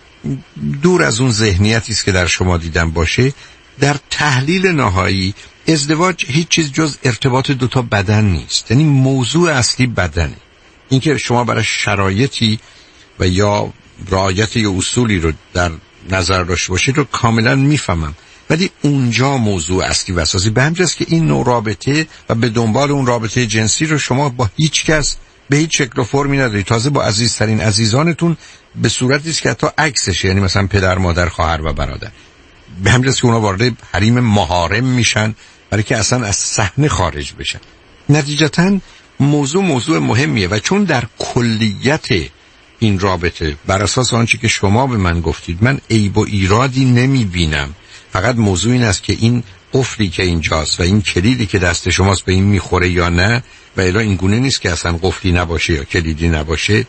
دور از اون ذهنیتی است که در شما دیدم باشه، در تحلیل نهایی ازدواج هیچ چیز جز ارتباط دوتا بدن نیست. یعنی موضوع اصلی بدنه. اینکه شما برای شرایطی و یا رعایت یا اصولی رو در نظر داشته باشید رو کاملا میفهمم، ولی اونجا موضوع اصلی و اساسی به همین جاست که این نوع رابطه و به دنبال اون رابطه جنسی رو شما با هیچ کس به هیچ شکل و فرمی ندارید، تازه با عزیزترین عزیزانتون به صورتی است که حتی عکسشه، یعنی مثلا پدر، مادر، خواهر و برادر. به همین جاست که اونا وارد حریم محارم میشن برای که اصلا از صحنه خارج بشن. نتیجتاً موضوع موضوع مهمیه و چون در کلیت این رابطه بر اساس آنچه که شما به من گفتید من عیب و ایرادی نمی بینم، فقط موضوع این است که این قفلی که اینجاست و این کلیدی که دست شماست به این میخوره یا نه، و الا این گونه نیست که اصلا قفلی نباشه یا کلیدی نباشه.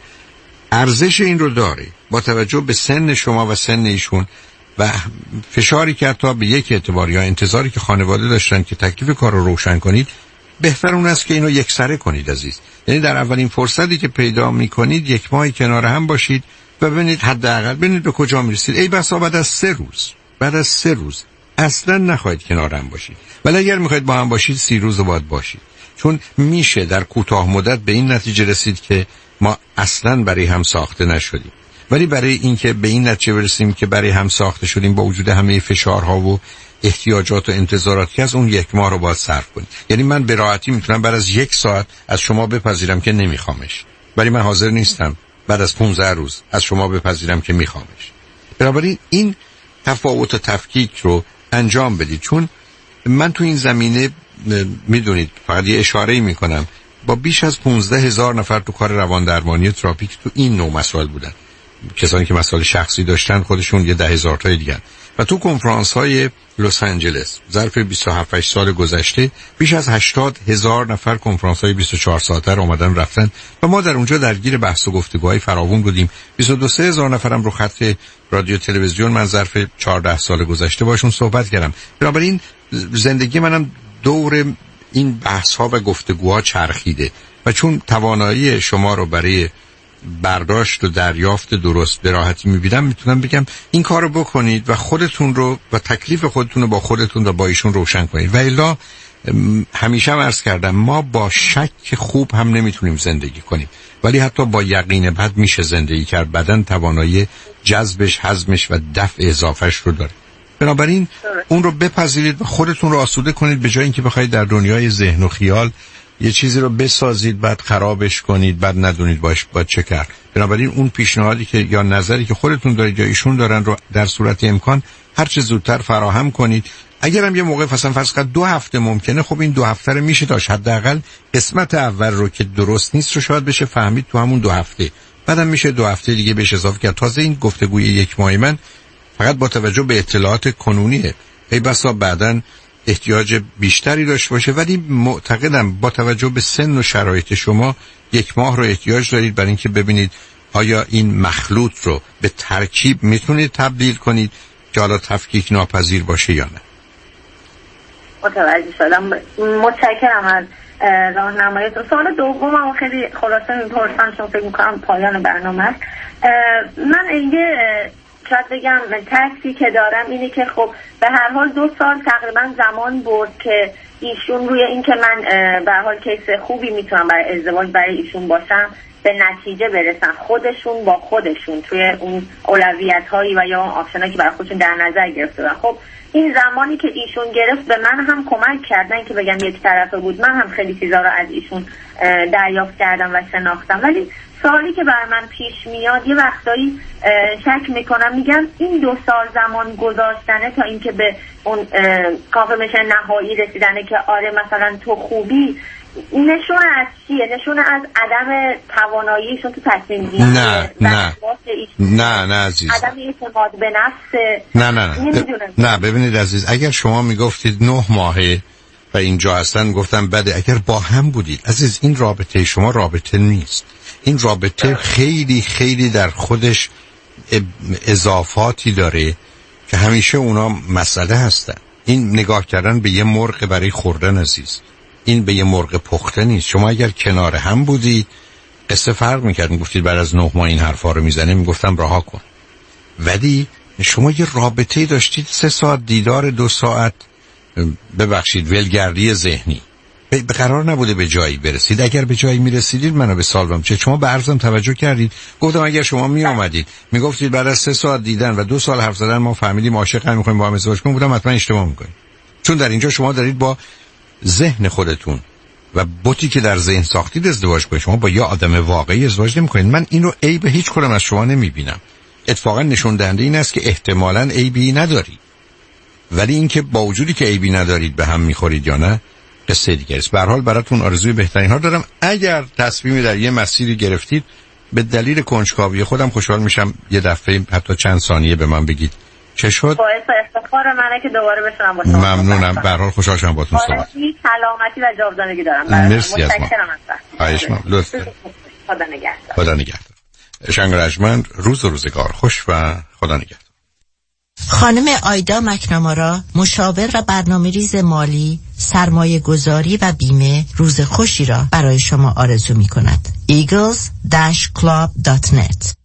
ارزش این رو داره با توجه به سن شما و سن ایشون و فشاری که حتی به یک اعتبار یا انتظاری که خانواده داشتن که تکلیف کار رو روشن کنید. بهتر اون است که اینو یکسره کنید عزیز. یعنی در اولین فرصتی که پیدا میکنید یک ماهی کنار هم باشید و ببینید حداقل ببینید به کجا میرسید. ای بسا بعد از سه روز بعد از سه روز اصلا نخواهید کنار هم باشید، ولی اگر میخواید با هم باشید سی روز باید باشید، چون میشه در کوتاه مدت به این نتیجه رسید که ما اصلا برای هم ساخته نشدیم. ولی برای اینکه به این نتیجه برسیم که برای هم ساخته شدیم با وجود همه فشارها و احتیاجات و انتظاراتی از اون یک ماه رو باید صرف کنید. یعنی من به راحتی میتونم بعد از یک ساعت از شما بپذیرم که نمیخوامش، ولی من حاضر نیستم بعد از پانزده روز از شما بپذیرم که میخوامش. بنابراین این تفاوت و تفکیک رو انجام بدید. چون من تو این زمینه میدونید فقط یه اشاره‌ای میکنم، با بیش از پانزده هزار نفر تو کار روان درمانی و تراپی تو این نوع مسائل بودن، کسانی که مسائل شخصی داشتن خودشون یه ده هزار تای دیگر، و تو کنفرانس های لس آنجلس ظرف بیست و هفت سال گذشته بیش از هشتاد هزار نفر کنفرانس های بیست و چهار ساعته رو اومدن رفتن و ما در اونجا درگیر بحث و گفتگوهای فراوون بودیم. بیست و دو هزار نفرم رو خط رادیو تلویزیون من ظرف چهارده سال گذشته باشون صحبت کردم. بنابراین زندگی منم دور این بحث ها و گفتگوها چرخیده و چون توانایی شما رو برای برداشت و دریافت درست به راحتی میبینم، میتونم بگم این کار رو بکنید و خودتون رو و تکلیف خودتون رو با خودتون و با ایشون روشن کنید. و الا همیشه هم عرض کردم ما با شک خوب هم نمیتونیم زندگی کنیم، ولی حتی با یقین بد میشه زندگی کرد. بدن توانایی جذبش، هضمش و دفع اضافهش رو داره. بنابراین اون رو بپذیرید و خودتون رو آسوده کنید، به جای اینکه بخواید در دنیای ذهن و خیال یه چیزی رو بسازید بعد خرابش کنید بعد ندونید باش باید چه کرد. بنابراین اون پیشنهادی که یا نظری که خودتون دارید یا ایشون دارن رو در صورت امکان هر چه زودتر فراهم کنید. اگرم یه موقع مثلا فرض کنید دو هفته ممکنه، خب این دو هفته رو میشه داشت، حداقل قسمت اول رو که درست نیست رو شاید بشه فهمید تو همون دو هفته، بعدم میشه دو هفته دیگه بهش اضافه کرد. تازه این گفتگوی یک ماهی من فقط با توجه به اطلاعات کنونیه. ای بسا بعدن احتیاج بیشتری داشته باشه، ولی معتقدم با توجه به سن و شرایط شما یک ماه رو احتیاج دارید برای اینکه ببینید آیا این مخلوط رو به ترکیب میتونید تبدیل کنید که حالا تفکیک ناپذیر باشه یا نه. متوجه شدم. متشکرم از راهنماییتون. سوال دومم خیلی خلاصه میپرسم چون فکر میکنم پایان برنامه است. من اینجا شاید بگم ترسی که دارم اینه که خب به هر حال دو سال تقریبا زمان برد که ایشون روی این که من به هر حال کیس خوبی میتونم برای ازدواج برای ایشون باشم به نتیجه برسن خودشون با خودشون توی اون اولویت هایی و یا اون آپشنایی که برای خودشون در نظر گرفتن. خب این زمانی که ایشون گرفت به من هم کمک کردن که بگم یک طرفه بود. من هم خیلی چیزا رو از ایشون دریافت کردم و شناختم، ولی سوالی که بر من پیش میاد یه وقتایی شک میکنم، میگم این دو سال زمان گذاشتنه تا اینکه به اون کانفرمیشن نهایی رسیدنه که آره مثلا تو خوبی، نشون از چیه؟ نشون از عدم تواناییشون تو تصمیم گیری؟ نه نه نه نه عزیز، عدم اعتماد به نفس؟ نه نه نه نه ببینید عزیز، اگر شما میگفتید نه ماهه و اینجا هستن گفتم بده، اگر با هم بودید عزیز این رابطه شما رابطه نیست. این رابطه خیلی خیلی در خودش اضافاتی داره که همیشه اونا مسئله هستن. این نگاه کردن به یه مرغ برای خوردن عزیز، این به یه مرغ پخته نیست. شما اگر کنار هم بودید قصه فرق میکرد، میگفتید بعد از نه ماه این حرفا رو میزنه، میگفتم رها کن. ولی شما یه رابطه داشتید سه ساعت دیدار، دو ساعت ببخشید ولگردی ذهنی، به قرار نبوده به جایی برسید. اگر به جایی میرسیدید منو به سالم چه شما به عرضم توجه کردید. گفتم اگر شما می اومدید میگفتید بعد از سه ساعت دیدن و دو سال حرف زدن ما فهمیدیم عاشقیم میخوایم با هم ازدواج کنیم، بودم حتما اشتباه میکنید. چون در اینجا شما دارید با ذهن خودتون و بوتی که در ذهن ساختید ازدواج کنید، شما با یه آدم واقعی ازدواج نمیکنید. من اینو عیب هیچ کدوم از شما نمیبینم، اتفاقا نشون دهنده این است که احتمالاً عیبی ندارید، ولی اینکه با وجودی که عیبی ندارید به هم میخورید یا نه قصه دیگه است. به هر حال براتون آرزوی بهترین ها دارم. اگر تصمیمی در یه مسیری گرفتید به دلیل کنجکاوی خودم خوشحال میشم یه دفعه حتی چند ثانیه به من بگید چه شد. باعث افتخار منه که دوباره بشنم با شما. ممنونم. به هر حال خوشحال شدم باهاتون صحبت. سلامتی و جاودانگی دارم. مرسی از ما. خواهش می‌کنم. لطفاً. خدا نگهدار. خدا نگهدار. شنگرجمند روز و روزگار خوش و خدا نگهدار. خانم آیدا مکنامارا، مشاور و برنامه‌ریز مالی، سرمایه گذاری و بیمه، روز خوشی را برای شما آرزو می کند. ایگلز داش کلاب دات نت